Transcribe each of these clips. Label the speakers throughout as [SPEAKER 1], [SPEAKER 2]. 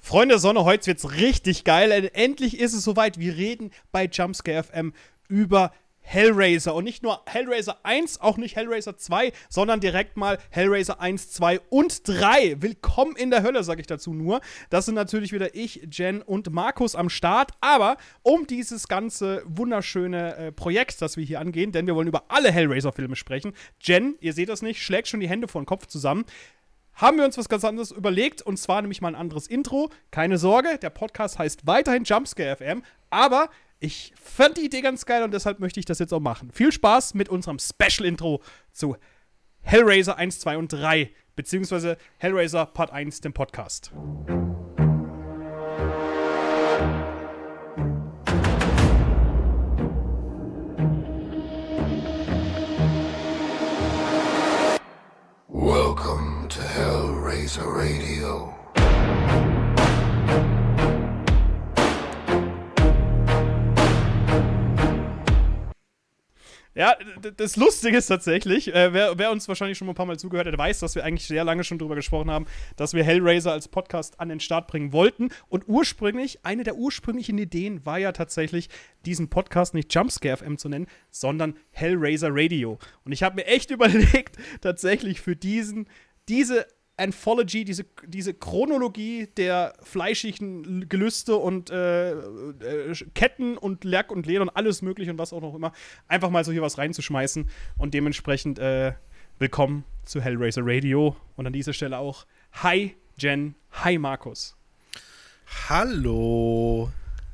[SPEAKER 1] Freunde der Sonne, heute wird's richtig geil. Endlich ist es soweit. Wir reden bei Jumpscare FM über Hellraiser. Und nicht nur Hellraiser 1, auch nicht Hellraiser 2, sondern direkt mal Hellraiser 1, 2 und 3. Willkommen in der Hölle, sage ich dazu nur. Das sind natürlich wieder ich, Jen und Markus am Start. Aber um dieses ganze wunderschöne Projekt, das wir hier angehen, denn wir wollen über alle Hellraiser-Filme sprechen. Jen, ihr seht das nicht, schlägt schon die Hände vor den Kopf zusammen. Haben wir uns was ganz anderes überlegt, und zwar nämlich mal ein anderes Intro. Keine Sorge, der Podcast heißt weiterhin Jumpscare FM, aber ich fand die Idee ganz geil und deshalb möchte ich das jetzt auch machen. Viel Spaß mit unserem Special-Intro zu Hellraiser 1, 2 und 3, beziehungsweise Hellraiser Part 1, dem Podcast.
[SPEAKER 2] Welcome to Hellraiser Radio.
[SPEAKER 1] Ja, das Lustige ist tatsächlich, wer uns wahrscheinlich schon mal ein paar Mal zugehört hat, der weiß, dass wir eigentlich sehr lange schon drüber gesprochen haben, dass wir Hellraiser als Podcast an den Start bringen wollten. Und eine der ursprünglichen Ideen war ja tatsächlich, diesen Podcast nicht Jumpscare FM zu nennen, sondern Hellraiser Radio. Und ich habe mir echt überlegt, tatsächlich für diese Anthology, diese Chronologie der fleischigen Gelüste und Ketten und Lack und Leder und alles mögliche und was auch noch immer, einfach mal so hier was reinzuschmeißen. Und dementsprechend willkommen zu Hellraiser Radio. Und an dieser Stelle auch Hi Jen, hi Markus.
[SPEAKER 3] Hallo.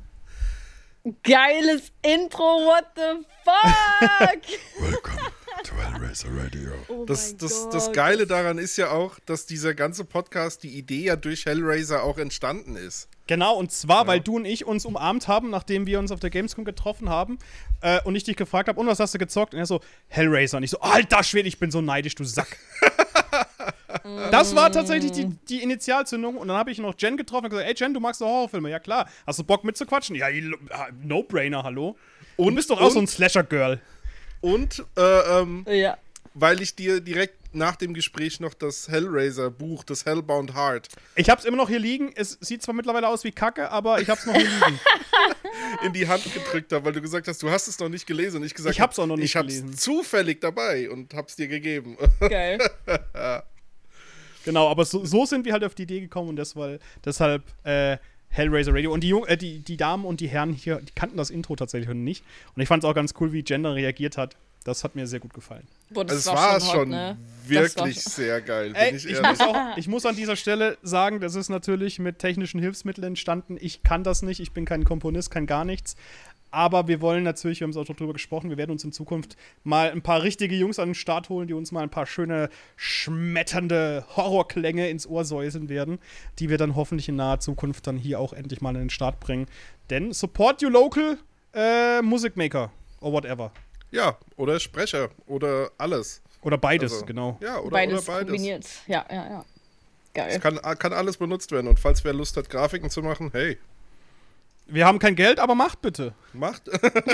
[SPEAKER 4] Geiles Intro, what the fuck?
[SPEAKER 2] Welcome to Hellraiser Radio.
[SPEAKER 4] Oh
[SPEAKER 3] Das Geile daran ist ja auch, dass dieser ganze Podcast, die Idee ja durch Hellraiser auch entstanden ist.
[SPEAKER 1] Genau, und zwar, weil du und ich uns umarmt haben, nachdem wir uns auf der Gamescom getroffen haben und ich dich gefragt habe, und was hast du gezockt? Und er so, Hellraiser. Und ich so, alter Schwede, ich bin so neidisch, du Sack. Das war tatsächlich die Initialzündung. Und dann habe ich noch Jen getroffen und gesagt, ey Jen, du magst doch Horrorfilme. Ja klar, hast du Bock mitzuquatschen? Ja, No-Brainer, hallo. Und du bist doch auch so ein Slasher-Girl.
[SPEAKER 3] Und
[SPEAKER 4] Ja.
[SPEAKER 3] weil ich dir direkt nach dem Gespräch noch das Hellraiser-Buch, das Hellbound Heart,
[SPEAKER 1] Ich hab's immer noch hier liegen. Es sieht zwar mittlerweile aus wie Kacke, aber ich hab's noch hier liegen.
[SPEAKER 3] in die Hand gedrückt habe, weil du gesagt hast, du hast es noch nicht gelesen. Und ich gesagt
[SPEAKER 1] Ich hab's auch noch nicht
[SPEAKER 3] ich hab's
[SPEAKER 1] gelesen.
[SPEAKER 3] zufällig dabei und hab's dir gegeben.
[SPEAKER 4] Geil.
[SPEAKER 1] Genau, aber so sind wir halt auf die Idee gekommen und deshalb Hellraiser Radio. Und die Damen und die Herren hier, die kannten das Intro tatsächlich noch nicht. Und ich fand es auch ganz cool, wie Jen da reagiert hat. Das hat mir sehr gut gefallen.
[SPEAKER 4] Boah,
[SPEAKER 3] Also
[SPEAKER 4] das
[SPEAKER 3] es war
[SPEAKER 4] hot,
[SPEAKER 3] schon
[SPEAKER 4] ne?
[SPEAKER 3] wirklich
[SPEAKER 4] Das war
[SPEAKER 3] sehr geil, bin
[SPEAKER 1] Ey,
[SPEAKER 3] ich ehrlich.
[SPEAKER 1] ich muss an dieser Stelle sagen, das ist natürlich mit technischen Hilfsmitteln entstanden. Ich kann das nicht, ich bin kein Komponist, kein gar nichts. Aber wir wollen natürlich, wir haben es auch schon drüber gesprochen, wir werden uns in Zukunft mal ein paar richtige Jungs an den Start holen, die uns mal ein paar schöne, schmetternde Horrorklänge ins Ohr säuseln werden, die wir dann hoffentlich in naher Zukunft dann hier auch endlich mal an den Start bringen. Denn support your local Music Maker or whatever.
[SPEAKER 3] Ja, oder Sprecher oder alles.
[SPEAKER 1] Oder beides,
[SPEAKER 3] Also,
[SPEAKER 1] genau.
[SPEAKER 3] Ja, oder
[SPEAKER 4] beides
[SPEAKER 3] beides.
[SPEAKER 4] kombiniert. Ja. Geil.
[SPEAKER 3] Es kann alles benutzt werden. Und falls wer Lust hat, Grafiken zu machen, hey,
[SPEAKER 1] Wir haben kein Geld, aber macht bitte.
[SPEAKER 3] macht.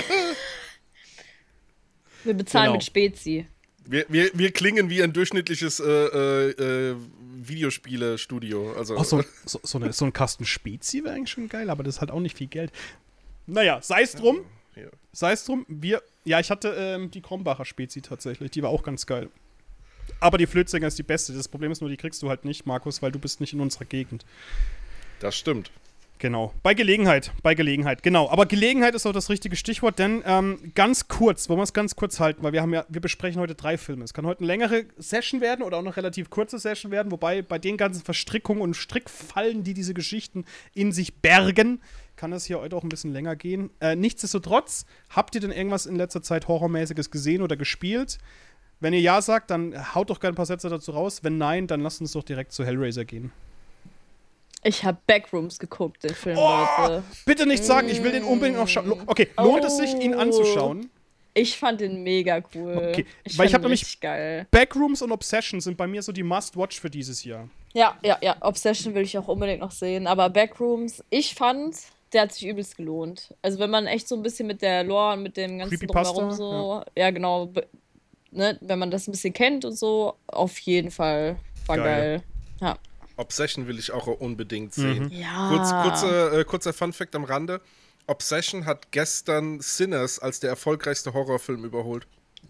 [SPEAKER 4] Wir bezahlen
[SPEAKER 1] Genau.
[SPEAKER 4] mit Spezi.
[SPEAKER 3] Wir klingen wie ein durchschnittliches Videospiele-Studio. Also,
[SPEAKER 1] So ein Kasten Spezi wäre eigentlich schon geil, aber das ist halt auch nicht viel Geld. Naja, sei es drum.
[SPEAKER 3] ja.
[SPEAKER 1] Sei es drum. Ich hatte die Krombacher Spezi tatsächlich. Die war auch ganz geil. Aber die Flötzinger ist die beste. Das Problem ist nur, die kriegst du halt nicht, Markus, weil du bist nicht in unserer Gegend.
[SPEAKER 3] Das stimmt.
[SPEAKER 1] Genau. Bei Gelegenheit. Genau. Aber Gelegenheit ist auch das richtige Stichwort, denn ganz kurz, wollen wir es ganz kurz halten, weil wir besprechen heute 3 Filme. Es kann heute eine längere Session werden oder auch eine relativ kurze Session werden, wobei bei den ganzen Verstrickungen und Strickfallen, die diese Geschichten in sich bergen, kann es hier heute auch ein bisschen länger gehen. Nichtsdestotrotz, habt ihr denn irgendwas in letzter Zeit Horrormäßiges gesehen oder gespielt? Wenn ihr ja sagt, dann haut doch gerne ein paar Sätze dazu raus. Wenn nein, dann lasst uns doch direkt zu Hellraiser gehen.
[SPEAKER 4] Ich habe Backrooms geguckt, den Film,
[SPEAKER 1] Oh,
[SPEAKER 4] Leute.
[SPEAKER 1] bitte nicht sagen, ich will den unbedingt noch schauen. Okay, lohnt es sich, ihn anzuschauen?
[SPEAKER 4] Ich fand den mega cool.
[SPEAKER 1] Okay,
[SPEAKER 4] Ich
[SPEAKER 1] weil ich
[SPEAKER 4] fand
[SPEAKER 1] hab
[SPEAKER 4] ihn
[SPEAKER 1] nämlich-
[SPEAKER 4] richtig geil.
[SPEAKER 1] Backrooms und Obsession sind bei mir so die Must-Watch für dieses Jahr.
[SPEAKER 4] Ja. Obsession will ich auch unbedingt noch sehen. Aber Backrooms, ich fand, der hat sich übelst gelohnt. Also wenn man echt so ein bisschen mit der Lore und mit dem ganzen
[SPEAKER 1] Creepypasta,
[SPEAKER 4] Drumherum so, ja genau, ne, wenn man das ein bisschen kennt und so, auf jeden Fall war
[SPEAKER 1] Geil.
[SPEAKER 4] geil. Ja.
[SPEAKER 3] Obsession will ich auch unbedingt sehen.
[SPEAKER 4] Ja.
[SPEAKER 3] Kurzer Funfact am Rande. Obsession hat gestern Sinners als der erfolgreichste Horrorfilm überholt.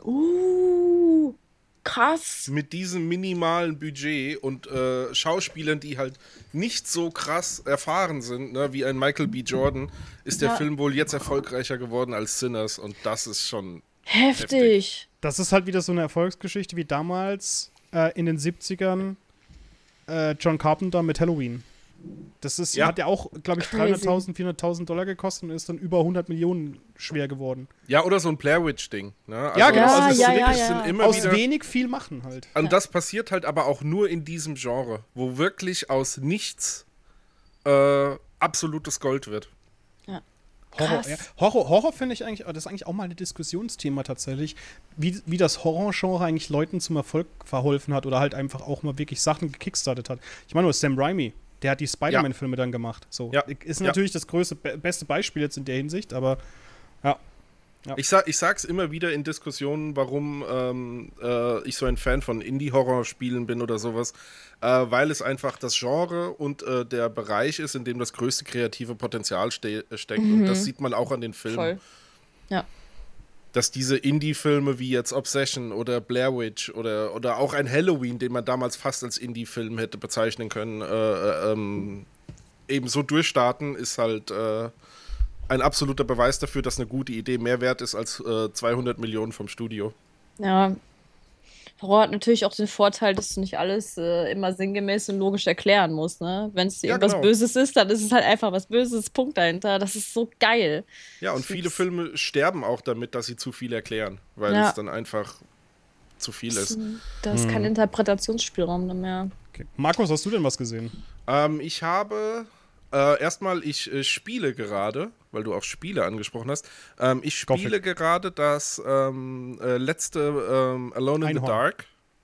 [SPEAKER 4] Krass.
[SPEAKER 3] Mit diesem minimalen Budget und Schauspielern, die halt nicht so krass erfahren sind, ne, wie ein Michael B. Jordan, ist der Film wohl jetzt erfolgreicher geworden als Sinners und das ist schon
[SPEAKER 4] Heftig.
[SPEAKER 1] Das ist halt wieder so eine Erfolgsgeschichte wie damals in den 70ern John Carpenter mit Halloween. Das ist, hat ja auch, glaube ich,
[SPEAKER 4] Crazy.
[SPEAKER 1] 300.000, 400.000 Dollar gekostet und ist dann über 100 Millionen schwer geworden.
[SPEAKER 3] Ja, oder so ein Blair Witch-Ding. Ne? Also,
[SPEAKER 1] Ja, genau.
[SPEAKER 3] es ist
[SPEAKER 4] Ja,
[SPEAKER 3] wirklich,
[SPEAKER 4] ja.
[SPEAKER 3] sind immer
[SPEAKER 1] Aus
[SPEAKER 3] wieder,
[SPEAKER 1] wenig viel machen halt.
[SPEAKER 3] und das passiert halt aber auch nur in diesem Genre, wo wirklich aus nichts absolutes Gold wird.
[SPEAKER 1] Horror,
[SPEAKER 4] Krass.
[SPEAKER 1] ja. Horror finde ich eigentlich, das ist eigentlich auch mal ein Diskussionsthema tatsächlich, wie das Horrorgenre eigentlich Leuten zum Erfolg verholfen hat oder halt einfach auch mal wirklich Sachen gekickstartet hat. Ich meine nur Sam Raimi, der hat die Spider-Man-Filme dann gemacht. So.
[SPEAKER 3] Ja.
[SPEAKER 1] Ist natürlich das beste Beispiel jetzt in der Hinsicht, aber ja.
[SPEAKER 3] Ich sag's immer wieder in Diskussionen, warum ich so ein Fan von Indie-Horror-Spielen bin oder sowas, weil es einfach das Genre und der Bereich ist, in dem das größte kreative Potenzial steckt. Und das sieht man auch an den Filmen.
[SPEAKER 4] Voll. Ja.
[SPEAKER 3] Dass diese Indie-Filme wie jetzt Obsession oder Blair Witch oder auch ein Halloween, den man damals fast als Indie-Film hätte bezeichnen können, eben so durchstarten, ist halt ein absoluter Beweis dafür, dass eine gute Idee mehr wert ist als 200 Millionen vom Studio.
[SPEAKER 4] Ja. Horror hat natürlich auch den Vorteil, dass du nicht alles immer sinngemäß und logisch erklären musst, ne? Wenn es
[SPEAKER 3] Ja,
[SPEAKER 4] irgendwas
[SPEAKER 3] genau.
[SPEAKER 4] Böses ist, dann ist es halt einfach was Böses, Punkt dahinter. Das ist so geil.
[SPEAKER 3] Ja, und viele Filme sterben auch damit, dass sie zu viel erklären, weil
[SPEAKER 4] Ja.
[SPEAKER 3] es dann einfach zu viel ist.
[SPEAKER 4] Da ist kein Interpretationsspielraum mehr.
[SPEAKER 1] Okay. Markus, hast du denn was gesehen?
[SPEAKER 3] Ich habe erstmal, ich spiele gerade, weil du auch Spiele angesprochen hast, ich spiele gerade das letzte Alone in the
[SPEAKER 1] Einhorn.
[SPEAKER 3] Dark.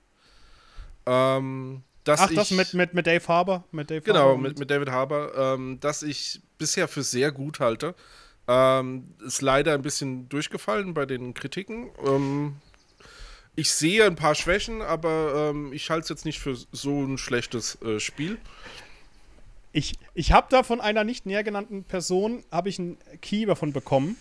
[SPEAKER 1] Das mit Dave Harbour?
[SPEAKER 3] Genau,
[SPEAKER 1] Harbour
[SPEAKER 3] mit David Harbour, das ich bisher für sehr gut halte. Ist leider ein bisschen durchgefallen bei den Kritiken. Ich sehe ein paar Schwächen, aber ich halte es jetzt nicht für so ein schlechtes Spiel.
[SPEAKER 1] Ich habe da von einer nicht näher genannten Person habe ich einen Key davon bekommen.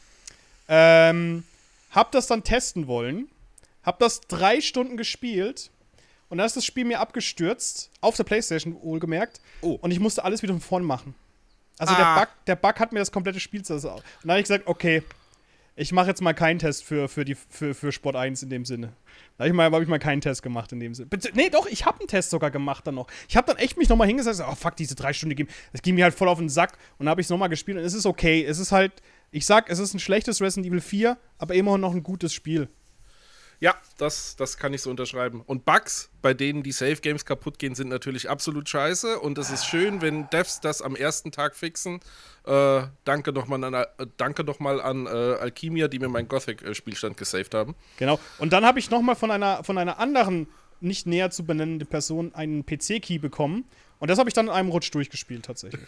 [SPEAKER 1] Hab das dann testen wollen. Hab das 3 Stunden gespielt. Und dann ist das Spiel mir abgestürzt. Auf der PlayStation wohlgemerkt.
[SPEAKER 3] Oh.
[SPEAKER 1] Und ich musste alles wieder von vorn machen. Also der Bug hat mir das komplette Spiel zerstört. Und dann habe ich gesagt, okay, ich mache jetzt mal keinen Test für Sport 1 in dem Sinne. Da habe ich mal keinen Test gemacht in dem Sinne. Nee, doch, ich habe einen Test sogar gemacht dann noch. Ich habe dann echt mich nochmal hingesetzt, oh fuck, diese 3 Stunden, das ging mir halt voll auf den Sack. Und dann habe ich es nochmal gespielt und es ist okay. Es ist halt, ich sag, es ist ein schlechtes Resident Evil 4, aber immerhin noch ein gutes Spiel.
[SPEAKER 3] Ja, das kann ich so unterschreiben. Und Bugs, bei denen die Save Games kaputt gehen, sind natürlich absolut scheiße. Und es ist schön, wenn Devs das am ersten Tag fixen. Danke nochmal an Alchemia, die mir meinen Gothic-Spielstand gesaved haben.
[SPEAKER 1] Genau. Und dann habe ich nochmal von einer anderen, nicht näher zu benennenden Person einen PC-Key bekommen. Und das habe ich dann in einem Rutsch durchgespielt, tatsächlich.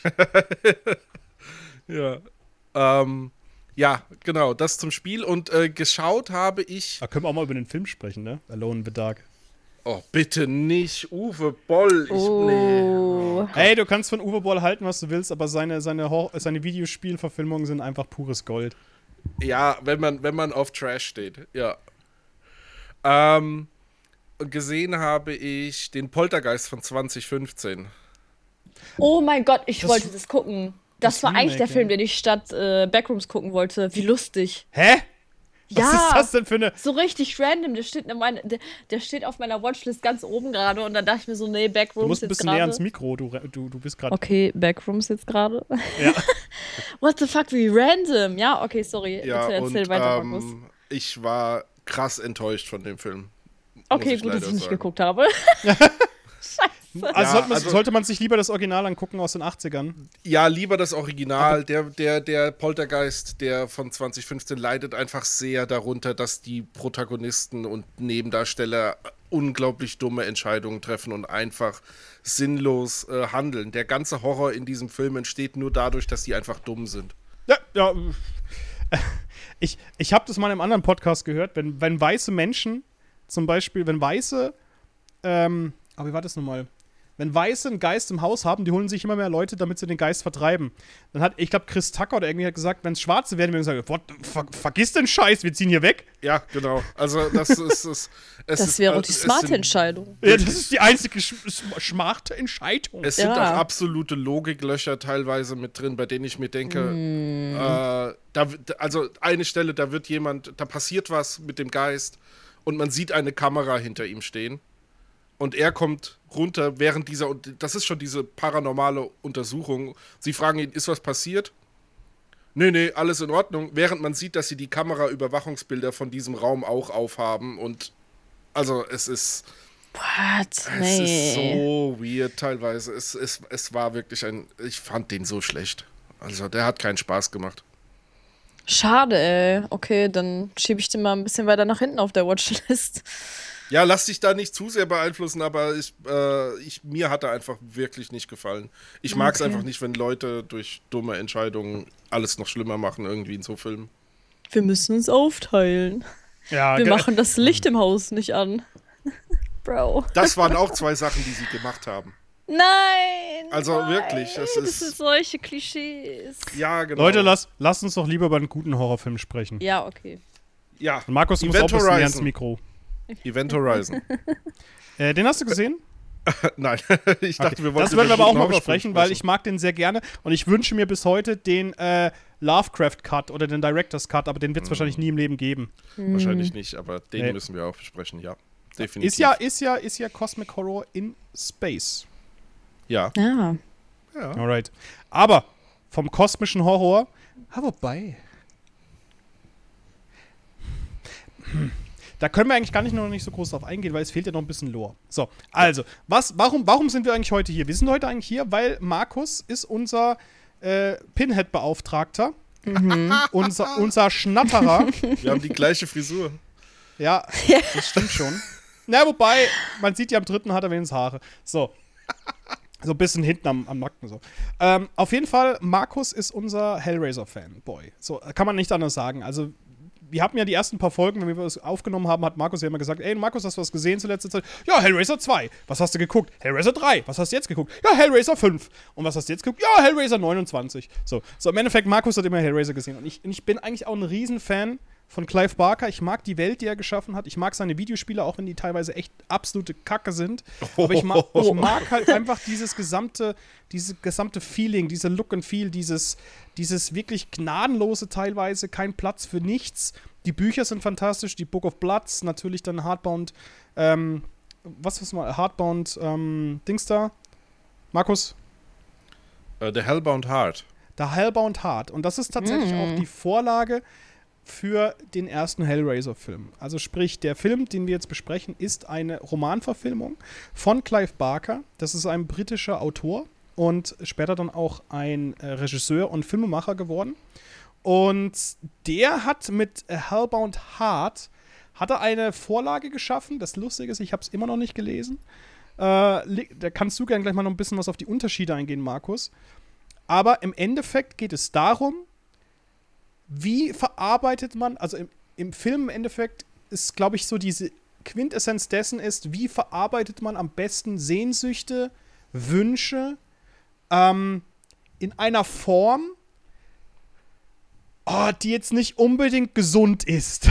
[SPEAKER 3] Ja. Ja, genau, das zum Spiel. Und geschaut habe ich.
[SPEAKER 1] Da können wir auch mal über den Film sprechen, ne? Alone in the Dark.
[SPEAKER 3] Oh, bitte nicht, Uwe Boll.
[SPEAKER 4] Oh.
[SPEAKER 1] Ey, du kannst von Uwe Boll halten, was du willst, aber seine Videospielverfilmungen sind einfach pures Gold.
[SPEAKER 3] Ja, wenn man auf Trash steht, ja. Gesehen habe ich den Poltergeist von 2015.
[SPEAKER 4] Oh mein Gott, ich
[SPEAKER 1] Das-
[SPEAKER 4] wollte das gucken. Das war eigentlich der
[SPEAKER 1] Remake,
[SPEAKER 4] Film,
[SPEAKER 1] ja.
[SPEAKER 4] den ich statt Backrooms gucken wollte. Wie lustig.
[SPEAKER 1] Hä? Was
[SPEAKER 4] Ja.
[SPEAKER 1] ist das denn für eine.
[SPEAKER 4] So richtig random. Der steht auf meiner Watchlist ganz oben gerade und dann dachte ich mir so, nee, Backrooms
[SPEAKER 1] Du musst ein
[SPEAKER 4] jetzt
[SPEAKER 1] bisschen
[SPEAKER 4] gerade.
[SPEAKER 1] näher ans Mikro, du bist gerade.
[SPEAKER 4] Okay, Backrooms jetzt gerade.
[SPEAKER 1] Ja.
[SPEAKER 4] What the fuck, wie random. Ja, okay, sorry.
[SPEAKER 3] Ja,
[SPEAKER 4] Bitte erzähl
[SPEAKER 3] und
[SPEAKER 4] weiter, Markus.
[SPEAKER 3] ich war krass enttäuscht von dem Film.
[SPEAKER 4] Okay,
[SPEAKER 3] ich
[SPEAKER 4] gut, dass
[SPEAKER 3] leider
[SPEAKER 4] ich nicht
[SPEAKER 3] sagen.
[SPEAKER 4] geguckt habe.
[SPEAKER 1] Also,
[SPEAKER 3] Ja,
[SPEAKER 1] sollte man sich lieber das Original angucken aus den 80ern?
[SPEAKER 3] Ja, lieber das Original. Der Poltergeist, der von 2015, leidet einfach sehr darunter, dass die Protagonisten und Nebendarsteller unglaublich dumme Entscheidungen treffen und einfach sinnlos handeln. Der ganze Horror in diesem Film entsteht nur dadurch, dass die einfach dumm sind.
[SPEAKER 1] Ja. Ich habe das mal in einem anderen Podcast gehört, wenn weiße Menschen, zum Beispiel, aber wie war das nochmal? wenn Weiße einen Geist im Haus haben, die holen sich immer mehr Leute, damit sie den Geist vertreiben. Dann hat, ich glaube, Chris Tucker oder irgendwie hat gesagt, wenn es Schwarze werden, würden wir sagen, vergiss den Scheiß, wir ziehen hier weg.
[SPEAKER 3] Ja, genau. Also das ist
[SPEAKER 4] Das wäre die smarte Entscheidung.
[SPEAKER 1] Ja, das ist die einzige smarte Entscheidung.
[SPEAKER 3] Es sind auch absolute Logiklöcher teilweise mit drin, bei denen ich mir denke, also eine Stelle, da passiert was mit dem Geist und man sieht eine Kamera hinter ihm stehen und er kommt runter während das ist schon diese paranormale Untersuchung. Sie fragen ihn, ist was passiert? Nee, alles in Ordnung. Während man sieht, dass sie die Kameraüberwachungsbilder von diesem Raum auch aufhaben und also es ist so weird teilweise. Es war wirklich ich fand den so schlecht. Also der hat keinen Spaß gemacht.
[SPEAKER 4] Schade, ey. Okay, dann schiebe ich den mal ein bisschen weiter nach hinten auf der Watchlist.
[SPEAKER 3] Ja, lass dich da nicht zu sehr beeinflussen, aber mir hat er einfach wirklich nicht gefallen. Ich mag es einfach nicht, wenn Leute durch dumme Entscheidungen alles noch schlimmer machen irgendwie in so Filmen.
[SPEAKER 4] Wir müssen uns aufteilen.
[SPEAKER 1] Ja,
[SPEAKER 4] Wir machen das Licht im Haus nicht an. Bro.
[SPEAKER 3] Das waren auch 2 Sachen, die sie gemacht haben.
[SPEAKER 4] Nein!
[SPEAKER 3] Also
[SPEAKER 4] nein,
[SPEAKER 3] wirklich, das
[SPEAKER 4] sind solche Klischees.
[SPEAKER 3] Ja, genau.
[SPEAKER 1] Leute, lasst uns doch lieber über einen guten Horrorfilm sprechen.
[SPEAKER 4] Ja, okay.
[SPEAKER 3] Ja.
[SPEAKER 1] Und Markus, du musst auch ein bisschen näher ins Mikro.
[SPEAKER 3] Event Horizon.
[SPEAKER 1] Den hast du gesehen?
[SPEAKER 3] Nein, ich dachte, wir wollten
[SPEAKER 1] das werden wir aber auch mal
[SPEAKER 3] Horrorfilm
[SPEAKER 1] besprechen, weil ich mag den sehr gerne und ich wünsche mir bis heute den Lovecraft-Cut oder den Director's Cut, aber den wird es wahrscheinlich nie im Leben geben.
[SPEAKER 3] Wahrscheinlich nicht, aber den müssen wir auch besprechen, ja. Definitiv.
[SPEAKER 1] Ist ja Cosmic Horror in Space.
[SPEAKER 3] Ja.
[SPEAKER 4] Ja.
[SPEAKER 1] Alright. Aber vom kosmischen Horror, wobei. Da können wir eigentlich gar noch nicht so groß drauf eingehen, weil es fehlt ja noch ein bisschen Lore. So, also, warum sind wir eigentlich heute hier? Wir sind heute eigentlich hier, weil Markus ist unser Pinhead-Beauftragter. Unser Schnatterer.
[SPEAKER 3] Wir haben die gleiche Frisur.
[SPEAKER 1] Ja, das stimmt schon. Na, wobei, man sieht ja am 3. hat er wenigstens Haare. So ein bisschen hinten am Nacken so. Auf jeden Fall, Markus ist unser Hellraiser-Fanboy. So, kann man nicht anders sagen. Also, wir hatten ja die ersten paar Folgen, wenn wir es aufgenommen haben, hat Markus ja immer gesagt, ey, Markus, hast du was gesehen zur letzten Zeit? Ja, Hellraiser 2. Was hast du geguckt? Hellraiser 3. Was hast du jetzt geguckt? Ja, Hellraiser 5. Und was hast du jetzt geguckt? Ja, Hellraiser 29. So im Endeffekt, Markus hat immer Hellraiser gesehen. Und ich bin eigentlich auch ein Riesenfan von Clive Barker. Ich mag die Welt, die er geschaffen hat. Ich mag seine Videospiele, auch wenn die teilweise echt absolute Kacke sind. Aber ich mag halt einfach dieses gesamte Feeling, diese Look and Feel, dieses wirklich gnadenlose teilweise, kein Platz für nichts. Die Bücher sind fantastisch, die Book of Bloods, natürlich dann Hardbound, Hardbound, Dings da? Markus?
[SPEAKER 3] The Hellbound Heart.
[SPEAKER 1] The Hellbound Heart. Und das ist tatsächlich auch die Vorlage für den ersten Hellraiser-Film. Also sprich, der Film, den wir jetzt besprechen, ist eine Romanverfilmung von Clive Barker. Das ist ein britischer Autor und später dann auch ein Regisseur und Filmemacher geworden. Und der hat mit Hellbound Heart eine Vorlage geschaffen. Das Lustige ist, ich habe es immer noch nicht gelesen. Da kannst du gerne gleich mal noch ein bisschen was auf die Unterschiede eingehen, Markus. Aber im Endeffekt geht es darum, wie verarbeitet man, also im Film im Endeffekt ist, glaube ich, so diese Quintessenz dessen ist, wie verarbeitet man am besten Sehnsüchte, Wünsche in einer Form, die jetzt nicht unbedingt gesund ist.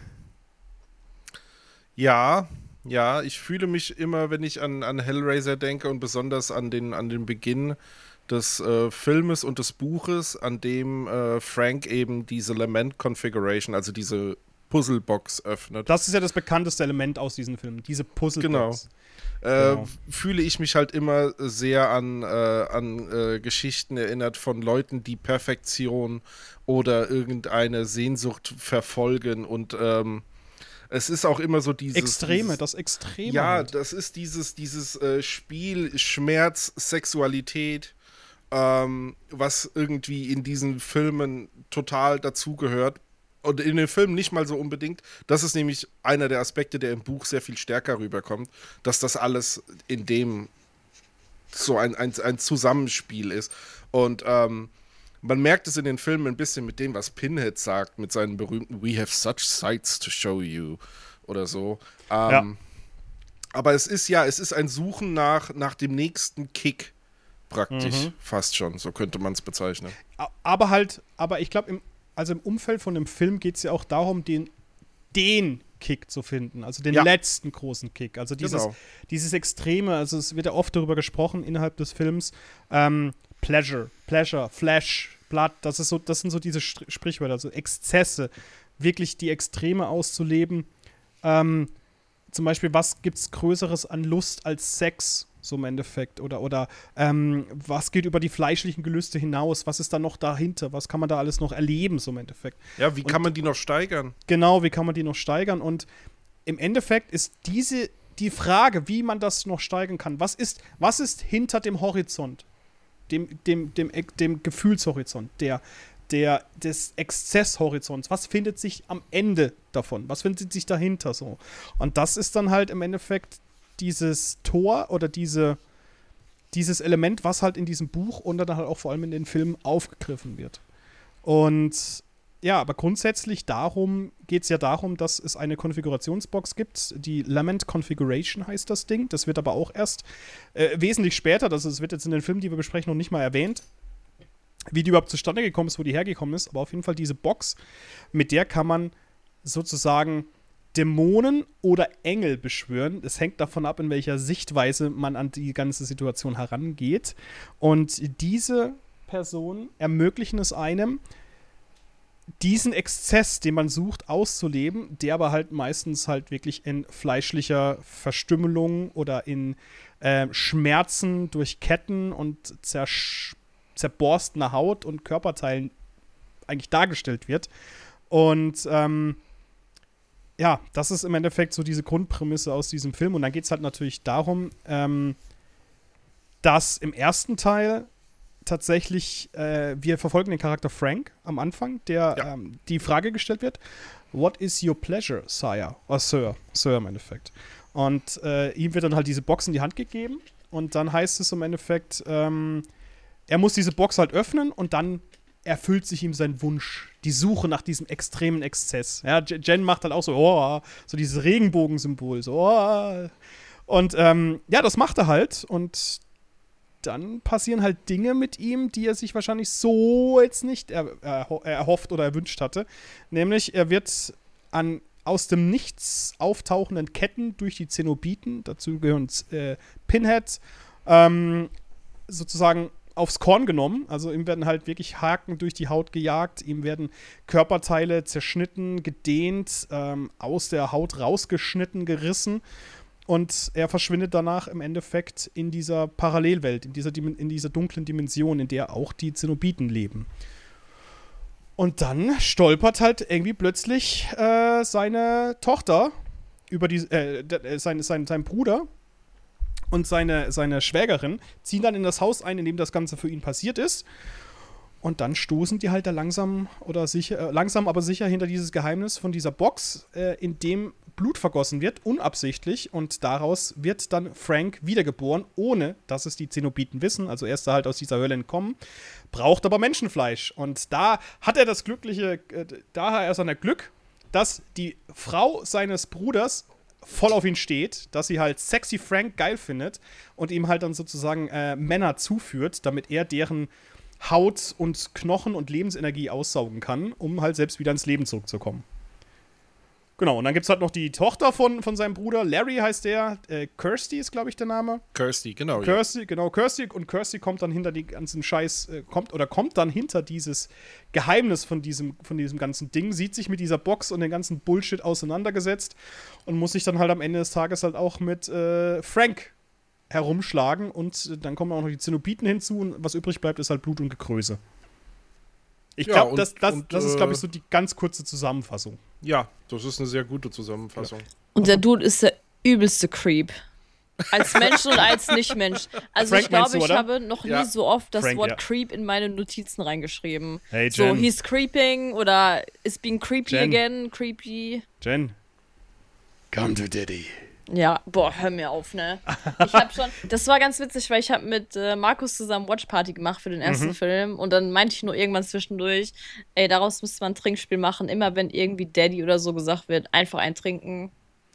[SPEAKER 3] Ja, ich fühle mich immer, wenn ich an Hellraiser denke und besonders an den Beginn des Filmes und des Buches, an dem Frank eben diese Lament Configuration, also diese Puzzlebox öffnet.
[SPEAKER 1] Das ist ja das bekannteste Element aus diesen Filmen, diese Puzzlebox.
[SPEAKER 3] Genau. Fühle ich mich halt immer sehr an Geschichten erinnert von Leuten, die Perfektion oder irgendeine Sehnsucht verfolgen und es ist auch immer so das Extreme. Ja, halt. Das ist dieses Spiel Schmerz, Sexualität, was irgendwie in diesen Filmen total dazugehört. Und in den Filmen nicht mal so unbedingt. Das ist nämlich einer der Aspekte, der im Buch sehr viel stärker rüberkommt, dass das alles in dem so ein Zusammenspiel ist. Und man merkt es in den Filmen ein bisschen mit dem, was Pinhead sagt, mit seinen berühmten "We have such sights to show you" oder so. Aber es ist ein Suchen nach dem nächsten Kick praktisch, fast schon, so könnte man es bezeichnen.
[SPEAKER 1] Aber ich glaube, im Umfeld von dem Film geht es ja auch darum, den Kick zu finden, also den letzten großen Kick. Also dieses Extreme, also es wird ja oft darüber gesprochen innerhalb des Films, Pleasure, Flash, Blood, das sind so diese Sprichwörter, also Exzesse, wirklich die Extreme auszuleben. Zum Beispiel, was gibt's Größeres an Lust als Sex, so im Endeffekt? Oder was geht über die fleischlichen Gelüste hinaus? Was ist da noch dahinter? Was kann man da alles noch erleben, so im Endeffekt?
[SPEAKER 3] Ja, wie kann man die noch steigern?
[SPEAKER 1] Genau, wie kann man die noch steigern? Und im Endeffekt ist die Frage, wie man das noch steigern kann. Was ist hinter dem Horizont? Dem Gefühlshorizont, des Exzesshorizonts. Was findet sich am Ende davon? Was findet sich dahinter so? Und das ist dann halt im Endeffekt dieses Tor oder dieses Element, was halt in diesem Buch und dann halt auch vor allem in den Filmen aufgegriffen wird. Und ja, aber grundsätzlich geht es ja darum, dass es eine Konfigurationsbox gibt. Die Lament Configuration heißt das Ding. Das wird aber auch erst wesentlich später, es wird jetzt in den Filmen, die wir besprechen, noch nicht mal erwähnt, wie die überhaupt zustande gekommen ist, wo die hergekommen ist. Aber auf jeden Fall diese Box, mit der kann man sozusagen Dämonen oder Engel beschwören. Es hängt davon ab, in welcher Sichtweise man an die ganze Situation herangeht. Und diese Personen ermöglichen es einem, diesen Exzess, den man sucht, auszuleben, der aber halt meistens halt wirklich in fleischlicher Verstümmelung oder in Schmerzen durch Ketten und zerborstener Haut und Körperteilen eigentlich dargestellt wird. Und ja, das ist im Endeffekt so diese Grundprämisse aus diesem Film. Und dann geht es halt natürlich darum, dass im ersten Teil tatsächlich, wir verfolgen den Charakter Frank am Anfang, der die Frage gestellt wird, what is your pleasure, Sire? Oder Sir im Endeffekt. Und ihm wird dann halt diese Box in die Hand gegeben und dann heißt es im Endeffekt, er muss diese Box halt öffnen und dann erfüllt sich ihm sein Wunsch, die Suche nach diesem extremen Exzess. Ja, Jen macht halt auch so dieses Regenbogensymbol, so, oh. Und ja, das macht er halt und dann passieren halt Dinge mit ihm, die er sich wahrscheinlich so jetzt nicht erhofft oder erwünscht hatte. Nämlich, er wird an aus dem Nichts auftauchenden Ketten durch die Zenobiten, dazu gehören Pinheads, sozusagen aufs Korn genommen. Also ihm werden halt wirklich Haken durch die Haut gejagt, ihm werden Körperteile zerschnitten, gedehnt, aus der Haut rausgeschnitten, gerissen. Und er verschwindet danach im Endeffekt in dieser Parallelwelt, in dieser dunklen Dimension, in der auch die Zenobiten leben. Und dann stolpert halt irgendwie plötzlich seine Tochter über sein Bruder und seine Schwägerin ziehen dann in das Haus ein, in dem das Ganze für ihn passiert ist. Und dann stoßen die halt da langsam aber sicher hinter dieses Geheimnis von dieser Box, in dem Blut vergossen wird, unabsichtlich. Und daraus wird dann Frank wiedergeboren, ohne dass es die Zenobiten wissen. Also er ist da halt aus dieser Hölle entkommen, braucht aber Menschenfleisch. Und da hat er sein Glück, dass die Frau seines Bruders voll auf ihn steht, dass sie halt sexy Frank geil findet und ihm halt dann sozusagen Männer zuführt, damit er deren Haut und Knochen und Lebensenergie aussaugen kann, um halt selbst wieder ins Leben zurückzukommen. Genau, und dann gibt es halt noch die Tochter von seinem Bruder, Larry heißt der, Kirsty ist, glaube ich, der Name.
[SPEAKER 3] Kirsty, genau.
[SPEAKER 1] Kirsty, genau, Kirsty. Und Kirsty kommt dann hinter die ganzen Scheiß, kommt dann hinter dieses Geheimnis von diesem ganzen Ding, sieht sich mit dieser Box und den ganzen Bullshit auseinandergesetzt und muss sich dann halt am Ende des Tages halt auch mit Frank herumschlagen und dann kommen auch noch die Zenobiten hinzu und was übrig bleibt, ist halt Blut und Gekröse. Ich glaube, das ist, glaube ich, so die ganz kurze Zusammenfassung.
[SPEAKER 3] Ja, das ist eine sehr gute Zusammenfassung.
[SPEAKER 4] Und der Dude ist der übelste Creep. Als Mensch und als Nicht-Mensch. Also
[SPEAKER 1] Frank,
[SPEAKER 4] ich glaube, ich
[SPEAKER 1] oder?
[SPEAKER 4] habe noch nie so oft das
[SPEAKER 1] Frank,
[SPEAKER 4] Wort
[SPEAKER 1] ja.
[SPEAKER 4] Creep in meine Notizen reingeschrieben.
[SPEAKER 1] Hey,
[SPEAKER 4] so,
[SPEAKER 1] Jen.
[SPEAKER 4] he's creeping oder is being creepy
[SPEAKER 1] Jen.
[SPEAKER 4] again, creepy.
[SPEAKER 1] Jen.
[SPEAKER 2] Come to Daddy.
[SPEAKER 4] Ja, boah, hör mir auf, ne? Ich hab schon, das war ganz witzig, weil ich habe mit Markus zusammen Watchparty gemacht für den ersten Film und dann meinte ich nur irgendwann zwischendurch, ey, daraus müsste man ein Trinkspiel machen, immer wenn irgendwie Daddy oder so gesagt wird, einfach ein Trinken.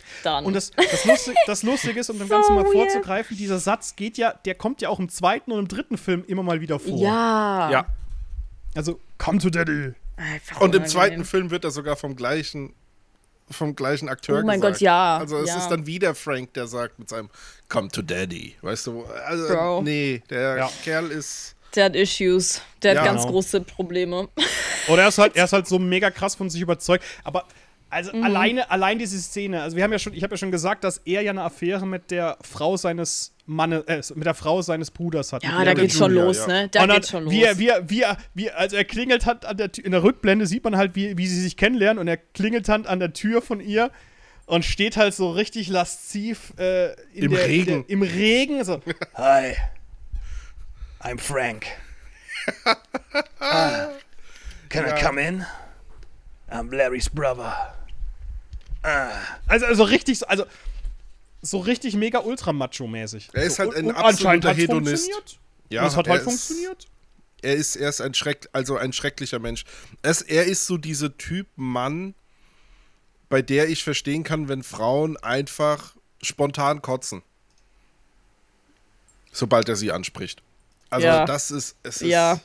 [SPEAKER 4] Dann.
[SPEAKER 1] Und das Lustige ist, um dem Ganzen mal vorzugreifen, dieser Satz der kommt ja auch im zweiten und im dritten Film immer mal wieder vor.
[SPEAKER 4] Ja.
[SPEAKER 1] Also, come to Daddy.
[SPEAKER 4] Einfach
[SPEAKER 3] Und im
[SPEAKER 4] unangenehm.
[SPEAKER 3] zweiten Film wird er sogar vom gleichen Akteur
[SPEAKER 4] Oh mein
[SPEAKER 3] gesagt.
[SPEAKER 4] Gott, ja.
[SPEAKER 3] Also es
[SPEAKER 4] ja.
[SPEAKER 3] ist dann wieder Frank, der sagt mit seinem Come to Daddy. Weißt du, also
[SPEAKER 4] Bro.
[SPEAKER 3] nee, der Kerl ist...
[SPEAKER 4] Der hat Issues. Der
[SPEAKER 3] Ja.
[SPEAKER 4] hat ganz
[SPEAKER 1] Genau.
[SPEAKER 4] große Probleme.
[SPEAKER 1] Oder er ist halt so mega krass von sich überzeugt. Aber also allein diese Szene, also ich habe ja schon gesagt, dass er ja eine Affäre mit der Frau seines Mannes, mit der Frau seines Bruders hat.
[SPEAKER 4] Ja,
[SPEAKER 1] Mit
[SPEAKER 4] da
[SPEAKER 1] der
[SPEAKER 4] geht's schon
[SPEAKER 3] Julia,
[SPEAKER 4] los,
[SPEAKER 3] ja.
[SPEAKER 4] ne? Da
[SPEAKER 1] Und dann,
[SPEAKER 4] geht's schon los.
[SPEAKER 1] als er klingelt hat an der Tür, in der Rückblende sieht man halt, wie sie sich kennenlernen und er klingelt halt an der Tür von ihr und steht halt so richtig lasziv
[SPEAKER 3] Im Regen.
[SPEAKER 1] im Regen. So, hi, I'm Frank.
[SPEAKER 2] Can I come in? I'm Larry's brother.
[SPEAKER 1] Also richtig, so richtig mega ultra-macho-mäßig.
[SPEAKER 3] Er ist halt ein
[SPEAKER 1] Und anscheinend
[SPEAKER 3] absoluter
[SPEAKER 1] hat's
[SPEAKER 3] Hedonist.
[SPEAKER 1] funktioniert.
[SPEAKER 3] Ja,
[SPEAKER 1] Das hat
[SPEAKER 3] er
[SPEAKER 1] halt
[SPEAKER 3] ist-
[SPEAKER 1] funktioniert.
[SPEAKER 3] Er ist ein schrecklicher Mensch. Er ist so dieser Typ Mann, bei der ich verstehen kann, wenn Frauen einfach spontan kotzen. Sobald er sie anspricht. Also
[SPEAKER 4] Ja.
[SPEAKER 3] es ist
[SPEAKER 4] Ja.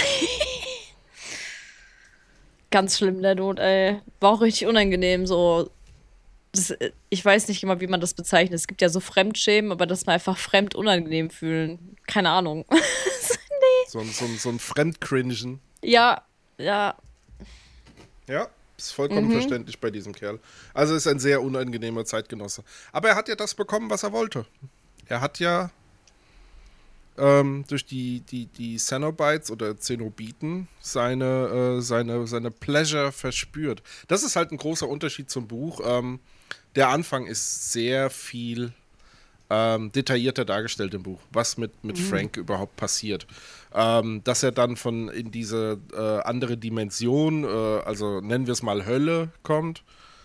[SPEAKER 4] Ganz schlimm, der Tod, ey. War auch richtig unangenehm, so. Ich weiß nicht immer, wie man das bezeichnet. Es gibt ja so Fremdschämen, aber dass man einfach fremd unangenehm fühlen. Keine Ahnung.
[SPEAKER 3] so ein Fremdcringen.
[SPEAKER 4] Ja.
[SPEAKER 3] Ja, ist vollkommen verständlich bei diesem Kerl. Also ist ein sehr unangenehmer Zeitgenosse. Aber er hat ja das bekommen, was er wollte. Er hat ja durch die Cenobites oder Zenobiten seine Pleasure verspürt. Das ist halt ein großer Unterschied zum Buch. Der Anfang ist sehr viel detaillierter dargestellt im Buch, was mit Frank überhaupt passiert. Dass er dann in diese andere Dimension, also nennen wir es mal Hölle, kommt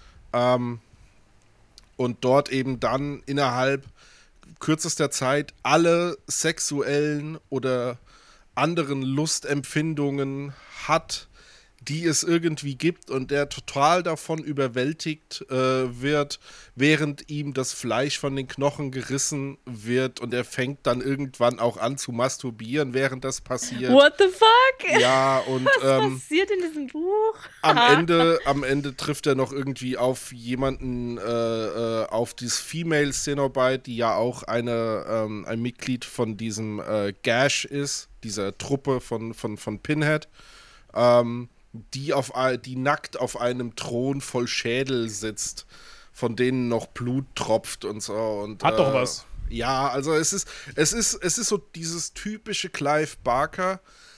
[SPEAKER 3] und dort eben dann innerhalb kürzester Zeit alle sexuellen oder anderen Lustempfindungen hat, die es irgendwie gibt und der total davon überwältigt wird, während ihm das Fleisch von den Knochen gerissen wird und er fängt dann irgendwann auch an zu masturbieren, während das passiert.
[SPEAKER 4] What the fuck?
[SPEAKER 3] Ja, und
[SPEAKER 4] Was passiert in diesem Buch?
[SPEAKER 3] am Ende trifft er noch irgendwie auf jemanden, auf dieses Female Cenobite, die ja auch ein Mitglied von diesem Gash ist, dieser Truppe von Pinhead, die nackt auf einem Thron voll Schädel sitzt, von denen noch Blut tropft und so. Und,
[SPEAKER 1] Hat doch was.
[SPEAKER 3] Ja, also es ist so dieses typische Clive Barker.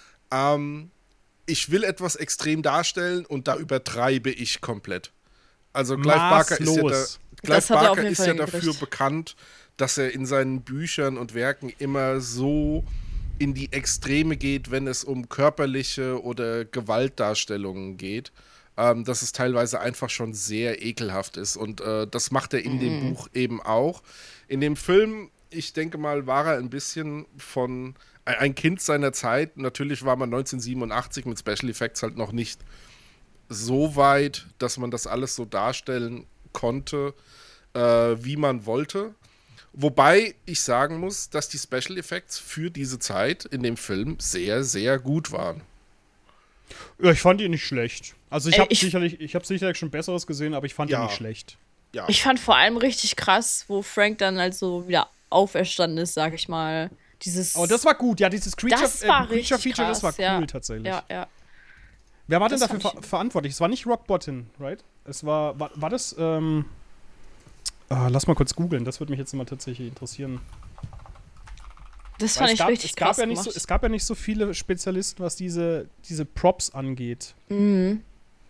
[SPEAKER 3] Ich will etwas extrem darstellen und da übertreibe ich komplett. Also Clive Barker ist
[SPEAKER 1] Maßlos.
[SPEAKER 4] Das hat er auf
[SPEAKER 3] ja
[SPEAKER 4] jeden Fall
[SPEAKER 3] dafür
[SPEAKER 4] hingekriegt.
[SPEAKER 3] bekannt, dass er in seinen Büchern und Werken immer so in die Extreme geht, wenn es um körperliche oder Gewaltdarstellungen geht, dass es teilweise einfach schon sehr ekelhaft ist. Und das macht er in dem Buch eben auch. In dem Film, ich denke mal, war er ein bisschen ein Kind seiner Zeit. Natürlich war man 1987 mit Special Effects halt noch nicht so weit, dass man das alles so darstellen konnte, wie man wollte. Wobei ich sagen muss, dass die Special Effects für diese Zeit in dem Film sehr, sehr gut waren.
[SPEAKER 1] Ja, ich fand ihn nicht schlecht. Also ich
[SPEAKER 4] Ey,
[SPEAKER 1] habe sicherlich schon Besseres gesehen, aber ich fand ihn
[SPEAKER 3] Ja.
[SPEAKER 1] nicht schlecht.
[SPEAKER 3] Ja,
[SPEAKER 4] Ich fand vor allem richtig krass, wo Frank dann also wieder auferstanden ist, sag ich mal. Dieses.
[SPEAKER 1] Oh, das war gut. Ja, dieses
[SPEAKER 4] Das war
[SPEAKER 1] Creature
[SPEAKER 4] richtig
[SPEAKER 1] Feature, das war
[SPEAKER 4] krass,
[SPEAKER 1] cool
[SPEAKER 4] ja.
[SPEAKER 1] tatsächlich.
[SPEAKER 4] Ja.
[SPEAKER 1] Wer war denn
[SPEAKER 4] Das
[SPEAKER 1] dafür
[SPEAKER 4] fand ich-
[SPEAKER 1] verantwortlich? Es war nicht Rock Bottom, right? Es war das, lass mal kurz googeln, das würde mich jetzt immer tatsächlich interessieren.
[SPEAKER 4] Das
[SPEAKER 1] Weil
[SPEAKER 4] fand ich richtig krass gemacht.
[SPEAKER 1] es gab ja nicht so viele Spezialisten, was diese Props angeht.
[SPEAKER 4] Mhm.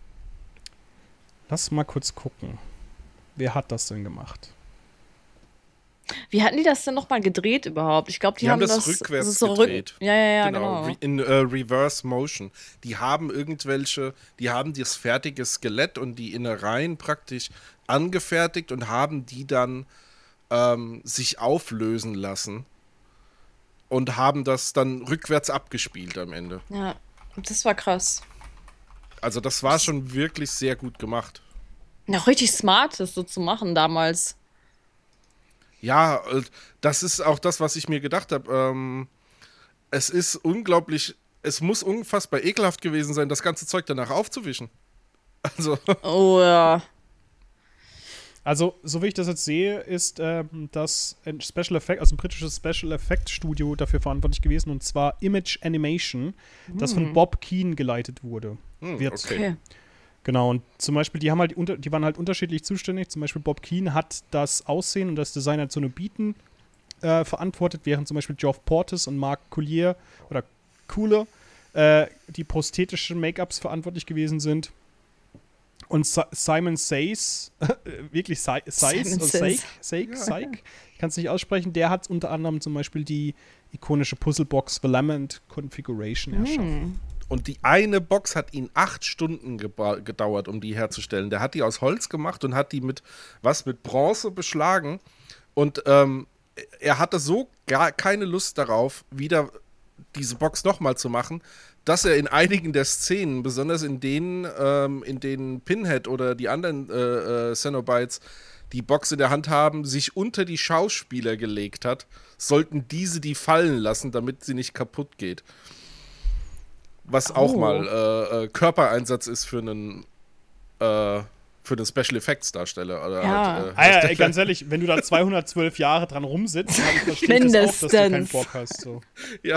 [SPEAKER 1] Lass mal kurz gucken. Wer hat das denn gemacht?
[SPEAKER 4] Wie hatten die das denn nochmal gedreht überhaupt? Ich glaube, die haben das
[SPEAKER 3] rückwärts
[SPEAKER 4] so
[SPEAKER 3] gedreht.
[SPEAKER 4] Ja, genau.
[SPEAKER 3] In Reverse Motion. Die haben das fertige Skelett und die Innereien praktisch angefertigt und haben die dann sich auflösen lassen und haben das dann rückwärts abgespielt am Ende.
[SPEAKER 4] Ja, das war krass.
[SPEAKER 3] Also das war schon wirklich sehr gut gemacht.
[SPEAKER 4] Noch richtig smart, das so zu machen damals.
[SPEAKER 3] Ja, das ist auch das, was ich mir gedacht habe. Es ist unglaublich, es muss unfassbar ekelhaft gewesen sein, das ganze Zeug danach aufzuwischen. Also,
[SPEAKER 4] Oh ja.
[SPEAKER 1] Also, so wie ich das jetzt sehe, ist das ein Special Effect, also ein britisches Special Effect Studio dafür verantwortlich gewesen, und zwar Image Animation, das von Bob Keane geleitet wurde.
[SPEAKER 4] Okay.
[SPEAKER 1] Genau, und zum Beispiel, die waren halt unterschiedlich zuständig. Zum Beispiel Bob Keane hat das Aussehen und das Design als Cenobiten verantwortet, während zum Beispiel Geoff Portis und Mark Coulier oder Cooler die prosthetischen Make-ups verantwortlich gewesen sind. Und Simon Says, wirklich Says
[SPEAKER 4] Simon
[SPEAKER 1] oder
[SPEAKER 4] Says.
[SPEAKER 1] Saik, ich kann es nicht aussprechen, der hat unter anderem zum Beispiel die ikonische Puzzlebox The Lament Configuration erschaffen.
[SPEAKER 3] und die eine Box hat ihn 8 Stunden gedauert, um die herzustellen. Der hat die aus Holz gemacht und hat die mit Bronze beschlagen. Und er hatte so gar keine Lust darauf, wieder diese Box nochmal zu machen, dass er in einigen der Szenen, besonders in denen Pinhead oder die anderen Cenobites die Box in der Hand haben, sich unter die Schauspieler gelegt hat, sollten diese die fallen lassen, damit sie nicht kaputt geht. Was auch mal Körpereinsatz ist für einen Special Effects Darsteller. Oder
[SPEAKER 4] Ja.
[SPEAKER 3] halt,
[SPEAKER 1] Ganz ehrlich, wenn du da 212 Jahre dran rumsitzt, dann verstehe ich das auch, dass du keinen
[SPEAKER 4] Mindestens.
[SPEAKER 1] Bock hast. So.
[SPEAKER 3] ja.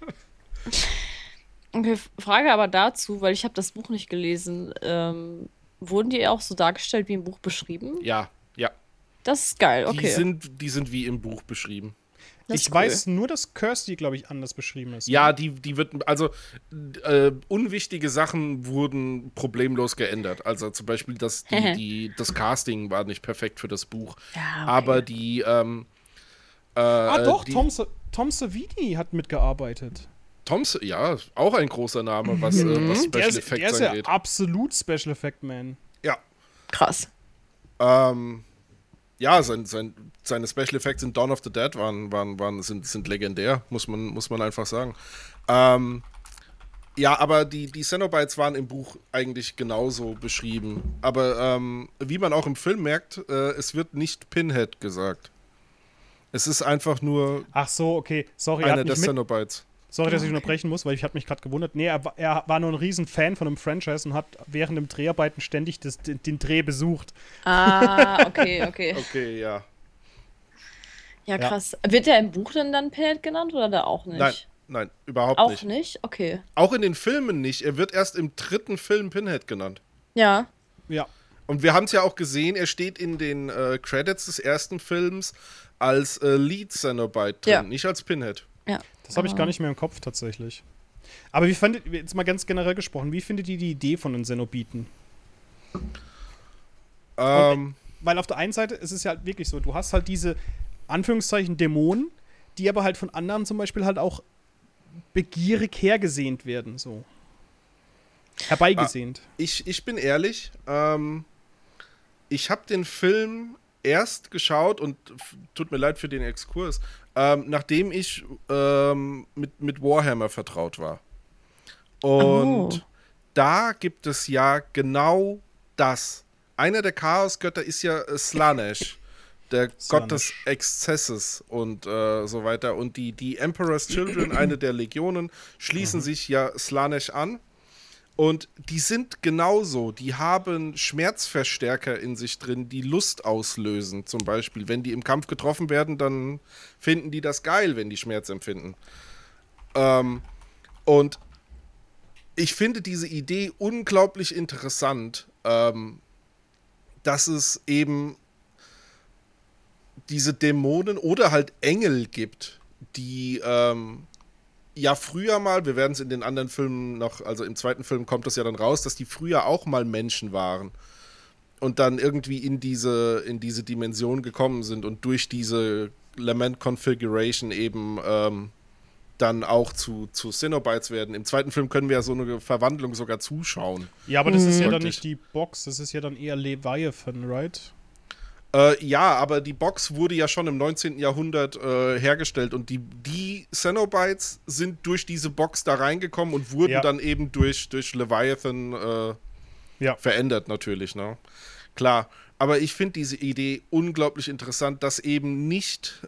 [SPEAKER 4] Okay, Frage aber dazu, weil ich habe das Buch nicht gelesen. Wurden die auch so dargestellt wie im Buch beschrieben?
[SPEAKER 3] Ja.
[SPEAKER 4] Das ist geil, okay.
[SPEAKER 3] Die sind wie im Buch beschrieben.
[SPEAKER 4] Das
[SPEAKER 1] Ich
[SPEAKER 4] ist
[SPEAKER 1] weiß nur, dass Kirsty, glaube ich, anders beschrieben ist.
[SPEAKER 3] Ja, die wird, also unwichtige Sachen wurden problemlos geändert. Also zum Beispiel, das Casting war nicht perfekt für das Buch.
[SPEAKER 4] Ja, okay.
[SPEAKER 3] Aber die
[SPEAKER 1] Doch,
[SPEAKER 3] die,
[SPEAKER 1] Tom Savini hat mitgearbeitet.
[SPEAKER 3] Toms, ja, auch ein großer Name, was Special
[SPEAKER 1] Der
[SPEAKER 3] Effects
[SPEAKER 1] ist ja
[SPEAKER 3] angeht.
[SPEAKER 1] absolut Special Effect Man.
[SPEAKER 3] Ja.
[SPEAKER 4] Krass.
[SPEAKER 3] Ja, seine Special Effects in Dawn of the Dead sind legendär, muss man einfach sagen. Ja, aber die Cenobites waren im Buch eigentlich genauso beschrieben. Aber wie man auch im Film merkt, es wird nicht Pinhead gesagt. Es ist einfach nur
[SPEAKER 1] Ach so, okay. Sorry,
[SPEAKER 3] einer der Cenobites.
[SPEAKER 1] Sorry, dass ich unterbrechen muss, weil ich habe mich gerade gewundert. Nee, er war nur ein riesen Fan von einem Franchise und hat während dem Dreharbeiten ständig den Dreh besucht.
[SPEAKER 4] Ah, okay.
[SPEAKER 3] Okay, ja.
[SPEAKER 4] Ja, krass. Wird der im Buch denn dann Pinhead genannt oder da auch nicht?
[SPEAKER 3] Nein, überhaupt
[SPEAKER 4] Auch
[SPEAKER 3] nicht.
[SPEAKER 4] nicht? Okay.
[SPEAKER 3] Auch in den Filmen nicht. Er wird erst im 3. Film Pinhead genannt.
[SPEAKER 4] Ja.
[SPEAKER 1] Ja.
[SPEAKER 3] Und wir haben es ja auch gesehen, er steht in den Credits des 1. Films als Lead Cenobite drin,
[SPEAKER 4] Ja.
[SPEAKER 3] nicht als Pinhead.
[SPEAKER 4] Ja.
[SPEAKER 1] Das habe ich gar nicht mehr im Kopf tatsächlich. Aber jetzt mal ganz generell gesprochen, wie findet ihr die Idee von den Cenobiten? Weil auf der einen Seite ist es ja halt wirklich so, du hast halt diese Anführungszeichen Dämonen, die aber halt von anderen zum Beispiel halt auch begierig hergesehnt werden, so. Herbeigesehnt.
[SPEAKER 3] Ich bin ehrlich, ich habe den Film erst geschaut und tut mir leid für den Exkurs, nachdem ich mit Warhammer vertraut war. Und da gibt es ja genau das. Einer der Chaosgötter ist ja Slaanesh, der Gott des Exzesses und so weiter. Und die Emperor's Children, eine der Legionen, schließen sich ja Slaanesh an. Und die sind genauso. Die haben Schmerzverstärker in sich drin, die Lust auslösen. Zum Beispiel, wenn die im Kampf getroffen werden, dann finden die das geil, wenn die Schmerz empfinden. Und ich finde diese Idee unglaublich interessant, dass es eben diese Dämonen oder halt Engel gibt, die ja früher mal, wir werden es in den anderen Filmen noch, also im 2. Film kommt das ja dann raus, dass die früher auch mal Menschen waren und dann irgendwie in diese Dimension gekommen sind und durch diese Lament Configuration eben dann auch zu Cenobites werden. Im 2. Film können wir ja so eine Verwandlung sogar zuschauen.
[SPEAKER 1] Ja, aber das ist ja dann
[SPEAKER 3] Wirklich.
[SPEAKER 1] nicht die Box, das ist ja dann eher Leviathan, right?
[SPEAKER 3] Ja, aber die Box wurde ja schon im 19. Jahrhundert hergestellt und die Cenobites sind durch diese Box da reingekommen und wurden dann eben durch Leviathan verändert natürlich, ne? klar. Aber ich finde diese Idee unglaublich interessant, dass eben nicht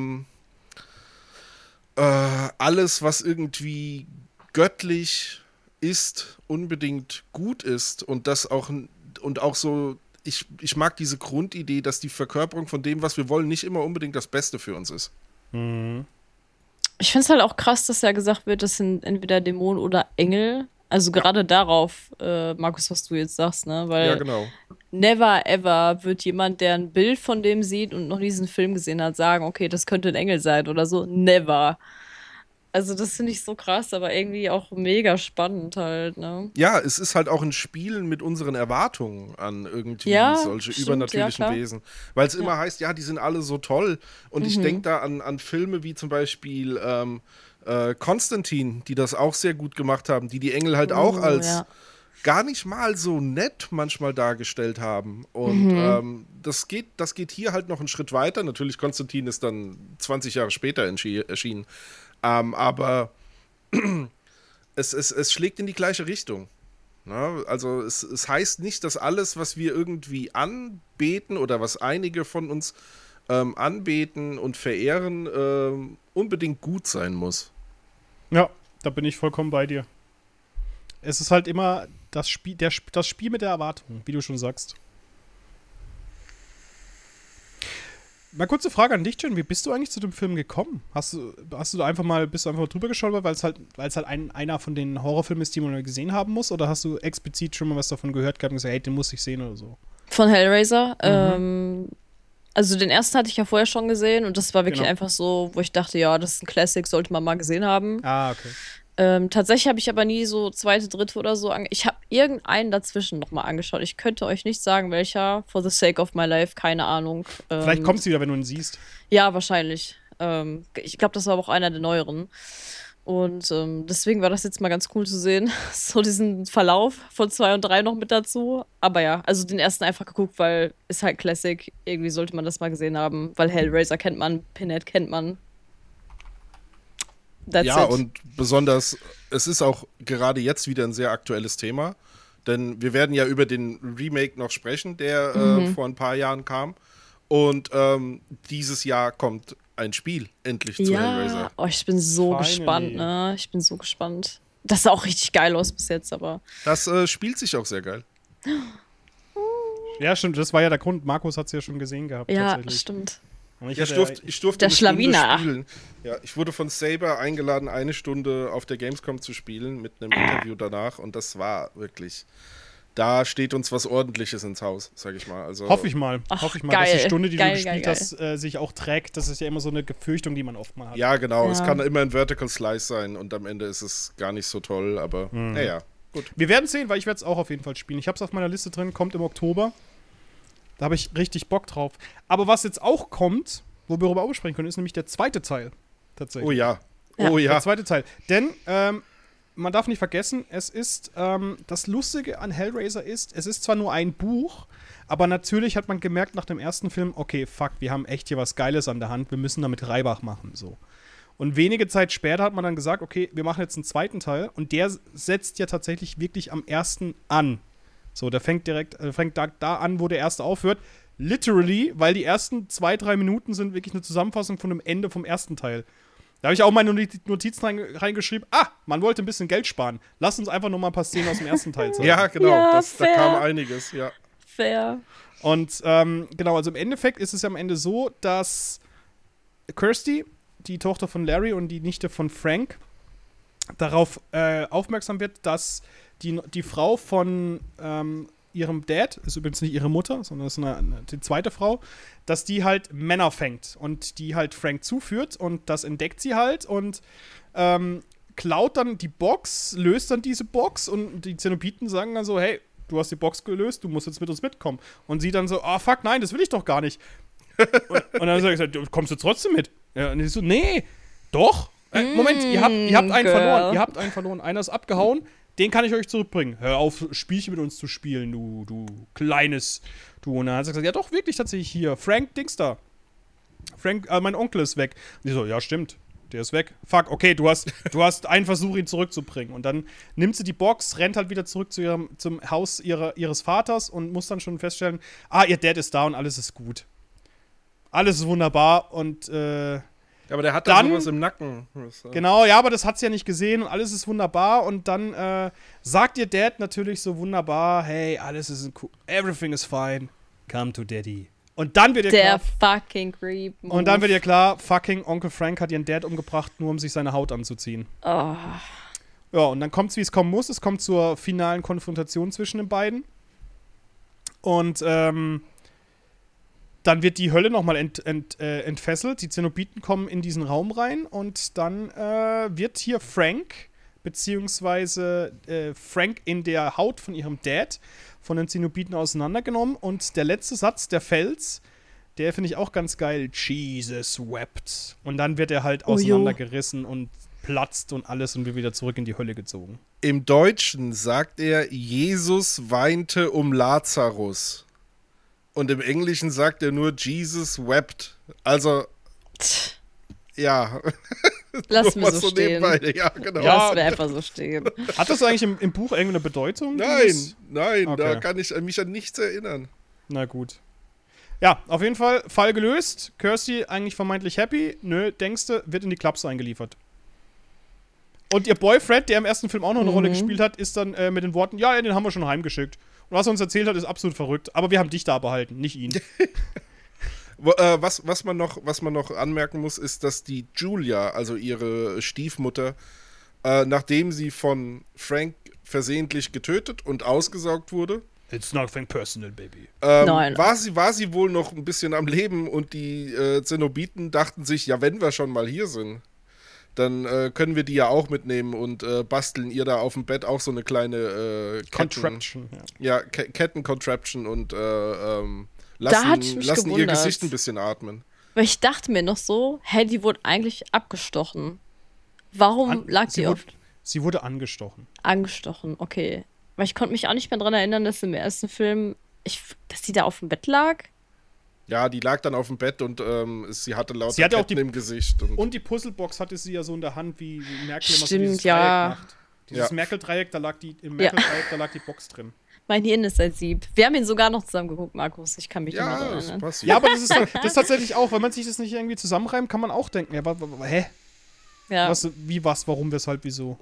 [SPEAKER 3] alles, was irgendwie göttlich ist, unbedingt gut ist und das auch so, ich mag diese Grundidee, dass die Verkörperung von dem, was wir wollen, nicht immer unbedingt das Beste für uns ist.
[SPEAKER 4] Ich finde es halt auch krass, dass ja gesagt wird, das sind entweder Dämonen oder Engel. Also gerade darauf, Markus, was du jetzt sagst, ne? Weil
[SPEAKER 3] Ja, genau.
[SPEAKER 4] never ever wird jemand, der ein Bild von dem sieht und noch nie diesen Film gesehen hat, sagen, okay, das könnte ein Engel sein oder so. Never. Also das finde ich so krass, aber irgendwie auch mega spannend halt, ne?
[SPEAKER 3] Ja, es ist halt auch ein Spielen mit unseren Erwartungen an irgendwie
[SPEAKER 4] Ja,
[SPEAKER 3] solche
[SPEAKER 4] stimmt,
[SPEAKER 3] übernatürlichen
[SPEAKER 4] ja, klar.
[SPEAKER 3] Wesen. Weil es immer heißt, ja, die sind alle so toll. Und ich denke da an Filme wie zum Beispiel Konstantin, die das auch sehr gut gemacht haben, die Engel halt auch als
[SPEAKER 4] ja.
[SPEAKER 3] gar nicht mal so nett manchmal dargestellt haben. Und das geht hier halt noch einen Schritt weiter. Natürlich, Konstantin ist dann 20 Jahre später erschienen. Aber es schlägt in die gleiche Richtung. Ne? Also es heißt nicht, dass alles, was wir irgendwie anbeten oder was einige von uns anbeten und verehren, unbedingt gut sein muss.
[SPEAKER 1] Ja, da bin ich vollkommen bei dir. Es ist halt immer das Spiel mit der Erwartung, wie du schon sagst. Mal kurze Frage an dich, Jen. Wie bist du eigentlich zu dem Film gekommen? bist du einfach mal drüber gestolpert, weil es halt einer von den Horrorfilmen ist, die man gesehen haben muss? Oder hast du explizit schon mal was davon gehört gehabt und gesagt, hey, den muss ich sehen oder so?
[SPEAKER 4] Von Hellraiser. Also den ersten hatte ich ja vorher schon gesehen und das war wirklich
[SPEAKER 1] Genau.
[SPEAKER 4] einfach so, wo ich dachte, ja, das ist ein Classic, sollte man mal gesehen haben.
[SPEAKER 1] Ah, okay.
[SPEAKER 4] Tatsächlich habe ich aber nie so zweite, dritte oder so ich habe irgendeinen dazwischen nochmal angeschaut. Ich könnte euch nicht sagen, welcher. For the sake of my life, keine Ahnung.
[SPEAKER 1] Vielleicht kommt sie wieder, wenn du ihn siehst.
[SPEAKER 4] Ja, wahrscheinlich. Ich glaube, das war aber auch einer der neueren. Und deswegen war das jetzt mal ganz cool zu sehen. So diesen Verlauf von 2 und 3 noch mit dazu. Aber ja, also den ersten einfach geguckt, weil ist halt Classic. Irgendwie sollte man das mal gesehen haben. Weil Hellraiser kennt man, Pinhead kennt man. That's
[SPEAKER 3] Ja,
[SPEAKER 4] it.
[SPEAKER 3] und besonders, es ist auch gerade jetzt wieder ein sehr aktuelles Thema, denn wir werden ja über den Remake noch sprechen, der vor ein paar Jahren kam. Und dieses Jahr kommt ein Spiel endlich zu Hellraiser.
[SPEAKER 4] Ja, oh, ich bin so
[SPEAKER 1] Finally.
[SPEAKER 4] gespannt, ne? Ich bin so gespannt. Das sah auch richtig geil aus bis jetzt, aber.
[SPEAKER 3] Das spielt sich auch sehr geil.
[SPEAKER 1] Ja, stimmt. Das war ja der Grund. Markus hat es ja schon gesehen gehabt.
[SPEAKER 4] Ja,
[SPEAKER 1] tatsächlich.
[SPEAKER 4] stimmt.
[SPEAKER 1] Und
[SPEAKER 3] Ich durfte
[SPEAKER 4] Der
[SPEAKER 3] eine Stunde
[SPEAKER 4] Schlawiner.
[SPEAKER 3] spielen. Ja, ich wurde von Saber eingeladen, eine Stunde auf der Gamescom zu spielen, mit einem Interview danach. Und das war wirklich, da steht uns was Ordentliches ins Haus, sag ich mal. Also,
[SPEAKER 1] Hoffe ich mal,
[SPEAKER 4] Ach,
[SPEAKER 1] dass die
[SPEAKER 4] geil.
[SPEAKER 1] Stunde, die
[SPEAKER 4] Geil,
[SPEAKER 1] du gespielt
[SPEAKER 4] geil,
[SPEAKER 1] hast, sich auch trägt. Das ist ja immer so eine Befürchtung, die man oft mal hat.
[SPEAKER 3] Ja, genau.
[SPEAKER 4] Ja.
[SPEAKER 3] Es kann immer ein Vertical Slice sein und am Ende ist es gar nicht so toll, aber naja, gut.
[SPEAKER 1] Wir werden sehen, weil ich werde es auch auf jeden Fall spielen. Ich habe es auf meiner Liste drin, kommt im Oktober. Da habe ich richtig Bock drauf. Aber was jetzt auch kommt, wo wir darüber auch sprechen können, ist nämlich der zweite Teil. Tatsächlich.
[SPEAKER 3] Oh ja.
[SPEAKER 4] Ja.
[SPEAKER 3] Oh ja.
[SPEAKER 1] Der zweite Teil. Denn man darf nicht vergessen, es ist das Lustige an Hellraiser ist, es ist zwar nur ein Buch, aber natürlich hat man gemerkt nach dem ersten Film, okay, fuck, wir haben echt hier was Geiles an der Hand, wir müssen damit Reibach machen, so. Und wenige Zeit später hat man dann gesagt, okay, wir machen jetzt einen zweiten Teil und der setzt ja tatsächlich wirklich am ersten an. So, der fängt da an, wo der erste aufhört. Literally, weil die ersten 2-3 Minuten sind wirklich eine Zusammenfassung von dem Ende vom ersten Teil. Da habe ich auch meine Notizen reingeschrieben. Man wollte ein bisschen Geld sparen. Lass uns einfach noch mal ein paar Szenen aus dem ersten Teil zeigen.
[SPEAKER 3] Ja, genau.
[SPEAKER 4] Ja,
[SPEAKER 3] da
[SPEAKER 4] fair.
[SPEAKER 3] kam einiges, ja.
[SPEAKER 4] Fair.
[SPEAKER 1] Und genau, also im Endeffekt ist es ja am Ende so, dass Kirsty, die Tochter von Larry und die Nichte von Frank, darauf aufmerksam wird, dass die Frau von ihrem Dad, ist übrigens nicht ihre Mutter, sondern ist die zweite Frau, dass die halt Männer fängt und die halt Frank zuführt und das entdeckt sie halt und klaut dann die Box, löst dann diese Box und die Zenobiten sagen dann so, hey, du hast die Box gelöst, du musst jetzt mit uns mitkommen. Und sie dann so, fuck, nein, das will ich doch gar nicht. und dann sag ich so, du kommst du trotzdem mit? Ja, und die so, nee, doch. Moment, ihr habt einen
[SPEAKER 4] girl.
[SPEAKER 1] verloren. Ihr habt einen verloren. Einer ist abgehauen. Den kann ich euch zurückbringen. Hör auf, Spielchen mit uns zu spielen, du kleines. Und dann hat sie gesagt, ja doch, wirklich tatsächlich hier. Frank Dings da. Frank, mein Onkel ist weg. Und die so, ja, stimmt. der ist weg. Fuck, okay, du hast einen Versuch, ihn zurückzubringen. Und dann nimmt sie die Box, rennt halt wieder zurück zum Haus ihres Vaters und muss dann schon feststellen, ihr Dad ist da und alles ist gut. Alles ist wunderbar und
[SPEAKER 3] Aber der hat da sowas im Nacken.
[SPEAKER 1] genau, ja, aber das hat sie ja nicht gesehen und alles ist wunderbar. Und dann sagt ihr Dad natürlich so wunderbar, hey, alles ist cool, everything is fine, come to Daddy. Und dann wird ihr
[SPEAKER 4] Der
[SPEAKER 1] klar,
[SPEAKER 4] fucking Creep.
[SPEAKER 1] und dann wird ihr klar, fucking Onkel Frank hat ihren Dad umgebracht, nur um sich seine Haut anzuziehen.
[SPEAKER 4] Oh.
[SPEAKER 1] Ja, und dann kommt's, wie es kommen muss. Es kommt zur finalen Konfrontation zwischen den beiden. Und dann wird die Hölle nochmal entfesselt. Die Zenobiten kommen in diesen Raum rein und dann wird hier Frank, beziehungsweise Frank in der Haut von ihrem Dad, von den Zenobiten auseinandergenommen. Und der letzte Satz, der Fels, der finde ich auch ganz geil. Jesus wept. Und dann wird er halt auseinandergerissen und platzt und alles und wird wieder zurück in die Hölle gezogen.
[SPEAKER 3] Im Deutschen sagt er, Jesus weinte um Lazarus. Und im Englischen sagt er nur, Jesus wept. Also, ja.
[SPEAKER 4] Lass mir
[SPEAKER 3] Nur
[SPEAKER 4] so
[SPEAKER 3] mal
[SPEAKER 4] stehen.
[SPEAKER 3] nebenbei. Ja, genau.
[SPEAKER 1] Ja.
[SPEAKER 4] Lass mir einfach so stehen.
[SPEAKER 1] Hat das eigentlich im Buch irgendeine Bedeutung?
[SPEAKER 3] Nein,
[SPEAKER 1] Okay.
[SPEAKER 3] da kann ich mich an nichts erinnern.
[SPEAKER 1] Na gut. Ja, auf jeden Fall, Fall gelöst. Kirsty eigentlich vermeintlich happy. Nö, denkste, wird in die Klapse eingeliefert. Und ihr Boyfriend, der im ersten Film auch noch eine Rolle gespielt hat, ist dann mit den Worten, ja, den haben wir schon heimgeschickt. Und was er uns erzählt hat, ist absolut verrückt. Aber wir haben dich da behalten, nicht ihn.
[SPEAKER 3] Was man noch anmerken muss, ist, dass die Julia, also ihre Stiefmutter, nachdem sie von Frank versehentlich getötet und ausgesaugt wurde,
[SPEAKER 1] It's nothing personal, baby.
[SPEAKER 4] Nein.
[SPEAKER 3] war sie wohl noch ein bisschen am Leben und die Zenobiten dachten sich, ja, wenn wir schon mal hier sind, dann können wir die ja auch mitnehmen und basteln ihr da auf dem Bett auch so eine kleine
[SPEAKER 1] Contraption.
[SPEAKER 3] Ketten-Contraption und
[SPEAKER 4] hat mich
[SPEAKER 3] lassen ihr
[SPEAKER 4] gewundert.
[SPEAKER 3] Gesicht ein bisschen atmen.
[SPEAKER 4] Weil ich dachte mir noch so, die wurde eigentlich abgestochen. Warum lag die oft
[SPEAKER 1] Sie wurde angestochen.
[SPEAKER 4] angestochen? Okay. Weil ich konnte mich auch nicht mehr dran erinnern, dass im ersten Film, dass die da auf dem Bett lag.
[SPEAKER 3] Ja, die lag dann auf dem Bett und sie hatte lauter
[SPEAKER 1] Sie hatte auch
[SPEAKER 3] Ketten im Gesicht.
[SPEAKER 1] Und die Puzzlebox hatte sie ja so in der Hand, wie Merkel immer so
[SPEAKER 4] Stimmt,
[SPEAKER 1] dieses
[SPEAKER 4] ja.
[SPEAKER 1] Dreieck macht. Dieses
[SPEAKER 3] Ja.
[SPEAKER 1] Merkel-Dreieck, im Merkel-Dreieck, da lag die Box drin.
[SPEAKER 4] Mein Hirn ist ein Sieb. Wir haben ihn sogar noch zusammen geguckt, Markus. Ich kann mich nicht mehr
[SPEAKER 3] Ja,
[SPEAKER 4] daran
[SPEAKER 3] das
[SPEAKER 4] erinnern.
[SPEAKER 3] passiert.
[SPEAKER 1] Ja, aber das ist tatsächlich auch, wenn man sich das nicht irgendwie zusammenreimt, kann man auch denken, ja, hä?
[SPEAKER 4] Ja.
[SPEAKER 1] Warum, weshalb, wieso?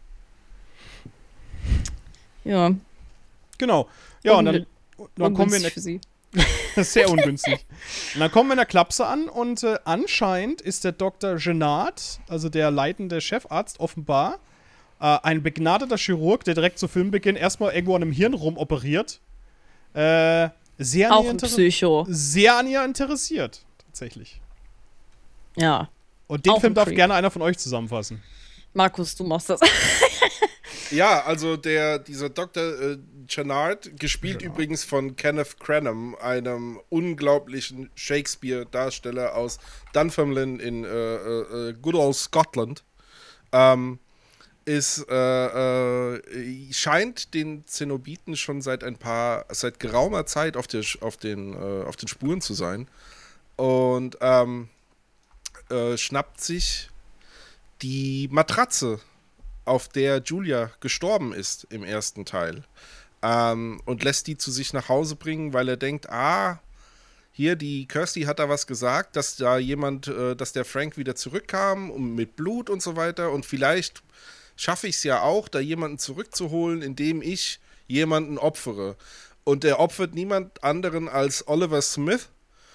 [SPEAKER 4] Ja.
[SPEAKER 1] Genau. Ja, und dann kommen wir
[SPEAKER 4] Ungünstig für sie.
[SPEAKER 1] Das ist sehr ungünstig. Und dann kommen wir in der Klapse an und anscheinend ist der Dr. Genard, also der leitende Chefarzt, offenbar ein begnadeter Chirurg, der direkt zu Filmbeginn erstmal irgendwo an einem Hirn rumoperiert. Sehr
[SPEAKER 4] Auch ein Psycho.
[SPEAKER 1] Sehr an ihr interessiert, tatsächlich.
[SPEAKER 4] Ja.
[SPEAKER 1] Und den
[SPEAKER 4] Auch
[SPEAKER 1] Film
[SPEAKER 4] ein
[SPEAKER 1] darf
[SPEAKER 4] Creep.
[SPEAKER 1] gerne einer von euch zusammenfassen.
[SPEAKER 4] Markus, du machst das.
[SPEAKER 3] Ja, also dieser Dr. Genard, gespielt übrigens von Kenneth Cranham, einem unglaublichen Shakespeare-Darsteller aus Dunfermline in good old Scotland, scheint den Zenobiten schon seit geraumer Zeit auf den Spuren zu sein und schnappt sich die Matratze, auf der Julia gestorben ist im ersten Teil, und lässt die zu sich nach Hause bringen, weil er denkt, hier, die Kirsty hat da was gesagt, dass dass der Frank wieder zurückkam mit Blut und so weiter und vielleicht schaffe ich es ja auch, da jemanden zurückzuholen, indem ich jemanden opfere. Und er opfert niemand anderen als Oliver Smith,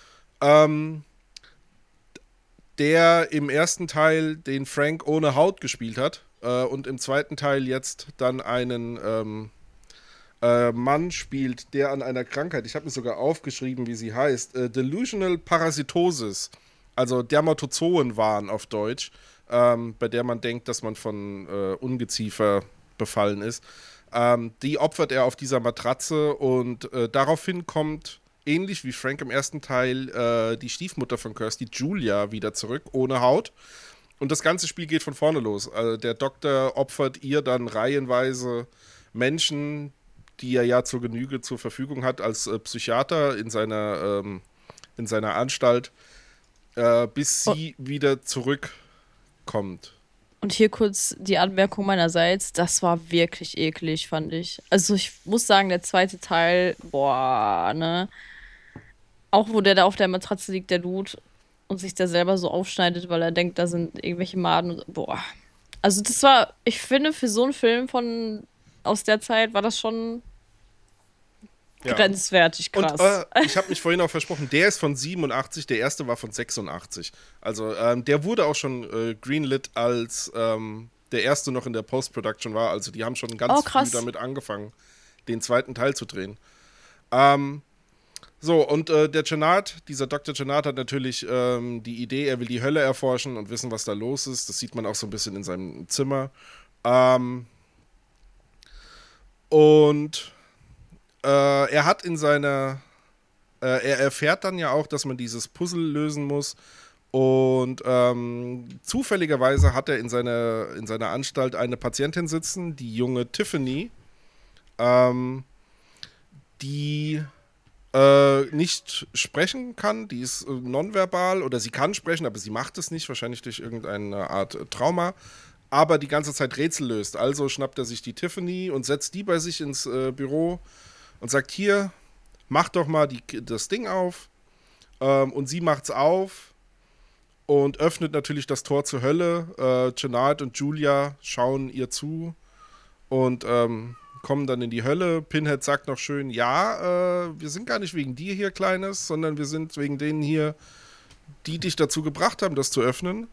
[SPEAKER 3] der im ersten Teil den Frank ohne Haut gespielt hat und im zweiten Teil jetzt dann einen Mann spielt, der an einer Krankheit, ich habe mir sogar aufgeschrieben, wie sie heißt, Delusional Parasitosis, also Dermatozoenwahn auf Deutsch, bei der man denkt, dass man von Ungeziefer befallen ist. Die opfert er auf dieser Matratze und daraufhin kommt, ähnlich wie Frank im ersten Teil, die Stiefmutter von Kirsty, Julia, wieder zurück, ohne Haut. Und das ganze Spiel geht von vorne los. Also der Doktor opfert ihr dann reihenweise Menschen, die er ja zur Genüge zur Verfügung hat als Psychiater in seiner Anstalt, bis sie wieder zurück kommt.
[SPEAKER 4] Und hier kurz die Anmerkung meinerseits, das war wirklich eklig, fand ich. Also ich muss sagen, der zweite Teil, boah, ne. Auch wo der da auf der Matratze liegt, der Dude, und sich da selber so aufschneidet, weil er denkt, da sind irgendwelche Maden. Und, boah. Also das war, ich finde, für so einen Film aus der Zeit war das schon grenzwertig krass.
[SPEAKER 3] Und ich habe mich vorhin auch versprochen, der ist von 87, der erste war von 86. Also der wurde auch schon greenlit, als der erste noch in der Post-Production war. Also die haben schon ganz früh damit angefangen, den zweiten Teil zu drehen. So, und der Chennard, dieser Dr. Chennard hat natürlich die Idee, er will die Hölle erforschen und wissen, was da los ist. Das sieht man auch so ein bisschen in seinem Zimmer. Und er hat in seiner, er erfährt dann ja auch, dass man dieses Puzzle lösen muss. Und zufälligerweise hat er in seiner Anstalt eine Patientin sitzen, die junge Tiffany, die nicht sprechen kann, die ist nonverbal oder sie kann sprechen, aber sie macht es nicht, wahrscheinlich durch irgendeine Art Trauma, aber die ganze Zeit Rätsel löst. Also schnappt er sich die Tiffany und setzt die bei sich ins Büro und sagt, hier, mach doch mal das Ding auf. Und sie macht's auf und öffnet natürlich das Tor zur Hölle. Chennard und Julia schauen ihr zu und kommen dann in die Hölle. Pinhead sagt noch schön, ja, wir sind gar nicht wegen dir hier, Kleines, sondern wir sind wegen denen hier, die dich dazu gebracht haben, das zu öffnen.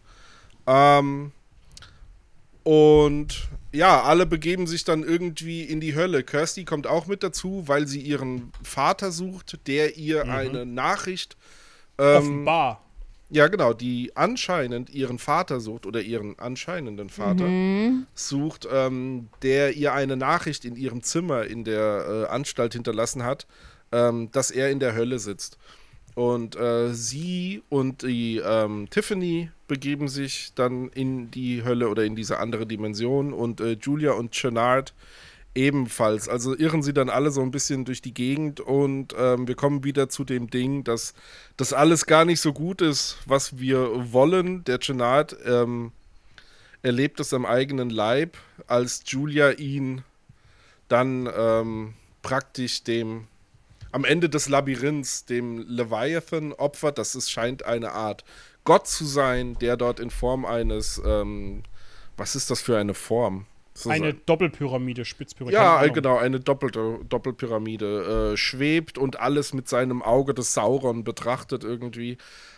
[SPEAKER 3] Und ja, alle begeben sich dann irgendwie in die Hölle. Kirsty kommt auch mit dazu, weil sie ihren Vater sucht, der ihr eine Nachricht
[SPEAKER 1] offenbar.
[SPEAKER 3] Ja, genau, die anscheinend ihren Vater sucht oder ihren anscheinenden Vater sucht, der ihr eine Nachricht in ihrem Zimmer in der Anstalt hinterlassen hat, dass er in der Hölle sitzt. Und sie und die Tiffany begeben sich dann in die Hölle oder in diese andere Dimension und Julia und Chennard ebenfalls. Also irren sie dann alle so ein bisschen durch die Gegend und wir kommen wieder zu dem Ding, dass das alles gar nicht so gut ist, was wir wollen. Der Chennard erlebt es am eigenen Leib, als Julia ihn dann praktisch am Ende des Labyrinths dem Leviathan opfert. Das scheint eine Art Gott zu sein, der dort in Form eines, was ist das für eine Form?
[SPEAKER 1] Eine Doppelpyramide, Spitzpyramide.
[SPEAKER 3] Ja, genau, eine Doppelpyramide schwebt und alles mit seinem Auge des Sauron betrachtet irgendwie.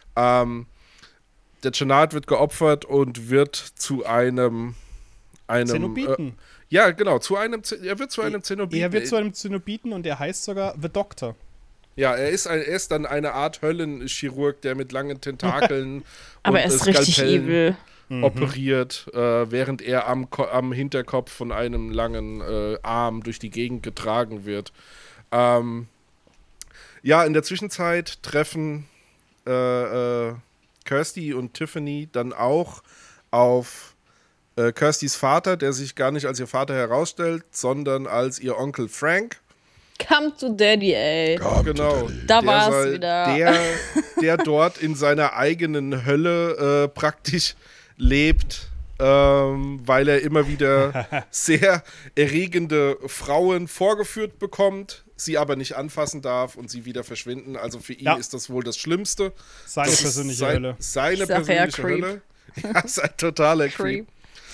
[SPEAKER 3] Der Chennard wird geopfert und wird zu einem
[SPEAKER 1] Zenobiten.
[SPEAKER 3] Ja, genau, er wird zu einem Zenobiten.
[SPEAKER 1] Er wird zu einem Zenobiten und er heißt sogar The Doctor.
[SPEAKER 3] Ja, er ist dann eine Art Höllenchirurg, der mit langen Tentakeln
[SPEAKER 4] aber
[SPEAKER 3] und
[SPEAKER 4] er ist richtig evil
[SPEAKER 3] operiert, während er am Hinterkopf von einem langen Arm durch die Gegend getragen wird. Ja, in der Zwischenzeit treffen Kirsty und Tiffany dann auch auf Kirstys Vater, der sich gar nicht als ihr Vater herausstellt, sondern als ihr Onkel Frank.
[SPEAKER 4] Come to Daddy, ey.
[SPEAKER 3] Genau.
[SPEAKER 4] Da war es wieder.
[SPEAKER 3] Der dort in seiner eigenen Hölle praktisch lebt, weil er immer wieder sehr erregende Frauen vorgeführt bekommt, sie aber nicht anfassen darf und sie wieder verschwinden. Also für ihn ist das wohl das Schlimmste.
[SPEAKER 1] Seine persönliche Hölle.
[SPEAKER 3] Seine persönliche Hölle. Ja, ist ein totaler Creep.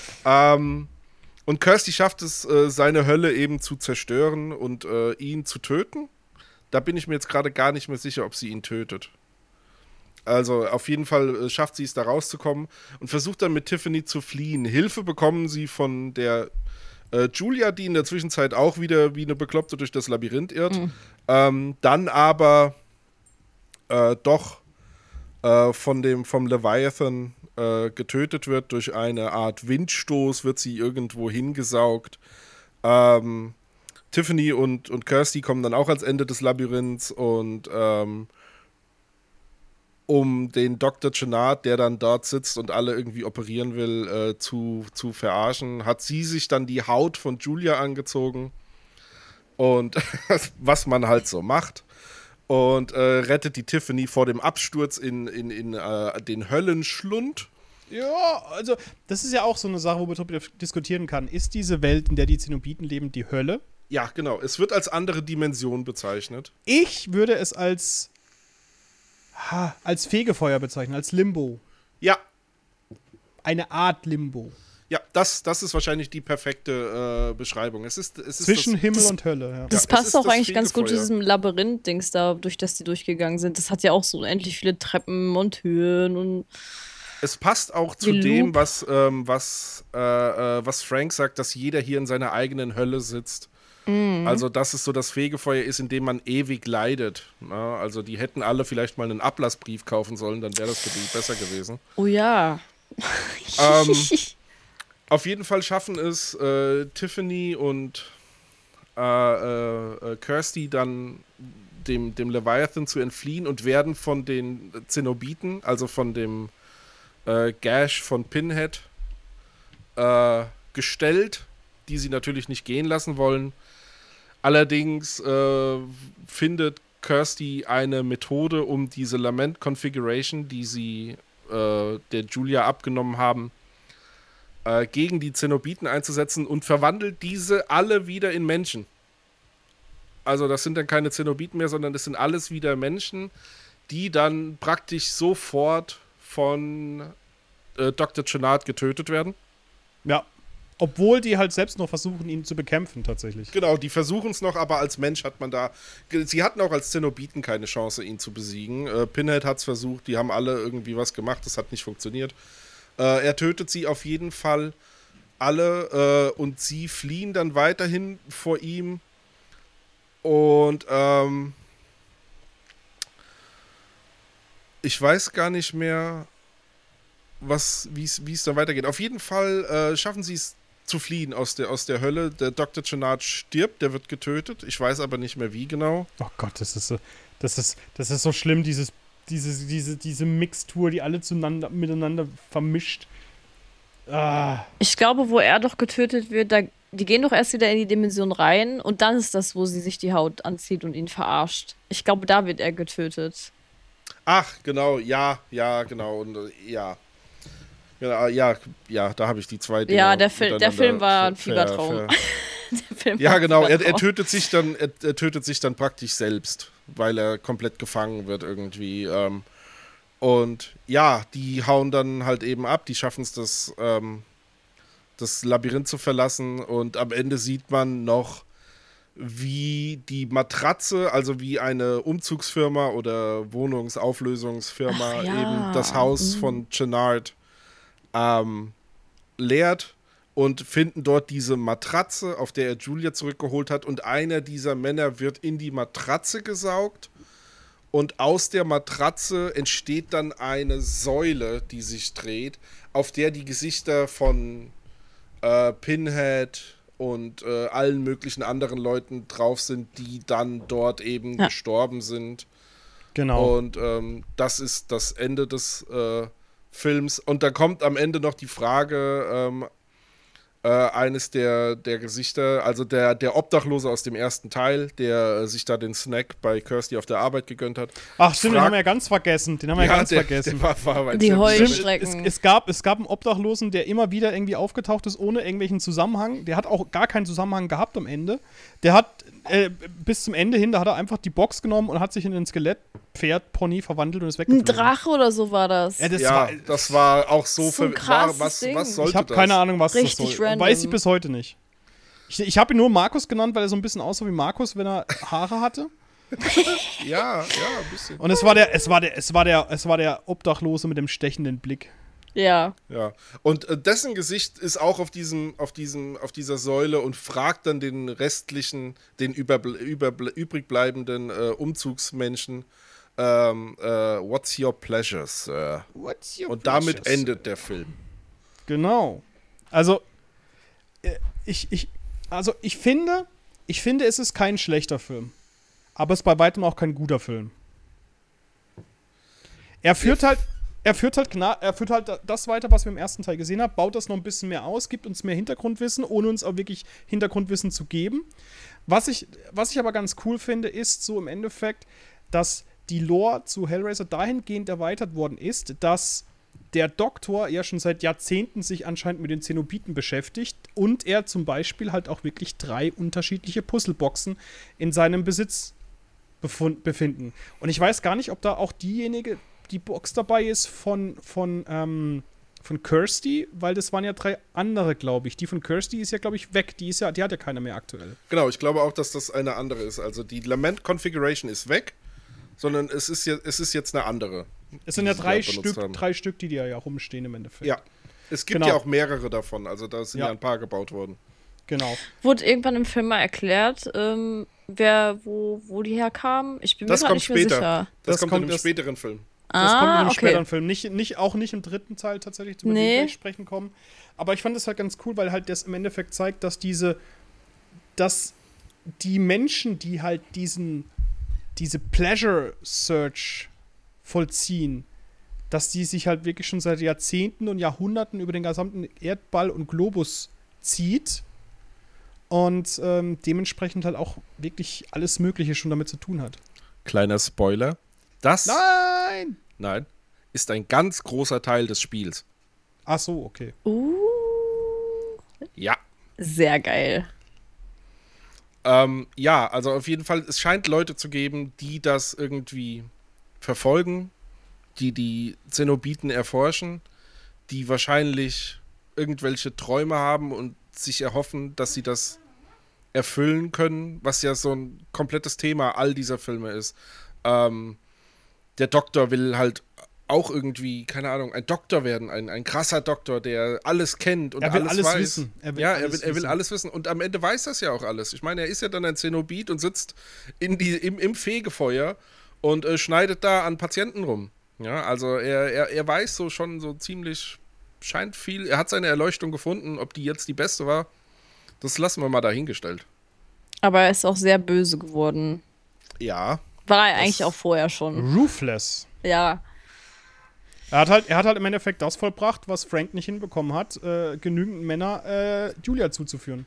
[SPEAKER 3] Und Kirsty schafft es, seine Hölle eben zu zerstören und ihn zu töten. Da bin ich mir jetzt gerade gar nicht mehr sicher, ob sie ihn tötet. Also auf jeden Fall schafft sie es, da rauszukommen und versucht dann mit Tiffany zu fliehen. Hilfe bekommen sie von der Julia, die in der Zwischenzeit auch wieder wie eine Bekloppte durch das Labyrinth irrt. Dann aber doch vom Leviathan getötet wird. Durch eine Art Windstoß wird sie irgendwo hingesaugt. Tiffany und Kirsty kommen dann auch ans Ende des Labyrinths und um den Dr. Chennard, der dann dort sitzt und alle irgendwie operieren will, zu verarschen, hat sie sich dann die Haut von Julia angezogen und was man halt so macht und rettet die Tiffany vor dem Absturz in den Höllenschlund
[SPEAKER 1] Ja, also, das ist ja auch so eine Sache, wo man darüber diskutieren kann. Ist diese Welt, in der die Zenobiten leben, die Hölle?
[SPEAKER 3] Ja, genau. Es wird als andere Dimension bezeichnet.
[SPEAKER 1] Ich würde es als Fegefeuer bezeichnen, als Limbo.
[SPEAKER 3] Ja,
[SPEAKER 1] Eine Art Limbo.
[SPEAKER 3] ja, das ist wahrscheinlich die perfekte Beschreibung. Es ist
[SPEAKER 1] Zwischen Himmel und Hölle, ja.
[SPEAKER 4] Das
[SPEAKER 3] es
[SPEAKER 4] passt
[SPEAKER 3] ist
[SPEAKER 4] auch
[SPEAKER 3] das
[SPEAKER 4] eigentlich ganz gut zu
[SPEAKER 3] Fegefeuer.
[SPEAKER 4] diesem Labyrinth-Dings da, durch das die durchgegangen sind. Das hat ja auch so unendlich viele Treppen und Höhen und.
[SPEAKER 3] Es passt auch zu
[SPEAKER 4] Wie
[SPEAKER 3] dem,
[SPEAKER 4] Loop.
[SPEAKER 3] was Frank sagt, dass jeder hier in seiner eigenen Hölle sitzt. Also, dass es so das Fegefeuer ist, in dem man ewig leidet. Ja, also, die hätten alle vielleicht mal einen Ablassbrief kaufen sollen, dann wäre das für die besser gewesen.
[SPEAKER 4] Oh ja.
[SPEAKER 3] Auf jeden Fall schaffen es Tiffany und Kirsty dann dem Leviathan zu entfliehen und werden von den Zenobiten, also von dem Gash von Pinhead, gestellt, die sie natürlich nicht gehen lassen wollen. Allerdings findet Kirsty eine Methode, um diese Lament Configuration, die sie der Julia abgenommen haben, gegen die Zenobiten einzusetzen und verwandelt diese alle wieder in Menschen. Also das sind dann keine Zenobiten mehr, sondern das sind alles wieder Menschen, die dann praktisch sofort von Dr. Chennard getötet werden.
[SPEAKER 1] Ja. Obwohl die halt selbst noch versuchen, ihn zu bekämpfen, tatsächlich.
[SPEAKER 3] Genau, die versuchen es noch, aber als Mensch hat man da. Sie hatten auch als Zenobiten keine Chance, ihn zu besiegen. Pinhead hat es versucht, die haben alle irgendwie was gemacht, das hat nicht funktioniert. Er tötet sie auf jeden Fall alle und sie fliehen dann weiterhin vor ihm. Und ich weiß gar nicht mehr, wie es dann weitergeht. Auf jeden Fall schaffen sie es zu fliehen aus der Hölle. Der Dr. Chennard stirbt, der wird getötet. Ich weiß aber nicht mehr, wie genau.
[SPEAKER 1] Oh Gott, das ist so schlimm, diese Mixtur, die alle miteinander vermischt.
[SPEAKER 4] Ich glaube, wo er doch getötet wird, die gehen doch erst wieder in die Dimension rein und dann ist das, wo sie sich die Haut anzieht und ihn verarscht. Ich glaube, da wird er getötet.
[SPEAKER 3] Ach, genau, ja, genau. Und ja. Ja, da habe ich die zwei Dinge.
[SPEAKER 4] Ja, der Film war ein Fiebertraum. Der Film
[SPEAKER 3] Ja,
[SPEAKER 4] war ein
[SPEAKER 3] genau. Er
[SPEAKER 4] Fiebertraum.
[SPEAKER 3] tötet sich dann praktisch selbst, weil er komplett gefangen wird irgendwie. Und ja, die hauen dann halt eben ab. Die schaffen es, das Labyrinth zu verlassen. Und am Ende sieht man noch, wie die Matratze, also wie eine Umzugsfirma oder Wohnungsauflösungsfirma
[SPEAKER 4] Ach ja.
[SPEAKER 3] eben das Haus von Chennard leert und finden dort diese Matratze, auf der er Julia zurückgeholt hat. Und einer dieser Männer wird in die Matratze gesaugt. Und aus der Matratze entsteht dann eine Säule, die sich dreht, auf der die Gesichter von Pinhead und allen möglichen anderen Leuten drauf sind, die dann dort eben gestorben sind.
[SPEAKER 1] Genau.
[SPEAKER 3] Und das ist das Ende des Films. Und da kommt am Ende noch die Frage, eines der Gesichter, also der Obdachlose aus dem ersten Teil, der sich da den Snack bei Kirsty auf der Arbeit gegönnt hat.
[SPEAKER 1] Ach stimmt, den haben wir ja ganz vergessen.
[SPEAKER 3] Der war
[SPEAKER 4] Die
[SPEAKER 3] sehr
[SPEAKER 4] Heuschrecken.
[SPEAKER 1] Es gab einen Obdachlosen, der immer wieder irgendwie aufgetaucht ist, ohne irgendwelchen Zusammenhang. Der hat auch gar keinen Zusammenhang gehabt am Ende. Der hat bis zum Ende hin, da hat er einfach die Box genommen und hat sich in ein Skelettpferd-Pony verwandelt und ist
[SPEAKER 4] Ein
[SPEAKER 1] weggeflogen.
[SPEAKER 4] Drache oder so war das.
[SPEAKER 3] Das war auch so
[SPEAKER 4] So ein krasses
[SPEAKER 3] was
[SPEAKER 4] Ding.
[SPEAKER 3] sollte
[SPEAKER 1] Ich habe
[SPEAKER 3] das?
[SPEAKER 1] keine Ahnung, was
[SPEAKER 4] Richtig
[SPEAKER 1] das soll.
[SPEAKER 4] random.
[SPEAKER 1] Weiß ich bis heute nicht. Ich habe ihn nur Markus genannt, weil er so ein bisschen aussah wie Markus, wenn er Haare hatte.
[SPEAKER 3] Ja, ein bisschen.
[SPEAKER 1] Und es war der Obdachlose mit dem stechenden Blick.
[SPEAKER 4] Ja.
[SPEAKER 3] Ja. Und dessen Gesicht ist auch auf dieser Säule und fragt dann den restlichen, den übrig bleibenden Umzugsmenschen, what's your pleasure, Sir? Und damit endet der Film.
[SPEAKER 1] Genau. Also, ich finde, es ist kein schlechter Film. Aber es ist bei weitem auch kein guter Film. Er führt halt das weiter, was wir im ersten Teil gesehen haben, baut das noch ein bisschen mehr aus, gibt uns mehr Hintergrundwissen, ohne uns auch wirklich Hintergrundwissen zu geben. Was ich aber ganz cool finde, ist so im Endeffekt, dass die Lore zu Hellraiser dahingehend erweitert worden ist, dass der Doktor ja schon seit Jahrzehnten sich anscheinend mit den Zenobiten beschäftigt und er zum Beispiel halt auch wirklich 3 unterschiedliche Puzzleboxen in seinem Besitz befinden. Und ich weiß gar nicht, ob da auch die Box dabei ist von Kirsty, weil das waren ja 3 andere, glaube ich. Die von Kirsty ist ja, glaube ich, weg. Die hat ja keiner mehr aktuell.
[SPEAKER 3] Genau, ich glaube auch, dass das eine andere ist. Also die Lament Configuration ist weg, sondern es ist jetzt eine andere.
[SPEAKER 1] Es sind ja
[SPEAKER 3] die
[SPEAKER 1] 3
[SPEAKER 3] sie da benutzt haben.
[SPEAKER 1] 3 Stück, die ja rumstehen im Endeffekt.
[SPEAKER 3] Ja, es gibt
[SPEAKER 1] Genau.
[SPEAKER 3] ja auch mehrere davon. Also da sind ja ein paar gebaut worden.
[SPEAKER 1] Genau.
[SPEAKER 4] Wurde irgendwann im Film mal erklärt, wo die herkamen? Ich bin mir
[SPEAKER 3] Das
[SPEAKER 4] gerade
[SPEAKER 3] kommt
[SPEAKER 4] nicht mehr
[SPEAKER 3] später.
[SPEAKER 4] sicher.
[SPEAKER 3] Das kommt in einem
[SPEAKER 1] erst-
[SPEAKER 3] späteren Film.
[SPEAKER 1] Das kommt in einem
[SPEAKER 4] okay.
[SPEAKER 1] späteren Film. Auch nicht im 3. Teil tatsächlich, über den wir gleich sprechen kommen. Aber ich fand das halt ganz cool, weil halt das im Endeffekt zeigt, dass die Menschen, die halt diese Pleasure Search vollziehen, dass die sich halt wirklich schon seit Jahrzehnten und Jahrhunderten über den gesamten Erdball und Globus zieht und dementsprechend halt auch wirklich alles Mögliche schon damit zu tun hat.
[SPEAKER 3] Kleiner Spoiler. Das
[SPEAKER 1] Nein!
[SPEAKER 3] ist ein ganz großer Teil des Spiels.
[SPEAKER 1] Ach so, okay.
[SPEAKER 3] Ja.
[SPEAKER 4] Sehr geil.
[SPEAKER 3] Ja, also auf jeden Fall, es scheint Leute zu geben, die das irgendwie verfolgen, die Zenobiten erforschen, die wahrscheinlich irgendwelche Träume haben und sich erhoffen, dass sie das erfüllen können, was ja so ein komplettes Thema all dieser Filme ist. Der Doktor will halt auch irgendwie, keine Ahnung, ein Doktor werden, ein krasser Doktor, der alles kennt und
[SPEAKER 1] Er will
[SPEAKER 3] alles
[SPEAKER 1] alles
[SPEAKER 3] weiß.
[SPEAKER 1] wissen. Er will
[SPEAKER 3] alles wissen. Und am Ende weiß das ja auch alles. Ich meine, er ist ja dann ein Zenobit und sitzt im Fegefeuer und schneidet da an Patienten rum. Ja, also er weiß so schon so ziemlich, scheint viel, er hat seine Erleuchtung gefunden, ob die jetzt die beste war, das lassen wir mal dahingestellt.
[SPEAKER 4] Aber er ist auch sehr böse geworden.
[SPEAKER 3] Ja.
[SPEAKER 4] War er eigentlich auch vorher schon.
[SPEAKER 1] Ruthless.
[SPEAKER 4] Ja.
[SPEAKER 1] Er hat halt im Endeffekt das vollbracht, was Frank nicht hinbekommen hat, genügend Männer Julia zuzuführen.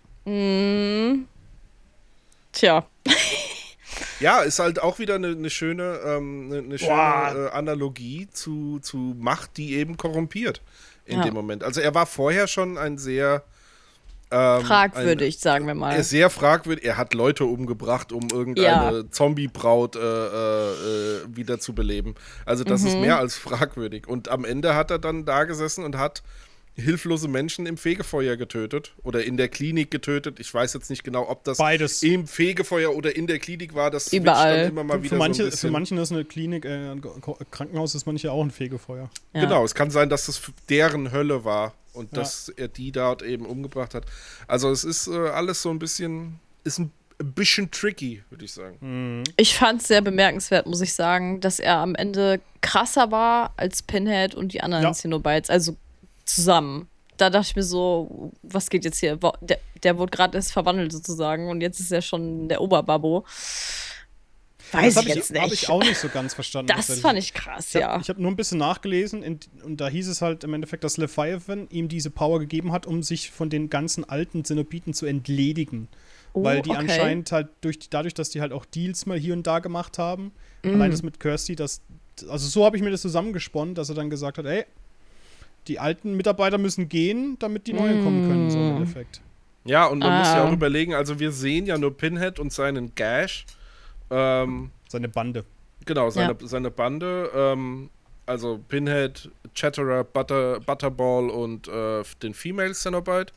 [SPEAKER 4] Tja.
[SPEAKER 3] Ja, ist halt auch wieder eine schöne, Analogie zu Macht, die eben korrumpiert in dem Moment. Also er war vorher schon ein sehr
[SPEAKER 4] Fragwürdig, sagen wir mal.
[SPEAKER 3] Er ist sehr fragwürdig. Er hat Leute umgebracht, um irgendeine Zombie-Braut wieder zu beleben. Also das ist mehr als fragwürdig. Und am Ende hat er dann da gesessen und hat hilflose Menschen im Fegefeuer getötet oder in der Klinik getötet. Ich weiß jetzt nicht genau, ob das
[SPEAKER 1] Beides.
[SPEAKER 3] im Fegefeuer oder in der Klinik war. Das switcht
[SPEAKER 4] Überall.
[SPEAKER 3] dann immer mal wieder
[SPEAKER 1] Für manche,
[SPEAKER 3] so ein bisschen.
[SPEAKER 1] für manchen ist eine Klinik, ein Krankenhaus ist manche auch ein Fegefeuer.
[SPEAKER 4] Ja.
[SPEAKER 3] Genau, es kann sein, dass das deren Hölle war und dass er die dort eben umgebracht hat. Also es ist alles so ein bisschen tricky, würde ich sagen.
[SPEAKER 4] Ich fand es sehr bemerkenswert, muss ich sagen, dass er am Ende krasser war als Pinhead und die anderen Cenobites, also zusammen. Da dachte ich mir so, was geht jetzt hier? Der wurde gerade erst verwandelt sozusagen und jetzt ist er schon der Oberbabbo. Weiß ich jetzt nicht.
[SPEAKER 1] Habe ich auch nicht so ganz verstanden.
[SPEAKER 4] Das fand ich krass, ja.
[SPEAKER 1] Ich habe nur ein bisschen nachgelesen und da hieß es halt im Endeffekt, dass Leviathan ihm diese Power gegeben hat, um sich von den ganzen alten Zenobiten zu entledigen. Weil die anscheinend halt dadurch, dass die halt auch Deals mal hier und da gemacht haben, allein das mit Kirsty, also so habe ich mir das zusammengesponnen, dass er dann gesagt hat, ey, die alten Mitarbeiter müssen gehen, damit die neuen kommen können, so im Endeffekt.
[SPEAKER 3] Ja, und man muss ja auch überlegen, also wir sehen ja nur Pinhead und seinen Gash.
[SPEAKER 1] Seine Bande.
[SPEAKER 3] Genau, seine Bande. Also Pinhead, Chatterer, Butterball und den Female Cenobite.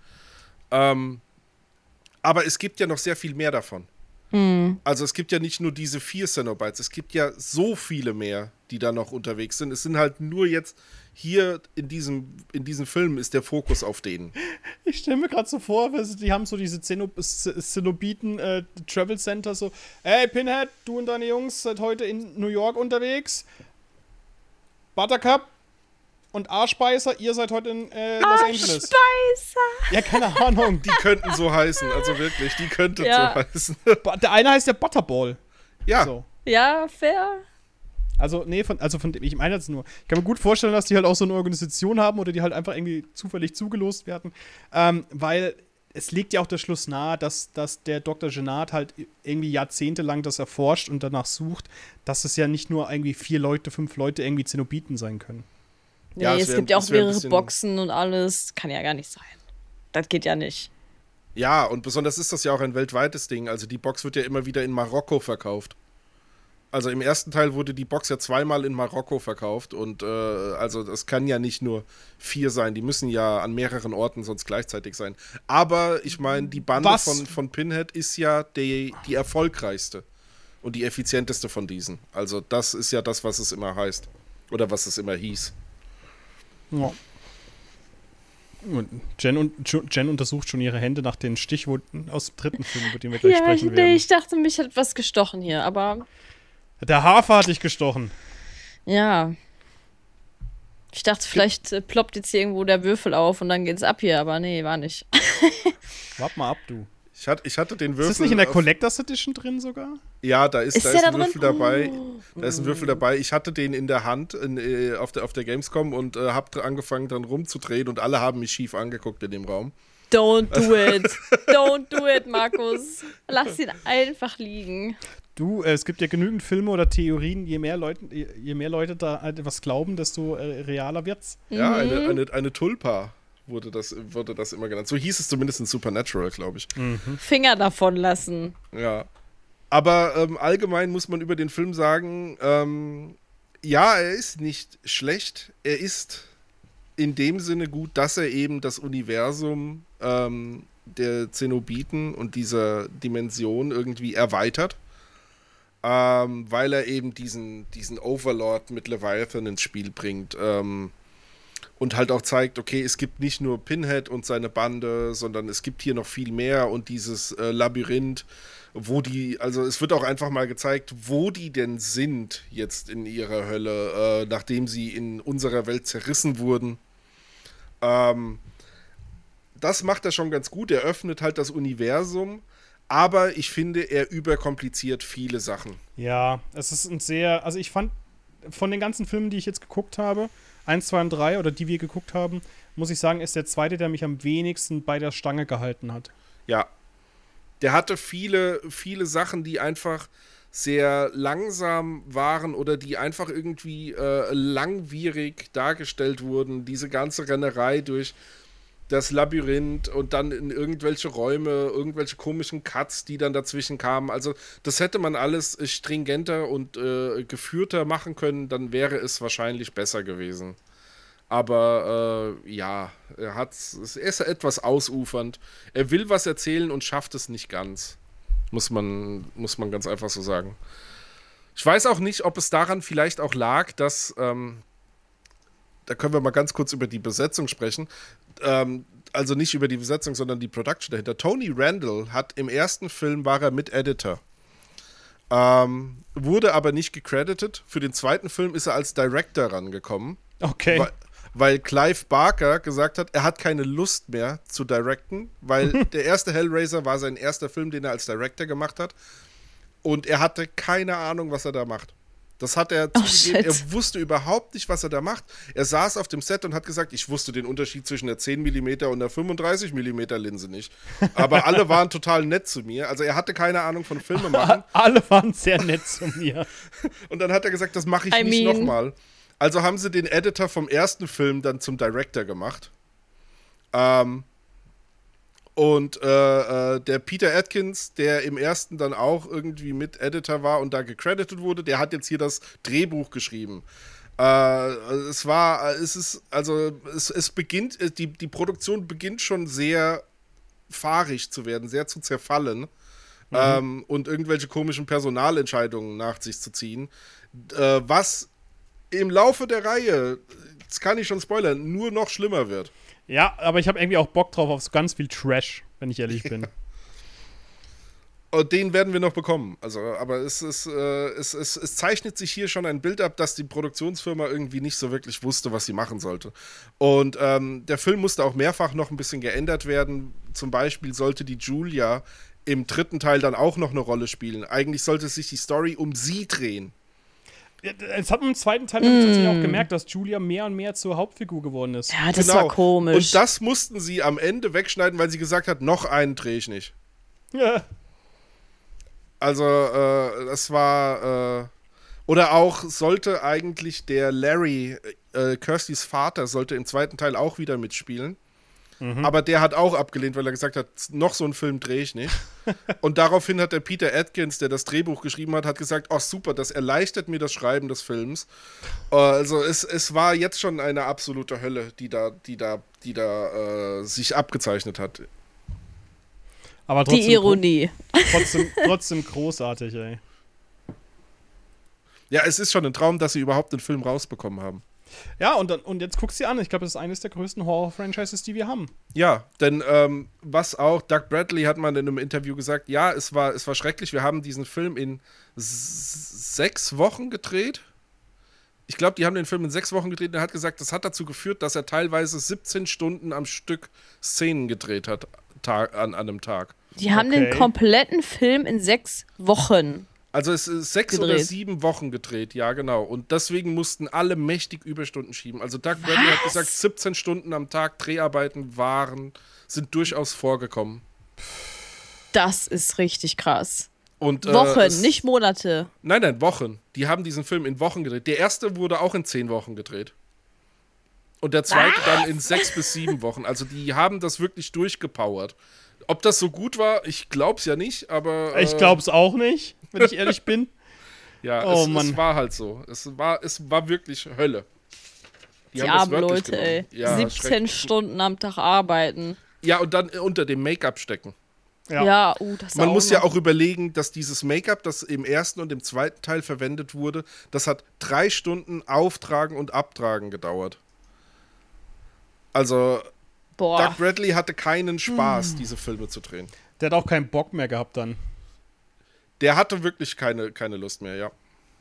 [SPEAKER 3] Aber es gibt ja noch sehr viel mehr davon. Also es gibt ja nicht nur diese 4 Cenobites, es gibt ja so viele mehr, die da noch unterwegs sind. Es sind halt nur jetzt hier in diesem Film ist der Fokus auf denen.
[SPEAKER 1] Ich stelle mir gerade so vor, die haben so diese Zenobiten Travel Center so, hey Pinhead, du und deine Jungs seid heute in New York unterwegs. Buttercup und Arschbeißer, ihr seid heute in Los Angeles.
[SPEAKER 4] Arschbeißer!
[SPEAKER 1] Ja, keine Ahnung.
[SPEAKER 3] Die könnten so heißen, also wirklich, die könnten
[SPEAKER 4] Ja.
[SPEAKER 3] so heißen.
[SPEAKER 1] Der eine heißt ja Butterball.
[SPEAKER 3] Ja,
[SPEAKER 1] So.
[SPEAKER 4] Ja, fair.
[SPEAKER 1] Also, von dem, ich meine jetzt nur, ich kann mir gut vorstellen, dass die halt auch so eine Organisation haben oder die halt einfach irgendwie zufällig zugelost werden, weil es liegt ja auch der Schluss nahe, dass der Dr. Genard halt irgendwie jahrzehntelang das erforscht und danach sucht, dass es ja nicht nur irgendwie 4 Leute, 5 Leute irgendwie Zenobiten sein können.
[SPEAKER 4] Nee,
[SPEAKER 3] Ja,
[SPEAKER 4] es gibt ja auch
[SPEAKER 3] es wär ein
[SPEAKER 4] mehrere
[SPEAKER 3] bisschen-
[SPEAKER 4] Boxen und alles. Kann ja gar nicht sein. Das geht ja nicht.
[SPEAKER 3] Ja, und besonders ist das ja auch ein weltweites Ding. Also die Box wird ja immer wieder in Marokko verkauft. Also im ersten Teil wurde die Box ja zweimal in Marokko verkauft und also das kann ja nicht nur 4 sein, die müssen ja an mehreren Orten sonst gleichzeitig sein. Aber ich meine, die Bande
[SPEAKER 1] Was?
[SPEAKER 3] von Pinhead ist ja die erfolgreichste und die effizienteste von diesen. Also das ist ja das, was es immer heißt. Oder was es immer hieß.
[SPEAKER 1] Ja. Und Jen untersucht schon ihre Hände nach den Stichwunden aus dem 3. Film, über den wir gleich sprechen werden.
[SPEAKER 4] ich dachte, mich hat was gestochen hier, aber
[SPEAKER 1] Der Hafer hat dich gestochen.
[SPEAKER 4] ja. Ich dachte, vielleicht ploppt jetzt hier irgendwo der Würfel auf und dann geht's ab hier, aber nee, war nicht.
[SPEAKER 1] Wart mal ab, du.
[SPEAKER 3] Ich hatte den Würfel.
[SPEAKER 1] Ist das nicht in der
[SPEAKER 3] auf-
[SPEAKER 1] Collectors Edition drin sogar?
[SPEAKER 3] Ja, da ist
[SPEAKER 4] Ist
[SPEAKER 3] ein
[SPEAKER 4] der da
[SPEAKER 3] Würfel
[SPEAKER 4] drin?
[SPEAKER 3] dabei.
[SPEAKER 4] Oh.
[SPEAKER 3] Da ist ein Würfel dabei. Ich hatte den in der Hand auf der Gamescom und habe angefangen dran rumzudrehen und alle haben mich schief angeguckt in dem Raum.
[SPEAKER 4] Don't do it. Don't do it, Markus. Lass ihn einfach liegen.
[SPEAKER 1] Du, es gibt ja genügend Filme oder Theorien, je mehr Leute da etwas glauben, desto realer wird's.
[SPEAKER 3] Ja, eine Tulpa wurde das immer genannt. So hieß es zumindest in Supernatural, glaube ich.
[SPEAKER 4] Finger davon lassen.
[SPEAKER 3] Ja. Aber allgemein muss man über den Film sagen, ja, er ist nicht schlecht. Er ist in dem Sinne gut, dass er eben das Universum der Zenobiten und dieser Dimension irgendwie erweitert. Weil er eben diesen Overlord mit Leviathan ins Spiel bringt. Und halt auch zeigt, okay, es gibt nicht nur Pinhead und seine Bande, sondern es gibt hier noch viel mehr und dieses Labyrinth, also es wird auch einfach mal gezeigt, wo die denn sind jetzt in ihrer Hölle, nachdem sie in unserer Welt zerrissen wurden. Das macht er schon ganz gut, er öffnet halt das Universum, aber ich finde, er überkompliziert viele Sachen.
[SPEAKER 1] Ja, es ist also ich fand, von den ganzen Filmen, die ich jetzt geguckt habe, 1, 2 und 3 oder die wir geguckt haben, muss ich sagen, ist der zweite, der mich am wenigsten bei der Stange gehalten hat.
[SPEAKER 3] Ja. Der hatte viele, viele Sachen, die einfach sehr langsam waren oder die einfach irgendwie langwierig dargestellt wurden. Diese ganze Rennerei durch das Labyrinth und dann in irgendwelche Räume, irgendwelche komischen Cuts, die dann dazwischen kamen. Also das hätte man alles stringenter und geführter machen können, dann wäre es wahrscheinlich besser gewesen. Aber ja, er ist etwas ausufernd. Er will was erzählen und schafft es nicht ganz. Muss man ganz einfach so sagen. Ich weiß auch nicht, ob es daran vielleicht auch lag, dass da können wir mal ganz kurz über die Besetzung sprechen. Also nicht über die Besetzung, sondern die Production dahinter. Tony Randall hat im ersten Film war er Mit-Editor. Wurde aber nicht gecredited. Für den zweiten Film ist er als Director rangekommen.
[SPEAKER 1] Okay.
[SPEAKER 3] Weil Clive Barker gesagt hat, er hat keine Lust mehr zu directen, weil der erste Hellraiser war sein erster Film, den er als Director gemacht hat. Und er hatte keine Ahnung, was er da macht. Das hat er zugegeben. Er wusste überhaupt nicht, was er da macht. Er saß auf dem Set und hat gesagt, ich wusste den Unterschied zwischen der 10 mm und der 35 mm Linse nicht. Aber alle waren total nett zu mir. Also er hatte keine Ahnung von Filmemachen.
[SPEAKER 1] Alle waren sehr nett zu mir.
[SPEAKER 3] Und dann hat er gesagt, das mache ich nicht nochmal. Also haben sie den Editor vom ersten Film dann zum Director gemacht. Und der Peter Atkins, der im ersten dann auch irgendwie mit Editor war und da gecredited wurde, der hat jetzt hier das Drehbuch geschrieben. Es beginnt, die Produktion beginnt schon sehr fahrig zu werden, sehr zu zerfallen und irgendwelche komischen Personalentscheidungen nach sich zu ziehen. Was im Laufe der Reihe, das kann ich schon spoilern, nur noch schlimmer wird.
[SPEAKER 1] Ja, aber ich habe irgendwie auch Bock drauf auf so ganz viel Trash, wenn ich ehrlich bin.
[SPEAKER 3] Und den werden wir noch bekommen. Also, aber es zeichnet sich hier schon ein Bild ab, dass die Produktionsfirma irgendwie nicht so wirklich wusste, was sie machen sollte. Und der Film musste auch mehrfach noch ein bisschen geändert werden. Zum Beispiel sollte die Julia im dritten Teil dann auch noch eine Rolle spielen. Eigentlich sollte sich die Story um sie drehen.
[SPEAKER 1] Es hat man im zweiten Teil tatsächlich auch gemerkt, dass Julia mehr und mehr zur Hauptfigur geworden ist.
[SPEAKER 4] Ja, das war komisch.
[SPEAKER 3] Und das mussten sie am Ende wegschneiden, weil sie gesagt hat, noch einen drehe ich nicht.
[SPEAKER 1] Ja.
[SPEAKER 3] Also, das war oder auch sollte eigentlich der Larry Kirstys Vater sollte im zweiten Teil auch wieder mitspielen. Aber der hat auch abgelehnt, weil er gesagt hat, noch so einen Film drehe ich nicht. Und daraufhin hat der Peter Atkins, der das Drehbuch geschrieben hat, gesagt, oh super, das erleichtert mir das Schreiben des Films. Also es war jetzt schon eine absolute Hölle, die da sich abgezeichnet hat.
[SPEAKER 1] Aber trotzdem,
[SPEAKER 4] Die Ironie.
[SPEAKER 1] Trotzdem großartig, ey.
[SPEAKER 3] Ja, es ist schon ein Traum, dass sie überhaupt den Film rausbekommen haben.
[SPEAKER 1] Ja, und jetzt guckst du dir an. Ich glaube, das ist eines der größten Horror-Franchises, die wir haben.
[SPEAKER 3] Ja, denn was auch, Doug Bradley hat mal in einem Interview gesagt, ja, es war schrecklich, wir haben diesen Film in 6 Wochen gedreht. Ich glaube, die haben den Film in 6 Wochen gedreht und er hat gesagt, das hat dazu geführt, dass er teilweise 17 Stunden am Stück Szenen gedreht hat an einem Tag.
[SPEAKER 4] Die haben den kompletten Film in 6 Wochen.
[SPEAKER 3] Also es ist 6
[SPEAKER 4] gedreht.
[SPEAKER 3] oder 7 Wochen gedreht, ja genau. Und deswegen mussten alle mächtig Überstunden schieben. Also Doug Bradley hat gesagt, 17 Stunden am Tag Dreharbeiten sind durchaus vorgekommen.
[SPEAKER 4] Das ist richtig krass.
[SPEAKER 3] Und,
[SPEAKER 4] Wochen, nicht Monate.
[SPEAKER 3] Nein, Wochen. Die haben diesen Film in Wochen gedreht. Der erste wurde auch in 10 Wochen gedreht. Und der zweite dann in 6 bis 7 Wochen. Also die haben das wirklich durchgepowert. Ob das so gut war, ich glaub's ja nicht, aber...
[SPEAKER 1] Ich glaub's auch nicht, wenn ich ehrlich bin.
[SPEAKER 3] Ja,
[SPEAKER 1] Mann.
[SPEAKER 3] es war halt so. Es war wirklich Hölle.
[SPEAKER 4] Die armen Leute,
[SPEAKER 3] genommen.
[SPEAKER 4] ey.
[SPEAKER 3] Ja,
[SPEAKER 4] 17 Stunden am Tag arbeiten.
[SPEAKER 3] Ja, und dann unter dem Make-up stecken.
[SPEAKER 1] Ja.
[SPEAKER 4] Das
[SPEAKER 3] Man
[SPEAKER 4] auch
[SPEAKER 3] muss
[SPEAKER 4] noch.
[SPEAKER 3] ja auch überlegen, dass dieses Make-up, das im ersten und im zweiten Teil verwendet wurde, das hat 3 Stunden Auftragen und Abtragen gedauert. Also, Doug Bradley hatte keinen Spaß, diese Filme zu drehen.
[SPEAKER 1] Der hat auch keinen Bock mehr gehabt dann.
[SPEAKER 3] Der hatte wirklich keine Lust mehr, ja.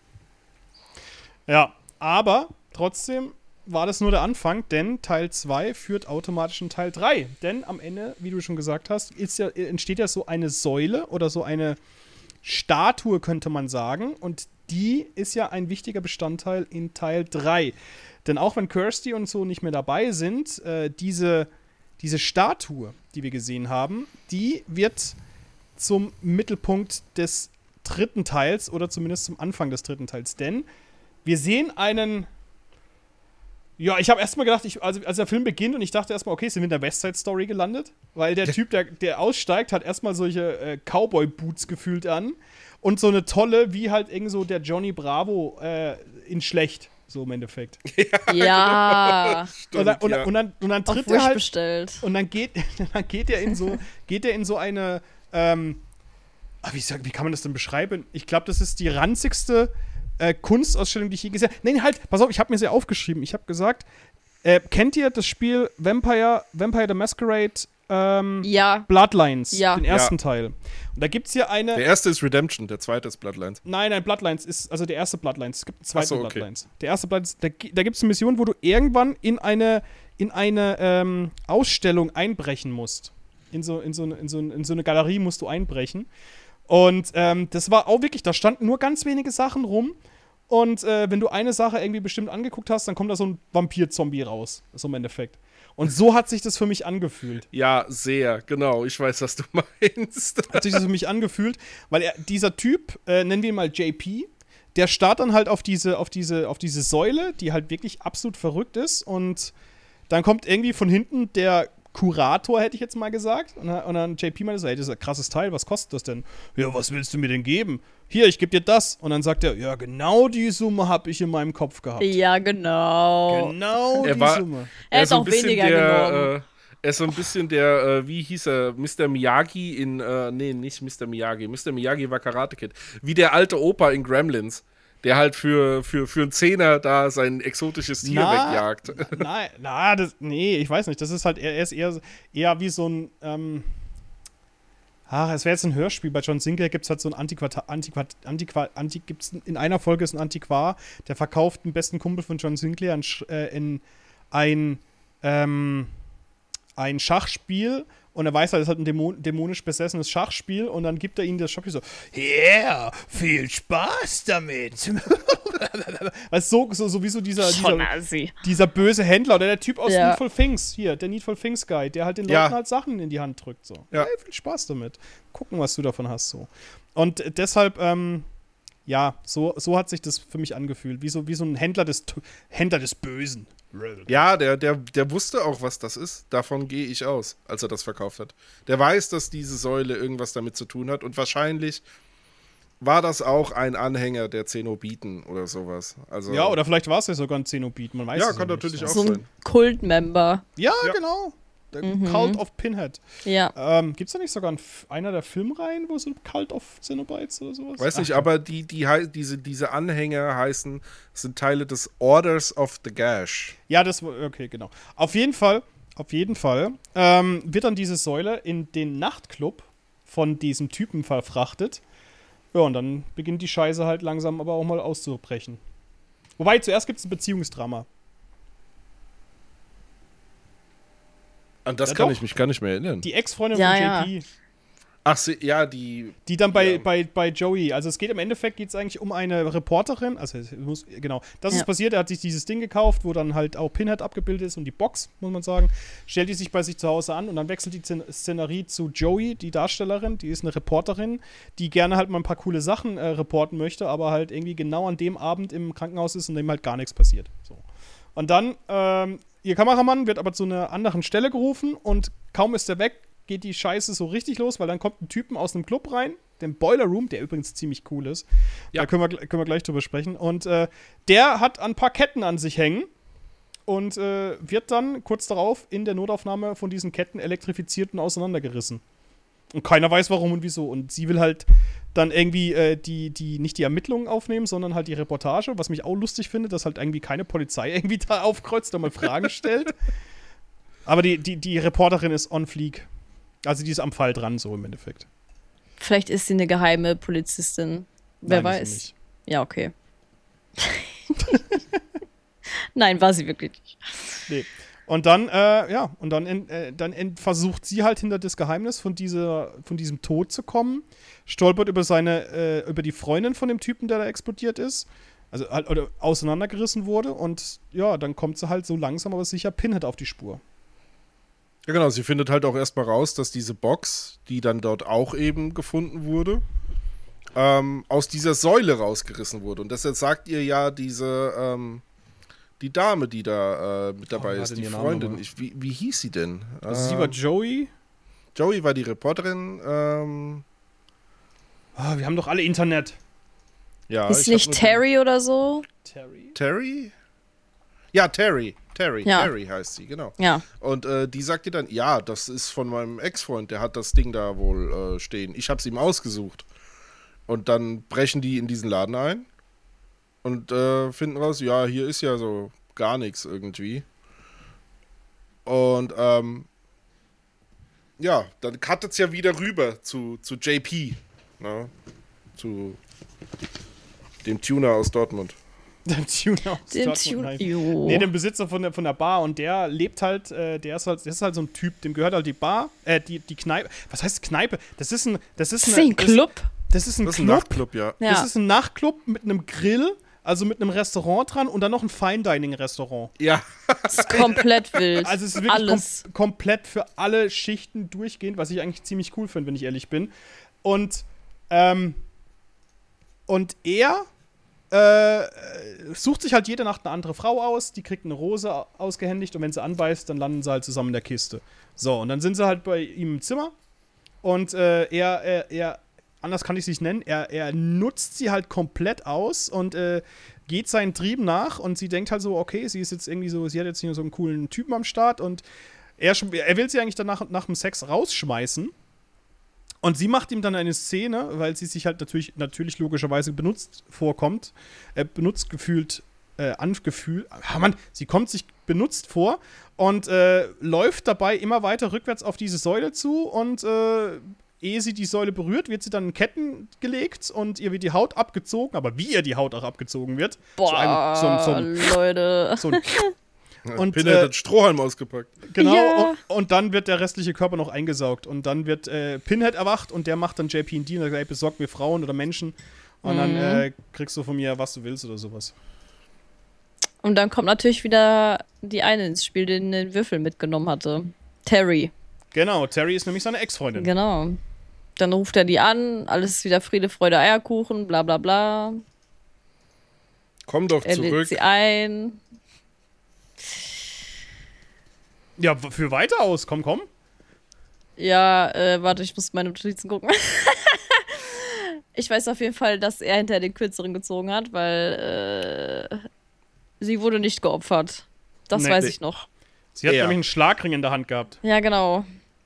[SPEAKER 1] Ja, aber trotzdem war das nur der Anfang, denn Teil 2 führt automatisch in Teil 3. Denn am Ende, wie du schon gesagt hast, entsteht ja so eine Säule oder so eine Statue, könnte man sagen. Und die ist ja ein wichtiger Bestandteil in Teil 3. Denn auch wenn Kirsty und so nicht mehr dabei sind, diese Statue, die wir gesehen haben, die wird zum Mittelpunkt des 3. Teils oder zumindest zum Anfang des 3. Teils. Denn wir sehen einen. Ja, ich habe erstmal gedacht, als der Film beginnt und ich dachte erstmal, okay, sind wir in der West Side Story gelandet? Weil der Typ, der aussteigt, hat erstmal solche Cowboy-Boots gefühlt an und so eine tolle, wie halt irgend so der Johnny Bravo in schlecht, so im Endeffekt.
[SPEAKER 4] Ja.
[SPEAKER 3] Stimmt,
[SPEAKER 1] und dann tritt
[SPEAKER 4] Auf
[SPEAKER 1] er
[SPEAKER 4] Wish
[SPEAKER 1] halt
[SPEAKER 4] bestellt.
[SPEAKER 1] und dann geht er in so eine wie kann man das denn beschreiben? Ich glaube, das ist die ranzigste Kunstausstellung, die ich je gesehen habe. Nein, halt, pass auf, ich habe mir sie aufgeschrieben. Ich habe gesagt, kennt ihr das Spiel Vampire the Masquerade
[SPEAKER 4] Ja.
[SPEAKER 1] Bloodlines,
[SPEAKER 4] Ja.
[SPEAKER 1] den ersten Teil? Und da gibt es hier eine.
[SPEAKER 3] Der erste ist Redemption, der zweite ist Bloodlines.
[SPEAKER 1] Nein, Bloodlines ist, also der erste Bloodlines. Es gibt einen zweiten
[SPEAKER 3] Ach so, okay.
[SPEAKER 1] Bloodlines. Der erste Bloodlines, da gibt es eine Mission, wo du irgendwann in eine Ausstellung einbrechen musst. In so eine Galerie musst du einbrechen. Und das war auch wirklich, da standen nur ganz wenige Sachen rum. Und wenn du eine Sache irgendwie bestimmt angeguckt hast, dann kommt da so ein Vampir-Zombie raus. So im Endeffekt. Und so hat sich das für mich angefühlt.
[SPEAKER 3] Ja, sehr, genau. Ich weiß, was du meinst.
[SPEAKER 1] Hat sich das für mich angefühlt, weil dieser Typ, nennen wir ihn mal JP, der starrt dann halt auf diese Säule, die halt wirklich absolut verrückt ist. Und dann kommt irgendwie von hinten der Kurator, hätte ich jetzt mal gesagt. Und dann JP meinte so, hey, das ist ein krasses Teil, was kostet das denn? Ja, was willst du mir denn geben? Hier, ich gebe dir das. Und dann sagt er, ja, genau die Summe habe ich in meinem Kopf gehabt.
[SPEAKER 4] Ja, genau.
[SPEAKER 1] Genau
[SPEAKER 3] Er
[SPEAKER 1] die
[SPEAKER 3] war-
[SPEAKER 1] Summe.
[SPEAKER 4] Er
[SPEAKER 3] ist
[SPEAKER 4] hat
[SPEAKER 3] so ein
[SPEAKER 4] auch
[SPEAKER 3] bisschen
[SPEAKER 4] weniger genommen.
[SPEAKER 3] Er ist so ein bisschen der, wie hieß er, Mr. Miyagi in, nee, nicht Mr. Miyagi. Mr. Miyagi war Karate Kid. Wie der alte Opa in Gremlins, der halt für einen Zehner da sein exotisches Tier wegjagt.
[SPEAKER 1] Nee, ich weiß nicht. Das ist halt, er ist eher wie so ein, es wäre jetzt ein Hörspiel. Bei John Sinclair gibt es halt so ein gibt's in einer Folge ist ein Antiquar, der verkauft den besten Kumpel von John Sinclair ein Schachspiel und er weiß halt, es hat ein dämonisch besessenes Schachspiel und dann gibt er ihnen das Schachspiel so,
[SPEAKER 2] Yeah, viel Spaß damit.
[SPEAKER 1] weißt du, so wie so
[SPEAKER 4] Schon assi.
[SPEAKER 1] dieser böse Händler oder der Typ aus
[SPEAKER 4] Ja.
[SPEAKER 1] Needful Things, hier, der Needful Things Guy, der halt den
[SPEAKER 3] Ja.
[SPEAKER 1] Leuten halt Sachen in die Hand drückt, so.
[SPEAKER 3] Ja.
[SPEAKER 1] Hey, viel Spaß damit. Gucken, was du davon hast, so. Und deshalb, Ja, so hat sich das für mich angefühlt. Wie so ein Händler des Bösen.
[SPEAKER 3] Ja, der wusste auch, was das ist. Davon gehe ich aus, als er das verkauft hat. Der weiß, dass diese Säule irgendwas damit zu tun hat. Und wahrscheinlich war das auch ein Anhänger der Zenobiten oder sowas. Also,
[SPEAKER 1] Ja, oder vielleicht war es ja sogar ein Zenobit, man weiß
[SPEAKER 3] ja,
[SPEAKER 1] es
[SPEAKER 3] kann
[SPEAKER 1] nicht.
[SPEAKER 3] natürlich auch
[SPEAKER 4] So
[SPEAKER 3] sein.
[SPEAKER 4] ein Kult-Member.
[SPEAKER 1] Ja,
[SPEAKER 3] Ja.
[SPEAKER 1] genau. Der Cult of Pinhead.
[SPEAKER 4] Ja.
[SPEAKER 1] Gibt's da nicht sogar einer der Filmreihen, wo so Cult of Cenobites oder sowas?
[SPEAKER 3] Weiß nicht, aber diese Anhänger sind Teile des Orders of the Gash.
[SPEAKER 1] Ja, okay, genau. Auf jeden Fall, wird dann diese Säule in den Nachtclub von diesem Typen verfrachtet. Ja, und dann beginnt die Scheiße halt langsam aber auch mal auszubrechen. Wobei, zuerst gibt es ein Beziehungsdrama.
[SPEAKER 3] An das
[SPEAKER 1] Ja,
[SPEAKER 3] kann
[SPEAKER 1] doch.
[SPEAKER 3] ich mich gar nicht mehr erinnern.
[SPEAKER 1] Die Ex-Freundin
[SPEAKER 4] Ja,
[SPEAKER 1] von JP,
[SPEAKER 3] Ach, ja, die
[SPEAKER 1] die dann
[SPEAKER 3] Ja.
[SPEAKER 1] bei Joey, also es geht im Endeffekt geht's eigentlich um eine Reporterin, also genau, das ist
[SPEAKER 4] Ja.
[SPEAKER 1] passiert, er hat sich dieses Ding gekauft, wo dann halt auch Pinhead abgebildet ist und die Box, muss man sagen, stellt die sich bei sich zu Hause an und dann wechselt die Szenerie zu Joey, die Darstellerin, die ist eine Reporterin, die gerne halt mal ein paar coole Sachen reporten möchte, aber halt irgendwie genau an dem Abend im Krankenhaus ist und dem halt gar nichts passiert. So. Und dann, ihr Kameramann wird aber zu einer anderen Stelle gerufen und kaum ist er weg, geht die Scheiße so richtig los, weil dann kommt ein Typen aus einem Club rein, den Boiler Room, der übrigens ziemlich cool ist.
[SPEAKER 3] Ja.
[SPEAKER 1] Da können wir gleich drüber sprechen. Und der hat ein paar Ketten an sich hängen und wird dann kurz darauf in der Notaufnahme von diesen Ketten elektrifiziert und auseinandergerissen. Und keiner weiß warum und wieso. Und sie will halt dann irgendwie nicht die Ermittlungen aufnehmen, sondern halt die Reportage, was mich auch lustig finde, dass halt irgendwie keine Polizei irgendwie da aufkreuzt und mal Fragen stellt. Aber die Reporterin ist on fleek. Also die ist am Fall dran, so im Endeffekt.
[SPEAKER 4] Vielleicht ist sie eine geheime Polizistin. Wer
[SPEAKER 1] Nein, ist
[SPEAKER 4] weiß.
[SPEAKER 1] sie nicht.
[SPEAKER 4] Ja, okay. Nein, war sie wirklich nicht.
[SPEAKER 1] Nee. Und dann, versucht sie halt hinter das Geheimnis von diesem Tod zu kommen, stolpert über die Freundin von dem Typen, der da explodiert ist, also halt, oder auseinandergerissen wurde und ja, dann kommt sie halt so langsam aber sicher Pinhead auf die Spur.
[SPEAKER 3] Ja, genau, sie findet halt auch erstmal raus, dass diese Box, die dann dort auch eben gefunden wurde, aus dieser Säule rausgerissen wurde. Und deshalb sagt ihr ja die Dame, die da mit dabei
[SPEAKER 1] war
[SPEAKER 3] ist,
[SPEAKER 1] denn
[SPEAKER 3] die
[SPEAKER 1] ihr Name
[SPEAKER 3] Freundin.
[SPEAKER 1] nochmal?
[SPEAKER 3] Wie hieß sie denn?
[SPEAKER 1] Also sie war Joey.
[SPEAKER 3] Joey war die Reporterin.
[SPEAKER 1] Wir haben doch alle Internet.
[SPEAKER 3] Ja,
[SPEAKER 4] Ist
[SPEAKER 3] ich hab
[SPEAKER 4] nicht
[SPEAKER 3] nur
[SPEAKER 4] Terry oder so?
[SPEAKER 3] Terry? Ja, Terry.
[SPEAKER 4] Ja.
[SPEAKER 3] Terry heißt sie, genau.
[SPEAKER 4] Ja.
[SPEAKER 3] Und die sagt ihr dann, ja, das ist von meinem Ex-Freund, der hat das Ding da wohl stehen. Ich hab's ihm ausgesucht. Und dann brechen die in diesen Laden ein und finden raus, ja, hier ist ja so gar nichts irgendwie. Und ja, dann cuttet's ja wieder rüber zu JP, ne? Zu dem Tuner aus Dortmund.
[SPEAKER 1] Den Tuner aus
[SPEAKER 4] Den
[SPEAKER 1] Dortmund, nein.
[SPEAKER 4] Jo.
[SPEAKER 1] Nee, den Besitzer von der Bar und der lebt halt, das ist halt so ein Typ, dem gehört halt die Bar, die Kneipe. Was heißt Kneipe? Das ist ein
[SPEAKER 4] Club?
[SPEAKER 1] Das ist ein
[SPEAKER 3] Das ist ein
[SPEAKER 1] Club.
[SPEAKER 3] Nachtclub, ja.
[SPEAKER 4] Ja.
[SPEAKER 1] Das ist ein Nachtclub mit einem Grill, also mit einem Restaurant dran und dann noch ein Fine-Dining-Restaurant.
[SPEAKER 3] Ja,
[SPEAKER 4] Das ist komplett wild.
[SPEAKER 1] Also es ist wirklich
[SPEAKER 4] alles.
[SPEAKER 1] komplett für alle Schichten durchgehend, was ich eigentlich ziemlich cool finde, wenn ich ehrlich bin. Und er sucht sich halt jede Nacht eine andere Frau aus, die kriegt eine Rose ausgehändigt und wenn sie anbeißt, dann landen sie halt zusammen in der Kiste. So, und dann sind sie halt bei ihm im Zimmer und er anders kann ich es nicht nennen, er nutzt sie halt komplett aus und geht seinen Trieben nach und sie denkt halt so, okay, sie ist jetzt irgendwie so, sie hat jetzt hier so einen coolen Typen am Start und er will sie eigentlich danach nach dem Sex rausschmeißen. Und sie macht ihm dann eine Szene, weil sie sich halt natürlich logischerweise benutzt sie kommt sich benutzt vor und läuft dabei immer weiter rückwärts auf diese Säule zu und ehe sie die Säule berührt, wird sie dann in Ketten gelegt und ihr wird die Haut abgezogen, aber wie ihr die Haut auch abgezogen wird.
[SPEAKER 4] Boah, Leute.
[SPEAKER 1] So ein und,
[SPEAKER 3] Pinhead hat Strohhalm ausgepackt.
[SPEAKER 1] genau,
[SPEAKER 4] Ja.
[SPEAKER 1] und dann wird der restliche Körper noch eingesaugt. Und dann wird Pinhead erwacht und der macht dann JP und sagt, ey, besorg mir Frauen oder Menschen. Und dann kriegst du von mir, was du willst oder sowas.
[SPEAKER 4] Und dann kommt natürlich wieder die eine ins Spiel, die den Würfel mitgenommen hatte. Terry.
[SPEAKER 1] Genau, Terry ist nämlich seine Ex-Freundin.
[SPEAKER 4] Genau. Dann ruft er die an, alles ist wieder Friede, Freude, Eierkuchen, bla bla bla.
[SPEAKER 3] Komm doch
[SPEAKER 4] Er lädt
[SPEAKER 3] zurück.
[SPEAKER 4] sie ein.
[SPEAKER 1] Ja, für weiter aus. Komm.
[SPEAKER 4] Ja, warte, ich muss meine Notizen gucken. Ich weiß auf jeden Fall, dass er hinter den Kürzeren gezogen hat, weil sie wurde nicht geopfert. Das
[SPEAKER 1] Nee.
[SPEAKER 4] weiß ich noch.
[SPEAKER 1] Sie hat
[SPEAKER 3] Ja.
[SPEAKER 1] nämlich einen Schlagring in der Hand gehabt.
[SPEAKER 4] Ja, genau.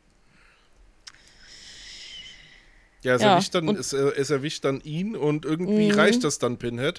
[SPEAKER 3] Ja, es,
[SPEAKER 4] Ja,
[SPEAKER 3] erwischt dann,
[SPEAKER 4] und-
[SPEAKER 3] es erwischt dann ihn und irgendwie reicht das dann Pinhead,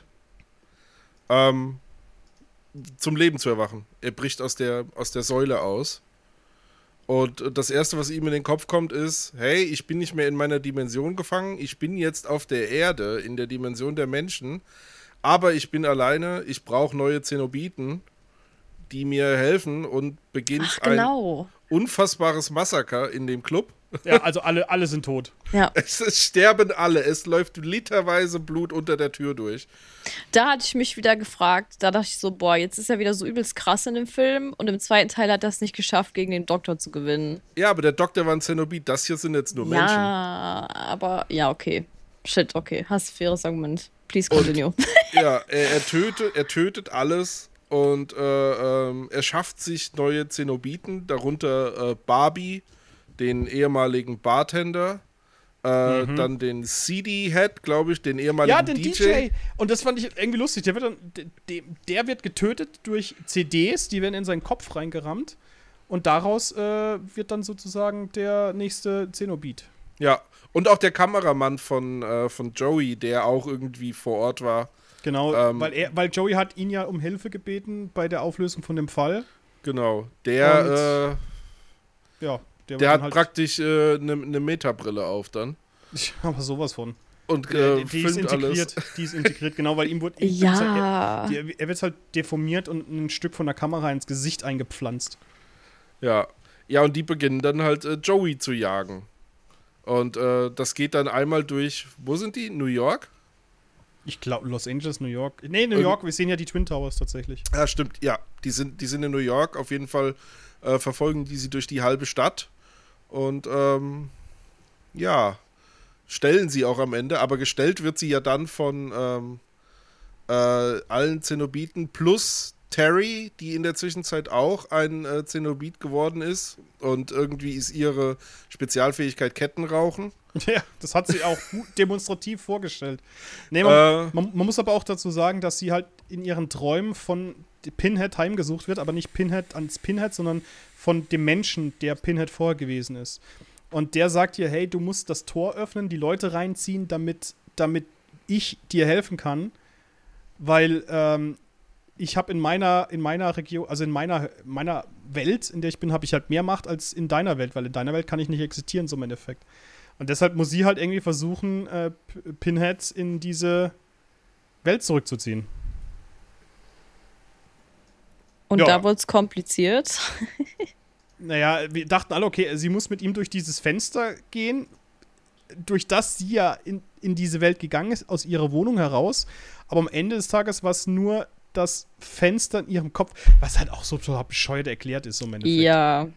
[SPEAKER 3] zum Leben zu erwachen. Er bricht aus der Säule aus. Und das Erste, was ihm in den Kopf kommt, ist, hey, ich bin nicht mehr in meiner Dimension gefangen, ich bin jetzt auf der Erde, in der Dimension der Menschen, aber ich bin alleine, ich brauche neue Zenobiten, die mir helfen und beginnt
[SPEAKER 4] Ach, genau.
[SPEAKER 3] ein unfassbares Massaker in dem Club.
[SPEAKER 1] Ja, also alle sind tot.
[SPEAKER 4] Ja,
[SPEAKER 3] Es sterben alle, es läuft literweise Blut unter der Tür durch.
[SPEAKER 4] da hatte ich mich wieder gefragt. Da dachte ich so, boah, jetzt ist er wieder so übelst krass in dem Film. Und im zweiten Teil hat er es nicht geschafft, gegen den Doktor zu gewinnen.
[SPEAKER 3] Ja, aber der Doktor war ein Zenobit, das hier sind jetzt nur Menschen.
[SPEAKER 4] Ja, aber, ja, okay. Shit, okay. Hast ein faires Argument. Please continue.
[SPEAKER 3] Ja, er tötet alles und er schafft sich neue Zenobiten, darunter Barbie, den ehemaligen Bartender, dann den CD-Head, glaube ich, den ehemaligen
[SPEAKER 1] Ja, den DJ. Und das fand ich irgendwie lustig. Der wird getötet durch CDs, die werden in seinen Kopf reingerammt. Und daraus wird dann sozusagen der nächste Zenobit.
[SPEAKER 3] Ja, und auch der Kameramann von Joey, der auch irgendwie vor Ort war.
[SPEAKER 1] Genau, weil Joey hat ihn ja um Hilfe gebeten bei der Auflösung von dem Fall.
[SPEAKER 3] Genau, der
[SPEAKER 1] Der
[SPEAKER 3] hat praktisch eine Metabrille auf dann.
[SPEAKER 1] Aber sowas von.
[SPEAKER 3] Und
[SPEAKER 1] Die ist
[SPEAKER 3] filmt
[SPEAKER 1] integriert.
[SPEAKER 3] alles.
[SPEAKER 1] Die ist integriert, genau, weil ihm wurde.
[SPEAKER 4] Ja.
[SPEAKER 1] Er wird halt deformiert und ein Stück von der Kamera ins Gesicht eingepflanzt.
[SPEAKER 3] Ja. Ja, und die beginnen dann halt Joey zu jagen. Und das geht dann einmal durch, wo sind die? New York?
[SPEAKER 1] Ich glaube, Los Angeles, New York. Nee, New York, wir sehen ja die Twin Towers tatsächlich.
[SPEAKER 3] Ja, stimmt, ja. Die sind in New York. Auf jeden Fall verfolgen die sie durch die halbe Stadt. Und ja, stellen sie auch am Ende. Aber gestellt wird sie ja dann von allen Zenobiten plus Terry, die in der Zwischenzeit auch ein Zenobit geworden ist. Und irgendwie ist ihre Spezialfähigkeit Kettenrauchen.
[SPEAKER 1] Ja, das hat sie auch gut demonstrativ vorgestellt. Nee, man muss aber auch dazu sagen, dass sie halt in ihren Träumen von Pinhead heimgesucht wird, aber nicht Pinhead ans Pinhead, sondern von dem Menschen, der Pinhead vorher gewesen ist. Und der sagt ihr, hey, du musst das Tor öffnen, die Leute reinziehen, damit ich dir helfen kann, weil ich habe in meiner Region, also in meiner Welt, in der ich bin, habe ich halt mehr Macht als in deiner Welt, weil in deiner Welt kann ich nicht existieren, so im Endeffekt. Und deshalb muss sie halt irgendwie versuchen, Pinhead in diese Welt zurückzuziehen.
[SPEAKER 4] Und
[SPEAKER 1] Ja.
[SPEAKER 4] da wurde es kompliziert.
[SPEAKER 1] Naja, wir dachten alle, okay, sie muss mit ihm durch dieses Fenster gehen, durch das sie ja in diese Welt gegangen ist, aus ihrer Wohnung heraus. Aber am Ende des Tages war es nur das Fenster in ihrem Kopf, was halt auch so total bescheuert erklärt ist, so im Endeffekt.
[SPEAKER 4] Ja.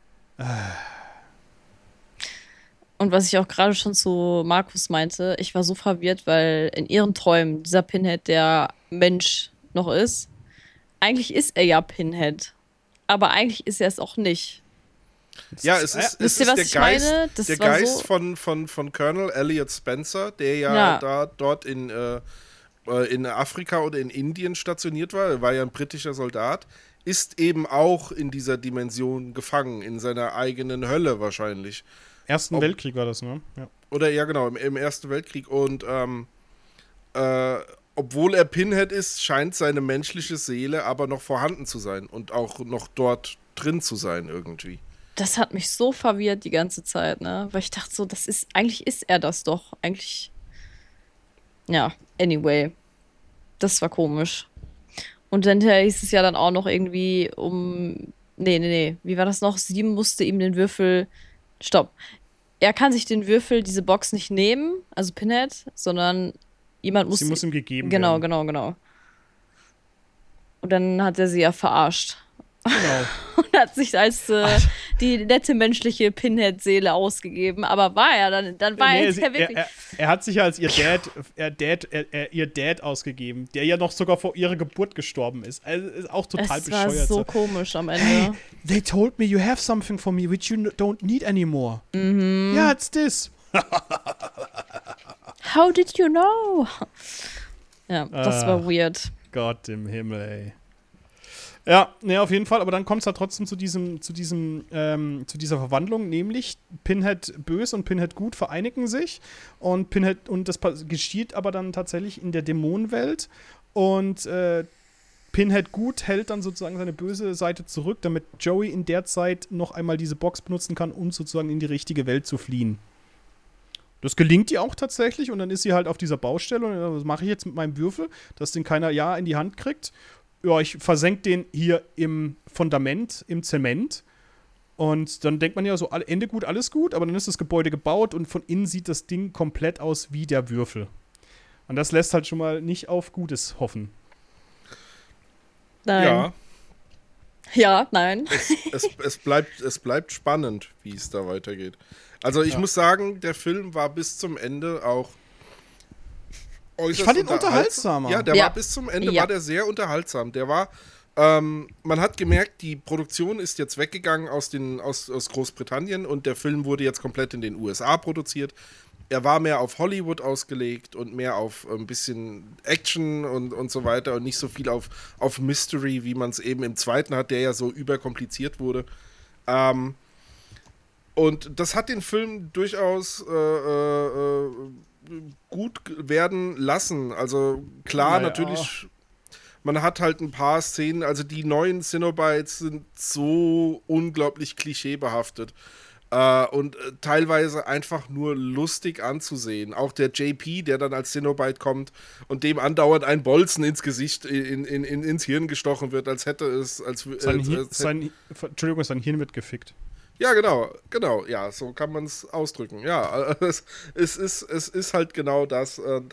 [SPEAKER 4] Und was ich auch gerade schon zu Markus meinte, ich war so verwirrt, weil in ihren Träumen dieser Pinhead der Mensch noch ist. Eigentlich ist er ja Pinhead. Aber eigentlich ist er es auch nicht.
[SPEAKER 3] Ja, es ist
[SPEAKER 4] Wisst ihr, was
[SPEAKER 3] der
[SPEAKER 4] ich
[SPEAKER 3] Geist,
[SPEAKER 4] meine? Das
[SPEAKER 3] der
[SPEAKER 4] war
[SPEAKER 3] Geist
[SPEAKER 4] so-
[SPEAKER 3] von Colonel Elliot Spencer, der
[SPEAKER 4] Ja.
[SPEAKER 3] dort in Afrika oder in Indien stationiert war. Er war ja ein britischer Soldat. Ist eben auch in dieser Dimension gefangen, in seiner eigenen Hölle wahrscheinlich.
[SPEAKER 1] Ersten Weltkrieg war das, ne? Ja.
[SPEAKER 3] Oder ja, genau, im Ersten Weltkrieg. Und obwohl er Pinhead ist, scheint seine menschliche Seele aber noch vorhanden zu sein und auch noch dort drin zu sein irgendwie.
[SPEAKER 4] Das hat mich so verwirrt die ganze Zeit, ne? Weil ich dachte so, eigentlich ist er das doch. Eigentlich. Ja, anyway. Das war komisch. Und dann hieß es ja dann auch noch irgendwie Nee. Wie war das noch? Sie musste ihm den Würfel. Stopp. Er kann sich den Würfel, diese Box nicht nehmen, also Pinhead, sondern jemand muss.
[SPEAKER 1] Sie muss ihm gegeben
[SPEAKER 4] Genau.
[SPEAKER 1] werden.
[SPEAKER 4] Und dann hat er sie ja verarscht.
[SPEAKER 1] Genau.
[SPEAKER 4] Und hat sich als die nette menschliche Pinhead-Seele ausgegeben, aber war er dann war er ja wirklich.
[SPEAKER 1] Er hat sich ja als ihr Dad ausgegeben, der ja noch sogar vor ihrer Geburt gestorben ist. Also ist auch total bescheuert.
[SPEAKER 4] Das war so komisch am Ende.
[SPEAKER 1] Hey, they told me you have something for me which you don't need anymore. Ja, it's this.
[SPEAKER 4] How did you know? Ja, das war weird.
[SPEAKER 1] Gott im Himmel, ey. Ja, ne, auf jeden Fall, aber dann kommt es halt trotzdem zu dieser Verwandlung, nämlich Pinhead böse und Pinhead gut vereinigen sich und das geschieht aber dann tatsächlich in der Dämonenwelt und Pinhead gut hält dann sozusagen seine böse Seite zurück, damit Joey in der Zeit noch einmal diese Box benutzen kann, um sozusagen in die richtige Welt zu fliehen. Das gelingt ihr auch tatsächlich und dann ist sie halt auf dieser Baustelle und was mache ich jetzt mit meinem Würfel, dass den keiner in die Hand kriegt. Ja, ich versenke den hier im Fundament, im Zement. Und dann denkt man ja so, Ende gut, alles gut, aber dann ist das Gebäude gebaut und von innen sieht das Ding komplett aus wie der Würfel. Und das lässt halt schon mal nicht auf Gutes hoffen.
[SPEAKER 4] Nein.
[SPEAKER 3] Ja.
[SPEAKER 4] Ja, nein.
[SPEAKER 3] Es bleibt spannend, wie es da weitergeht. Also ich muss sagen, der Film war bis zum Ende auch äußerst
[SPEAKER 1] ich fand ihn unterhaltsamer.
[SPEAKER 3] Ja, der war bis zum Ende war der sehr unterhaltsam. Der war, man hat gemerkt, die Produktion ist jetzt weggegangen aus Großbritannien und der Film wurde jetzt komplett in den USA produziert. Er war mehr auf Hollywood ausgelegt und mehr auf ein bisschen Action und so weiter und nicht so viel auf Mystery, wie man es eben im zweiten hat, der ja so überkompliziert wurde. Und das hat den Film durchaus gut werden lassen. Also klar, natürlich, man hat halt ein paar Szenen, also die neuen Cenobites sind so unglaublich klischeebehaftet. Und teilweise einfach nur lustig anzusehen. Auch der JP, der dann als Cenobite kommt und dem andauernd ein Bolzen ins Gesicht, ins Hirn gestochen wird, als hätte es... sein
[SPEAKER 1] Hirn wird gefickt.
[SPEAKER 3] Ja, genau, ja, so kann man es ausdrücken. Ja, es ist halt genau das. Und,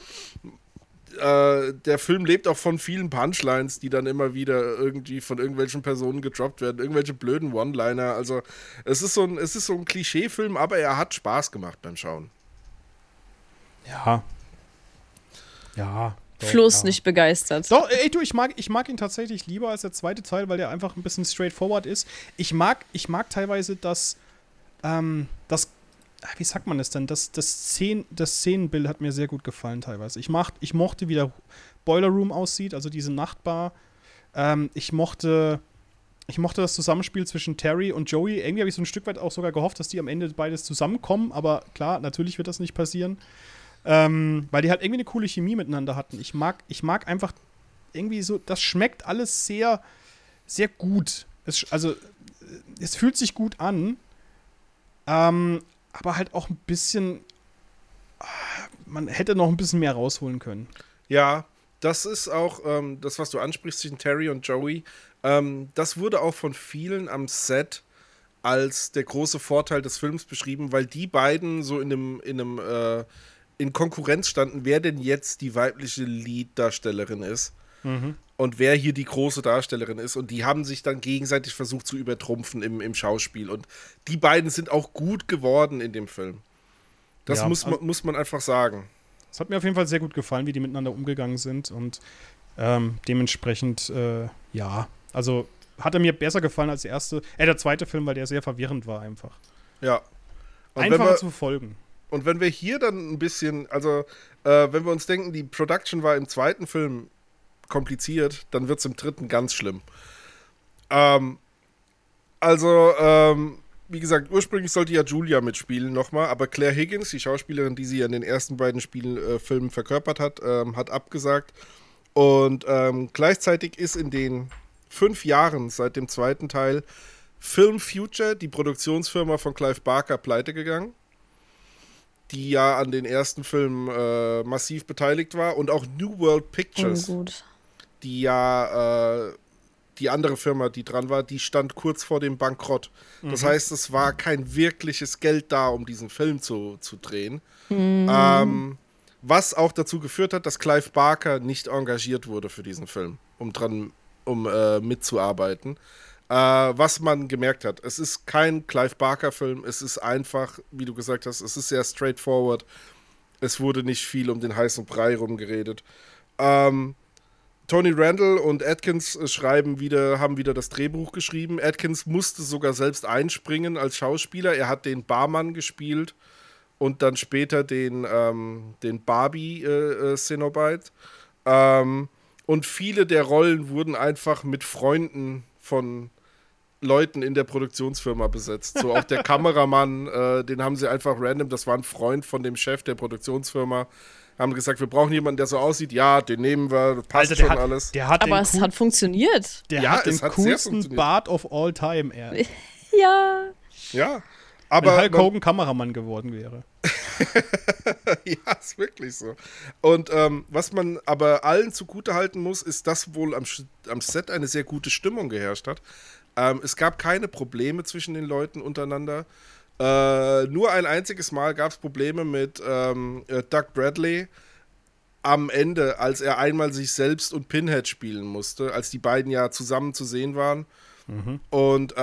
[SPEAKER 3] der Film lebt auch von vielen Punchlines, die dann immer wieder irgendwie von irgendwelchen Personen gedroppt werden, irgendwelche blöden One-Liner. Also es ist so ein Klischeefilm, aber er hat Spaß gemacht beim Schauen.
[SPEAKER 1] Ja. Ja.
[SPEAKER 4] Flo ist nicht begeistert.
[SPEAKER 1] Doch, ey, du, ich mag ihn tatsächlich lieber als der zweite Teil, weil der einfach ein bisschen straightforward ist. Ich mag teilweise wie sagt man das denn? Das Szenenbild hat mir sehr gut gefallen teilweise. Ich mochte, wie der Boiler Room aussieht, also diese Nachtbar. Ich mochte das Zusammenspiel zwischen Terry und Joey. Irgendwie habe ich so ein Stück weit auch sogar gehofft, dass die am Ende beides zusammenkommen, aber klar, natürlich wird das nicht passieren. Weil die halt irgendwie eine coole Chemie miteinander hatten. Ich mag einfach irgendwie so, das schmeckt alles sehr, sehr gut. Es fühlt sich gut an. Aber halt auch ein bisschen, man hätte noch ein bisschen mehr rausholen können.
[SPEAKER 3] Ja, das ist auch das, was du ansprichst zwischen Terry und Joey. Das wurde auch von vielen am Set als der große Vorteil des Films beschrieben, weil die beiden so in Konkurrenz standen, wer denn jetzt die weibliche Lead-Darstellerin ist. Mhm. Und wer hier die große Darstellerin ist. Und die haben sich dann gegenseitig versucht zu übertrumpfen im Schauspiel. Und die beiden sind auch gut geworden in dem Film. Das muss man einfach sagen.
[SPEAKER 1] Es hat mir auf jeden Fall sehr gut gefallen, wie die miteinander umgegangen sind. Und dementsprechend, also hat er mir besser gefallen als der zweite Film, weil der sehr verwirrend war einfach.
[SPEAKER 3] Ja. Und
[SPEAKER 1] einfacher zu verfolgen.
[SPEAKER 3] Und wenn wir hier dann ein bisschen, also wenn wir uns denken, die Production war im zweiten Film kompliziert, dann wird es im dritten ganz schlimm. Wie gesagt, ursprünglich sollte ja Julia mitspielen nochmal, aber Claire Higgins, die Schauspielerin, die sie ja in den ersten beiden Filmen verkörpert hat, hat abgesagt. Und gleichzeitig ist in den 5 Jahren seit dem zweiten Teil Film Future, die Produktionsfirma von Clive Barker, pleite gegangen, die ja an den ersten Filmen massiv beteiligt war, und auch New World Pictures, die ja die andere Firma, die dran war, die stand kurz vor dem Bankrott. Das heißt, es war kein wirkliches Geld da, um diesen Film zu drehen. Was auch dazu geführt hat, dass Clive Barker nicht engagiert wurde für diesen Film, um mitzuarbeiten. Was man gemerkt hat, es ist kein Clive Barker-Film, es ist einfach, wie du gesagt hast, es ist sehr straightforward. Es wurde nicht viel um den heißen Brei rumgeredet. Tony Randall und Atkins haben wieder das Drehbuch geschrieben. Atkins musste sogar selbst einspringen als Schauspieler. Er hat den Barmann gespielt und dann später den Barbie Cenobite. Und viele der Rollen wurden einfach mit Freunden von Leuten in der Produktionsfirma besetzt. So auch der Kameramann, den haben sie einfach random, das war ein Freund von dem Chef der Produktionsfirma, haben gesagt, wir brauchen jemanden, der so aussieht. Ja, den nehmen wir, das passt
[SPEAKER 1] Alter,
[SPEAKER 3] schon alles.
[SPEAKER 4] Aber es hat funktioniert.
[SPEAKER 1] Der hat den coolsten Bart of all time, er.
[SPEAKER 4] Ja.
[SPEAKER 3] Ja,
[SPEAKER 1] Aber
[SPEAKER 3] aber
[SPEAKER 1] wenn Hulk Hogan Kameramann geworden wäre.
[SPEAKER 3] ja, ist wirklich so. Und was man aber allen zugutehalten muss, ist, dass wohl am Set eine sehr gute Stimmung geherrscht hat. Es gab keine Probleme zwischen den Leuten untereinander. Nur ein einziges Mal gab es Probleme mit Doug Bradley am Ende, als er einmal sich selbst und Pinhead spielen musste, als die beiden ja zusammen zu sehen waren. Und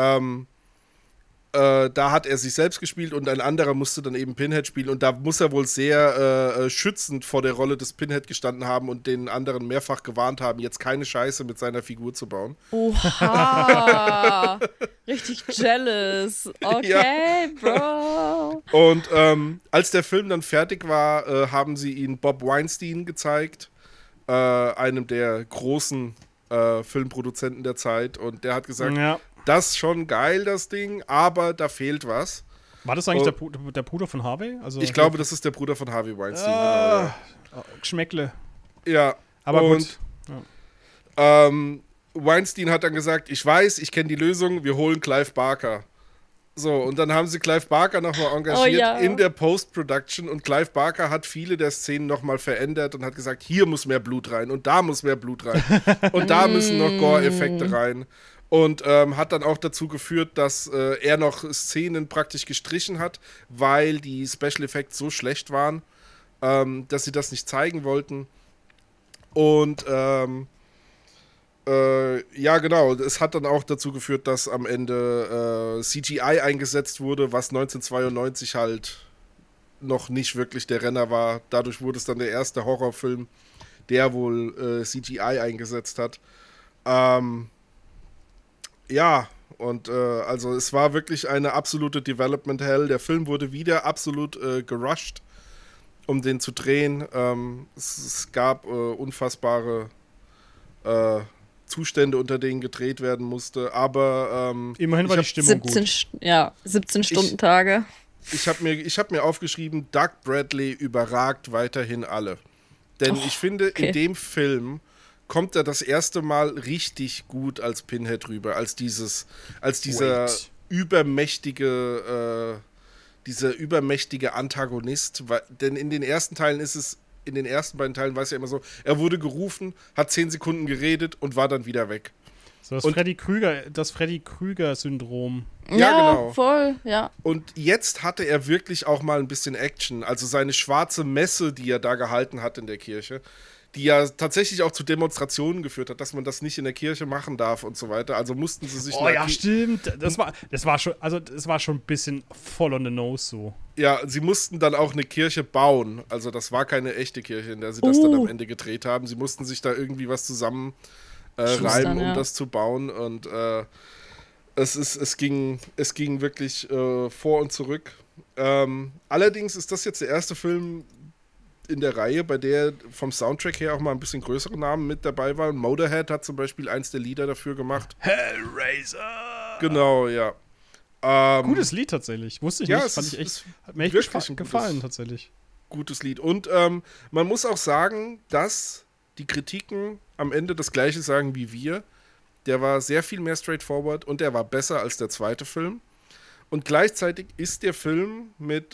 [SPEAKER 3] da hat er sich selbst gespielt und ein anderer musste dann eben Pinhead spielen und da muss er wohl sehr schützend vor der Rolle des Pinhead gestanden haben und den anderen mehrfach gewarnt haben, jetzt keine Scheiße mit seiner Figur zu bauen.
[SPEAKER 4] Oha! Richtig jealous. Okay, Bro.
[SPEAKER 3] Und als der Film dann fertig war, haben sie ihn Bob Weinstein gezeigt, einem der großen Filmproduzenten der Zeit und der hat gesagt,
[SPEAKER 1] Ja.
[SPEAKER 3] das ist schon geil, das Ding, aber da fehlt was.
[SPEAKER 1] War das eigentlich der Bruder von Harvey? Also,
[SPEAKER 3] Ich glaube, das ist der Bruder von Harvey Weinstein. Genau,
[SPEAKER 1] Geschmäckle.
[SPEAKER 3] ja.
[SPEAKER 1] Aber
[SPEAKER 3] und,
[SPEAKER 1] gut.
[SPEAKER 3] Weinstein hat dann gesagt, ich weiß, ich kenne die Lösung, wir holen Clive Barker. So, und dann haben sie Clive Barker nochmal engagiert in der Post-Production und Clive Barker hat viele der Szenen nochmal verändert und hat gesagt, hier muss mehr Blut rein und da muss mehr Blut rein und da müssen noch Gore-Effekte rein. Und hat dann auch dazu geführt, dass er noch Szenen praktisch gestrichen hat, weil die Special Effects so schlecht waren, dass sie das nicht zeigen wollten. Und ja, genau, es hat dann auch dazu geführt, dass am Ende CGI eingesetzt wurde, was 1992 halt noch nicht wirklich der Renner war. Dadurch wurde es dann der erste Horrorfilm, der wohl CGI eingesetzt hat. Ja, und also es war wirklich eine absolute Development Hell. Der Film wurde wieder absolut gerusht, um den zu drehen. Es gab unfassbare Zustände, unter denen gedreht werden musste, aber
[SPEAKER 1] Immerhin war die Stimmung
[SPEAKER 4] 17 Stundentage.
[SPEAKER 3] ich hab mir aufgeschrieben, Doug Bradley überragt weiterhin alle. Denn ich finde, in dem Film kommt er das erste Mal richtig gut als Pinhead rüber, als dieser übermächtige Antagonist. Denn in den ersten beiden Teilen war es ja immer so, er wurde gerufen, hat 10 Sekunden geredet und war dann wieder weg.
[SPEAKER 1] So das Freddy Krüger-Syndrom.
[SPEAKER 3] Ja, genau.
[SPEAKER 4] Voll, ja.
[SPEAKER 3] Und jetzt hatte er wirklich auch mal ein bisschen Action. Also seine schwarze Messe, die er da gehalten hat in der Kirche, die ja tatsächlich auch zu Demonstrationen geführt hat, dass man das nicht in der Kirche machen darf und so weiter. Also mussten sie sich...
[SPEAKER 1] Oh ja, stimmt. Das war schon ein bisschen voll on the nose so.
[SPEAKER 3] Ja, sie mussten dann auch eine Kirche bauen. Also das war keine echte Kirche, in der sie das dann am Ende gedreht haben. Sie mussten sich da irgendwie was zusammen reiben, um das zu bauen. Und es ging wirklich vor und zurück. Allerdings ist das jetzt der erste Film in der Reihe, bei der vom Soundtrack her auch mal ein bisschen größere Namen mit dabei waren. Motorhead hat zum Beispiel eins der Lieder dafür gemacht.
[SPEAKER 1] Hellraiser!
[SPEAKER 3] Genau, ja.
[SPEAKER 1] Gutes Lied tatsächlich. Wusste ich
[SPEAKER 3] ja,
[SPEAKER 1] nicht. Hat mir echt
[SPEAKER 3] wirklich
[SPEAKER 1] gefallen tatsächlich.
[SPEAKER 3] Gutes Lied. Und man muss auch sagen, dass die Kritiken am Ende das Gleiche sagen wie wir. Der war sehr viel mehr straightforward und der war besser als der zweite Film. Und gleichzeitig ist der Film mit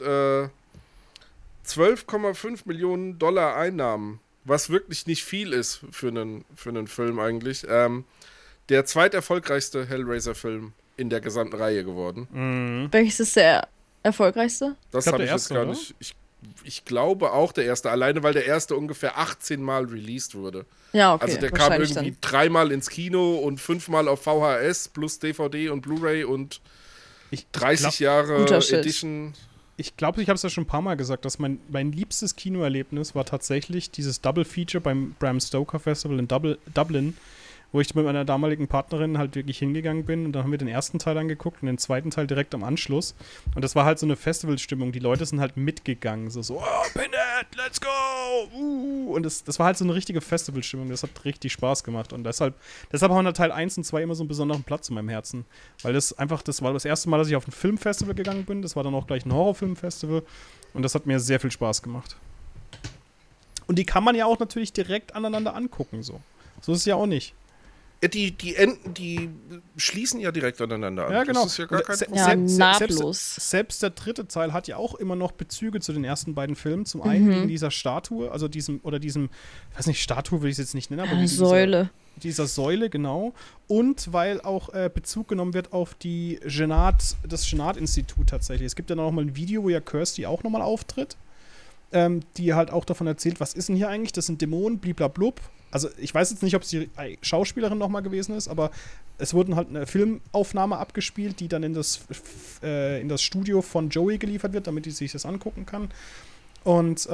[SPEAKER 3] 12,5 Millionen $, Einnahmen, was wirklich nicht viel ist für einen Film eigentlich, der zweiterfolgreichste Hellraiser-Film in der gesamten Reihe geworden.
[SPEAKER 4] Welches ist der erfolgreichste?
[SPEAKER 3] Das
[SPEAKER 1] Ich glaub,
[SPEAKER 3] habe
[SPEAKER 1] der
[SPEAKER 3] ich jetzt
[SPEAKER 1] erste,
[SPEAKER 3] gar
[SPEAKER 1] oder?
[SPEAKER 3] nicht. Ich glaube auch der erste, alleine weil der erste ungefähr 18 Mal released wurde.
[SPEAKER 4] Ja, okay.
[SPEAKER 3] Also der kam
[SPEAKER 4] wahrscheinlich
[SPEAKER 3] irgendwie 3-mal ins Kino und 5-mal auf VHS plus DVD und Blu-ray und 30 Jahre
[SPEAKER 4] Guter Shit.
[SPEAKER 3] Edition.
[SPEAKER 1] Ich glaube, ich habe es ja schon ein paar Mal gesagt, dass mein liebstes Kinoerlebnis war tatsächlich dieses Double Feature beim Bram Stoker Festival in Dublin, wo ich mit meiner damaligen Partnerin halt wirklich hingegangen bin und dann haben wir den ersten Teil angeguckt und den zweiten Teil direkt am Anschluss. Und das war halt so eine Festivalstimmung. Die Leute sind halt mitgegangen. So, oh, Pinhead, let's go! Und das war halt so eine richtige Festivalstimmung. Das hat richtig Spaß gemacht. Und deshalb haben Teil 1 und 2 immer so einen besonderen Platz in meinem Herzen. Weil das war das erste Mal, dass ich auf ein Filmfestival gegangen bin. Das war dann auch gleich ein Horrorfilmfestival. Und das hat mir sehr viel Spaß gemacht. Und die kann man ja auch natürlich direkt aneinander angucken. So ist es ja auch nicht.
[SPEAKER 3] Ja, die Enden, die schließen ja direkt aneinander an.
[SPEAKER 1] Ja, genau.
[SPEAKER 3] Das ist ja gar kein Problem.
[SPEAKER 4] Ja, nahtlos.
[SPEAKER 1] Selbst der dritte Teil hat ja auch immer noch Bezüge zu den ersten beiden Filmen. Zum einen wegen dieser Statue, also diesem, ich weiß nicht, Statue würde ich es jetzt nicht nennen, aber
[SPEAKER 4] Eine Säule.
[SPEAKER 1] Dieser Säule, genau. Und weil auch Bezug genommen wird auf das Genat-Institut tatsächlich. Es gibt ja noch mal ein Video, wo ja Kirsty auch nochmal auftritt, die halt auch davon erzählt, was ist denn hier eigentlich? Das sind Dämonen, bliblablub. Also ich weiß jetzt nicht, ob es die Schauspielerin nochmal gewesen ist, aber es wurden halt eine Filmaufnahme abgespielt, die dann in das Studio von Joey geliefert wird, damit die sich das angucken kann. Und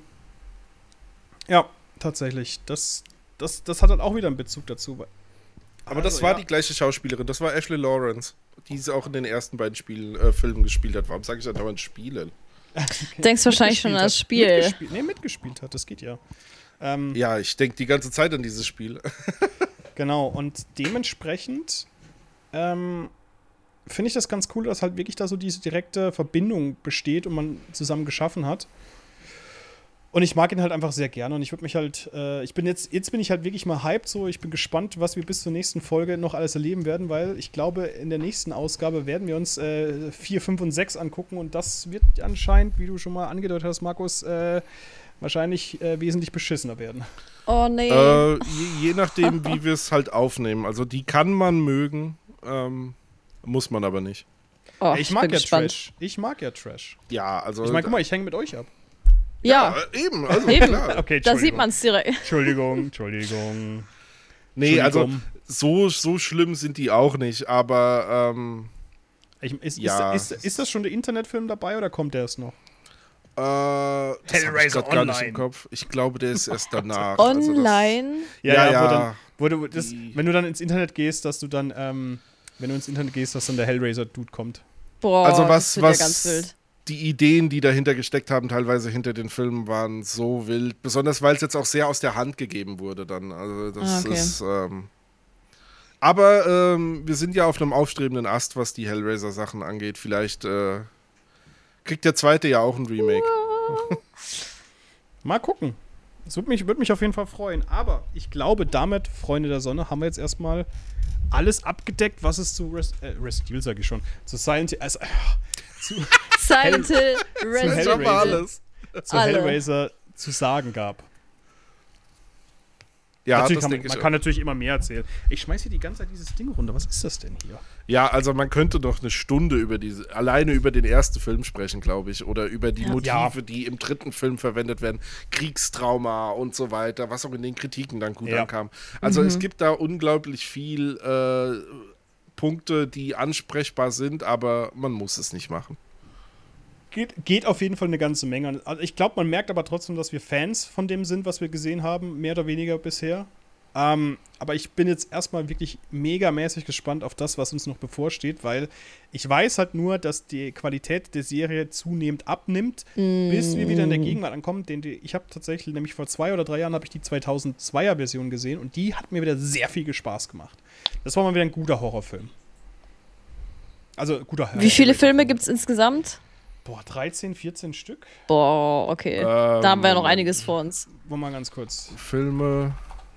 [SPEAKER 1] ja, tatsächlich, das hat dann auch wieder einen Bezug dazu.
[SPEAKER 3] Aber das war die gleiche Schauspielerin, das war Ashley Lawrence, die sie auch in den ersten beiden Filmen gespielt hat. Warum sage ich dann dauernd Spielen?
[SPEAKER 4] Denkst wahrscheinlich schon an das Spiel.
[SPEAKER 1] Mitgespielt hat, das geht ja.
[SPEAKER 3] Ja, ich denke die ganze Zeit an dieses Spiel.
[SPEAKER 1] Genau, und dementsprechend finde ich das ganz cool, dass halt wirklich da so diese direkte Verbindung besteht und man zusammen geschaffen hat. Und ich mag ihn halt einfach sehr gerne und ich würde mich halt, jetzt bin ich halt wirklich mal hyped so, ich bin gespannt, was wir bis zur nächsten Folge noch alles erleben werden, weil ich glaube, in der nächsten Ausgabe werden wir uns 4, 5 und 6 angucken und das wird anscheinend, wie du schon mal angedeutet hast, Markus, wahrscheinlich wesentlich beschissener werden.
[SPEAKER 4] Oh nee.
[SPEAKER 3] Je nachdem, wie wir es halt aufnehmen. Also die kann man mögen, muss man aber nicht.
[SPEAKER 4] Oh,
[SPEAKER 1] Ich mag
[SPEAKER 4] bin
[SPEAKER 1] ja
[SPEAKER 4] gespannt.
[SPEAKER 1] Trash. Ich mag ja Trash.
[SPEAKER 3] Ja, also...
[SPEAKER 1] Ich meine, guck mal, ich hänge mit euch ab.
[SPEAKER 4] Ja,
[SPEAKER 3] eben, also
[SPEAKER 4] eben.
[SPEAKER 3] klar.
[SPEAKER 1] Okay,
[SPEAKER 4] Da sieht man es direkt.
[SPEAKER 1] Entschuldigung.
[SPEAKER 3] Nee, also
[SPEAKER 1] Entschuldigung.
[SPEAKER 3] so schlimm sind die auch nicht, aber
[SPEAKER 1] Ist das schon der Internetfilm dabei oder kommt der erst noch?
[SPEAKER 3] das hab ich
[SPEAKER 2] Hellraiser
[SPEAKER 3] grad gar nicht
[SPEAKER 2] Online.
[SPEAKER 3] im Kopf. Ich glaube, der ist erst danach.
[SPEAKER 4] Online?
[SPEAKER 1] Wenn du dann ins Internet gehst, dass dann der Hellraiser-Dude kommt.
[SPEAKER 4] Boah,
[SPEAKER 3] Also
[SPEAKER 4] das wird ja ganz wild.
[SPEAKER 3] was die Ideen, die dahinter gesteckt haben, teilweise hinter den Filmen, waren so wild. Besonders, weil es jetzt auch sehr aus der Hand gegeben wurde dann. Also das
[SPEAKER 4] Okay.
[SPEAKER 3] ist... aber wir sind ja auf einem aufstrebenden Ast, was die Hellraiser-Sachen angeht. Vielleicht kriegt der zweite ja auch ein Remake.
[SPEAKER 1] Mal gucken. Das würde mich auf jeden Fall freuen. Aber ich glaube, damit, Freunde der Sonne, haben wir jetzt erstmal alles abgedeckt, was es zu Resident Evil, sage ich schon, zu Silent Hill,
[SPEAKER 4] Silent Hill,
[SPEAKER 1] zu
[SPEAKER 4] Resident Evil.
[SPEAKER 3] alles.
[SPEAKER 1] zu Hellraiser zu sagen gab.
[SPEAKER 3] Ja,
[SPEAKER 1] Natürlich
[SPEAKER 3] das
[SPEAKER 1] man
[SPEAKER 3] denke ich
[SPEAKER 1] kann natürlich immer mehr erzählen. Ich schmeiß hier die ganze Zeit dieses Ding runter. Was ist das denn hier?
[SPEAKER 3] Ja, also man könnte doch eine Stunde alleine über den ersten Film sprechen, glaube ich. Oder über die Motive, die im dritten Film verwendet werden. Kriegstrauma und so weiter, was auch in den Kritiken dann gut ankam. Also es gibt da unglaublich viel Punkte, die ansprechbar sind, aber man muss es nicht machen.
[SPEAKER 1] Geht auf jeden Fall eine ganze Menge. Also ich glaube, man merkt aber trotzdem, dass wir Fans von dem sind, was wir gesehen haben, mehr oder weniger bisher. Aber ich bin jetzt erstmal wirklich megamäßig gespannt auf das, was uns noch bevorsteht, weil ich weiß halt nur, dass die Qualität der Serie zunehmend abnimmt, bis wir wieder in der Gegenwart ankommen. Ich habe tatsächlich, nämlich vor 2 oder 3 Jahren, habe ich die 2002er-Version gesehen und die hat mir wieder sehr viel Spaß gemacht. Das war mal wieder ein guter Horrorfilm. Also guter
[SPEAKER 4] Wie viele Filme gibt es insgesamt?
[SPEAKER 1] 13, 14 Stück.
[SPEAKER 4] Boah, okay. Da haben wir ja noch einiges vor uns.
[SPEAKER 1] Wollen wir mal ganz kurz.
[SPEAKER 3] Filme.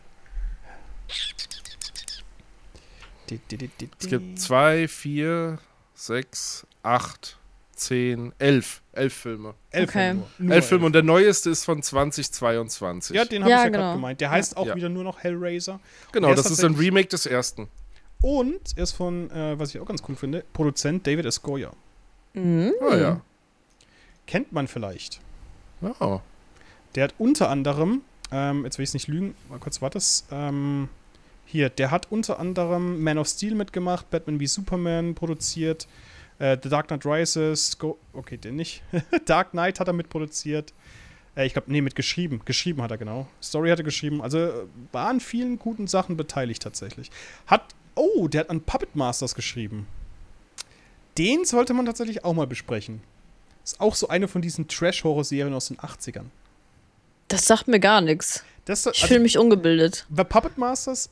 [SPEAKER 3] Es gibt 2, 4, 6, 8, 10, 11. 11 Filme.
[SPEAKER 1] 11
[SPEAKER 4] Okay.
[SPEAKER 1] nur
[SPEAKER 3] 11 Filme und der neueste ist von 2022.
[SPEAKER 1] Ja, den habe ich ja
[SPEAKER 4] genau.
[SPEAKER 1] gerade gemeint. Der heißt auch
[SPEAKER 3] Ja.
[SPEAKER 1] wieder nur noch Hellraiser.
[SPEAKER 3] Genau,
[SPEAKER 1] Der
[SPEAKER 3] das ist ein
[SPEAKER 1] tatsächlich-
[SPEAKER 3] Remake des ersten.
[SPEAKER 1] Und er ist von, was ich auch ganz cool finde, Produzent David S. Goyer.
[SPEAKER 3] Ah ja.
[SPEAKER 1] Kennt man vielleicht.
[SPEAKER 3] Oh.
[SPEAKER 1] Der hat unter anderem, jetzt will ich es nicht lügen, mal kurz, war das? Hier, der hat unter anderem Man of Steel mitgemacht, Batman v Superman produziert, The Dark Knight Rises, okay, den nicht. Dark Knight hat er mitproduziert. Ich glaube, nee, mitgeschrieben. Geschrieben hat er, genau. Story hat er geschrieben. Also war an vielen guten Sachen beteiligt tatsächlich. Der hat an Puppet Masters geschrieben. Den sollte man tatsächlich auch mal besprechen. Ist auch so eine von diesen Trash-Horror-Serien aus den 80ern.
[SPEAKER 4] Das sagt mir gar nichts. Ich fühle mich ungebildet.
[SPEAKER 1] Bei Puppet Masters,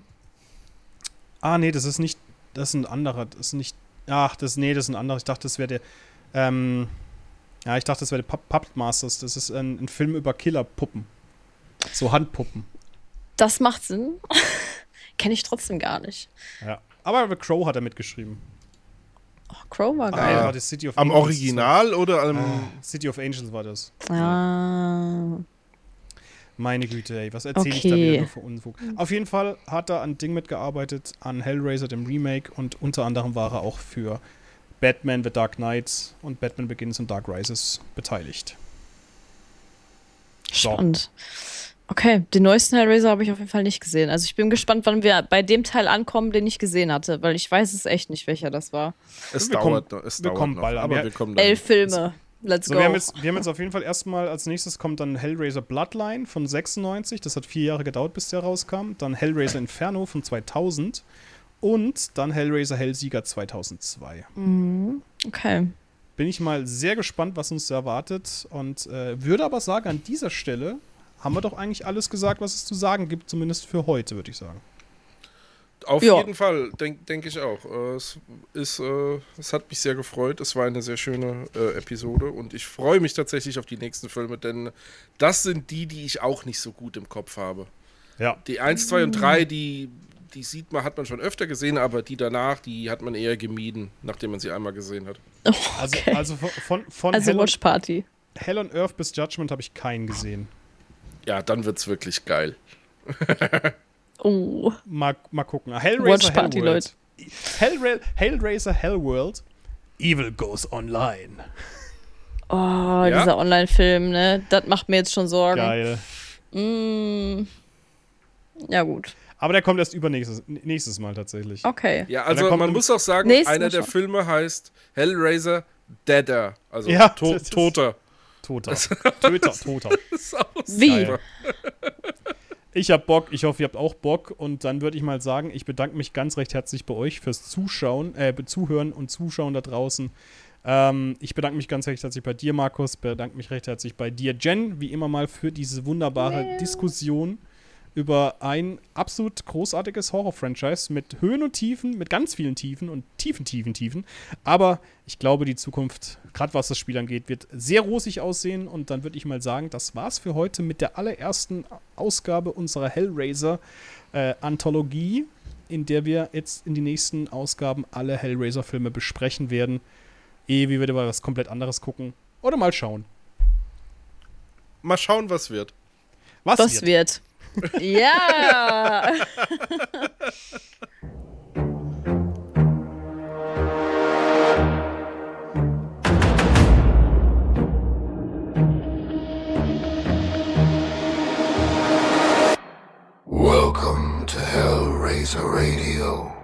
[SPEAKER 1] nee, das ist nicht, das ist ein anderer, das ist nicht, das ist ein anderer. Ich dachte, das wäre der, Puppet Masters. Das ist ein Film über Killerpuppen. So Handpuppen.
[SPEAKER 4] Das macht Sinn. Kenne ich trotzdem gar nicht.
[SPEAKER 1] Ja. Aber The Crow hat er mitgeschrieben.
[SPEAKER 4] Oh, Crow war geil.
[SPEAKER 1] Das City of
[SPEAKER 3] Am
[SPEAKER 1] Angels
[SPEAKER 3] Original oder am.
[SPEAKER 1] City of Angels war das.
[SPEAKER 4] Ah.
[SPEAKER 1] Meine Güte, ey, was erzähle ich da wieder für Unfug? Auf jeden Fall hat er an Ding mitgearbeitet, an Hellraiser, dem Remake, und unter anderem war er auch für Batman The Dark Knight und Batman Begins und Dark Rises beteiligt.
[SPEAKER 4] Spannend. Okay, den neuesten Hellraiser habe ich auf jeden Fall nicht gesehen. Also ich bin gespannt, wann wir bei dem Teil ankommen, den ich gesehen hatte, weil ich weiß es echt nicht, welcher das war.
[SPEAKER 3] Es dauert noch. Wir kommen dahin.
[SPEAKER 4] 11 Filme. Let's go.
[SPEAKER 1] Wir haben jetzt auf jeden Fall erstmal, als nächstes kommt dann Hellraiser Bloodline von 96. Das hat 4 Jahre gedauert, bis der rauskam. Dann Hellraiser Inferno von 2000. Und dann Hellraiser Hellsieger 2002.
[SPEAKER 4] Okay.
[SPEAKER 1] Bin ich mal sehr gespannt, was uns da erwartet. Und würde aber sagen, an dieser Stelle haben wir doch eigentlich alles gesagt, was es zu sagen gibt, zumindest für heute, würde ich sagen.
[SPEAKER 3] Auf jeden Fall, denk ich auch. Es hat mich sehr gefreut. Es war eine sehr schöne Episode und ich freue mich tatsächlich auf die nächsten Filme, denn das sind die ich auch nicht so gut im Kopf habe. Ja. Die 1, 2 und 3, die hat man schon öfter gesehen, aber die danach, die hat man eher gemieden, nachdem man sie einmal gesehen hat.
[SPEAKER 4] Oh, okay.
[SPEAKER 1] Also von
[SPEAKER 4] Watch Party.
[SPEAKER 1] Hell on Earth bis Judgment habe ich keinen gesehen.
[SPEAKER 3] Ja, dann wird's wirklich geil.
[SPEAKER 4] Oh.
[SPEAKER 1] Mal gucken. Hellraiser
[SPEAKER 4] Party,
[SPEAKER 1] Hellworld. Hellraiser Hellworld. Evil Goes Online.
[SPEAKER 4] Oh, dieser Online-Film, ne? Das macht mir jetzt schon Sorgen.
[SPEAKER 1] Geil.
[SPEAKER 4] Ja, gut.
[SPEAKER 1] Aber der kommt erst nächstes Mal tatsächlich.
[SPEAKER 4] Okay.
[SPEAKER 3] Ja, also man muss auch sagen, einer der Filme heißt Hellraiser Deader. Also Toter.
[SPEAKER 1] Toter.
[SPEAKER 4] Wie?
[SPEAKER 1] Ich hab Bock, ich hoffe, ihr habt auch Bock. Und dann würde ich mal sagen, ich bedanke mich ganz recht herzlich bei euch fürs Zuhören und Zuschauen da draußen. Ich bedanke mich ganz recht herzlich bei dir, Markus. Bedanke mich recht herzlich bei dir, Jen, wie immer mal für diese wunderbare Diskussion über ein absolut großartiges Horror-Franchise mit Höhen und Tiefen, mit ganz vielen Tiefen und Tiefen. Aber ich glaube, die Zukunft, gerade was das Spiel angeht, wird sehr rosig aussehen. Und dann würde ich mal sagen, das war's für heute mit der allerersten Ausgabe unserer Hellraiser-Anthologie, in der wir jetzt in die nächsten Ausgaben alle Hellraiser-Filme besprechen werden. Ehe wir wieder was komplett anderes gucken. Oder mal schauen.
[SPEAKER 3] Mal schauen, was wird.
[SPEAKER 4] Was wird? Ja!
[SPEAKER 2] Welcome to Hellraiser Radio.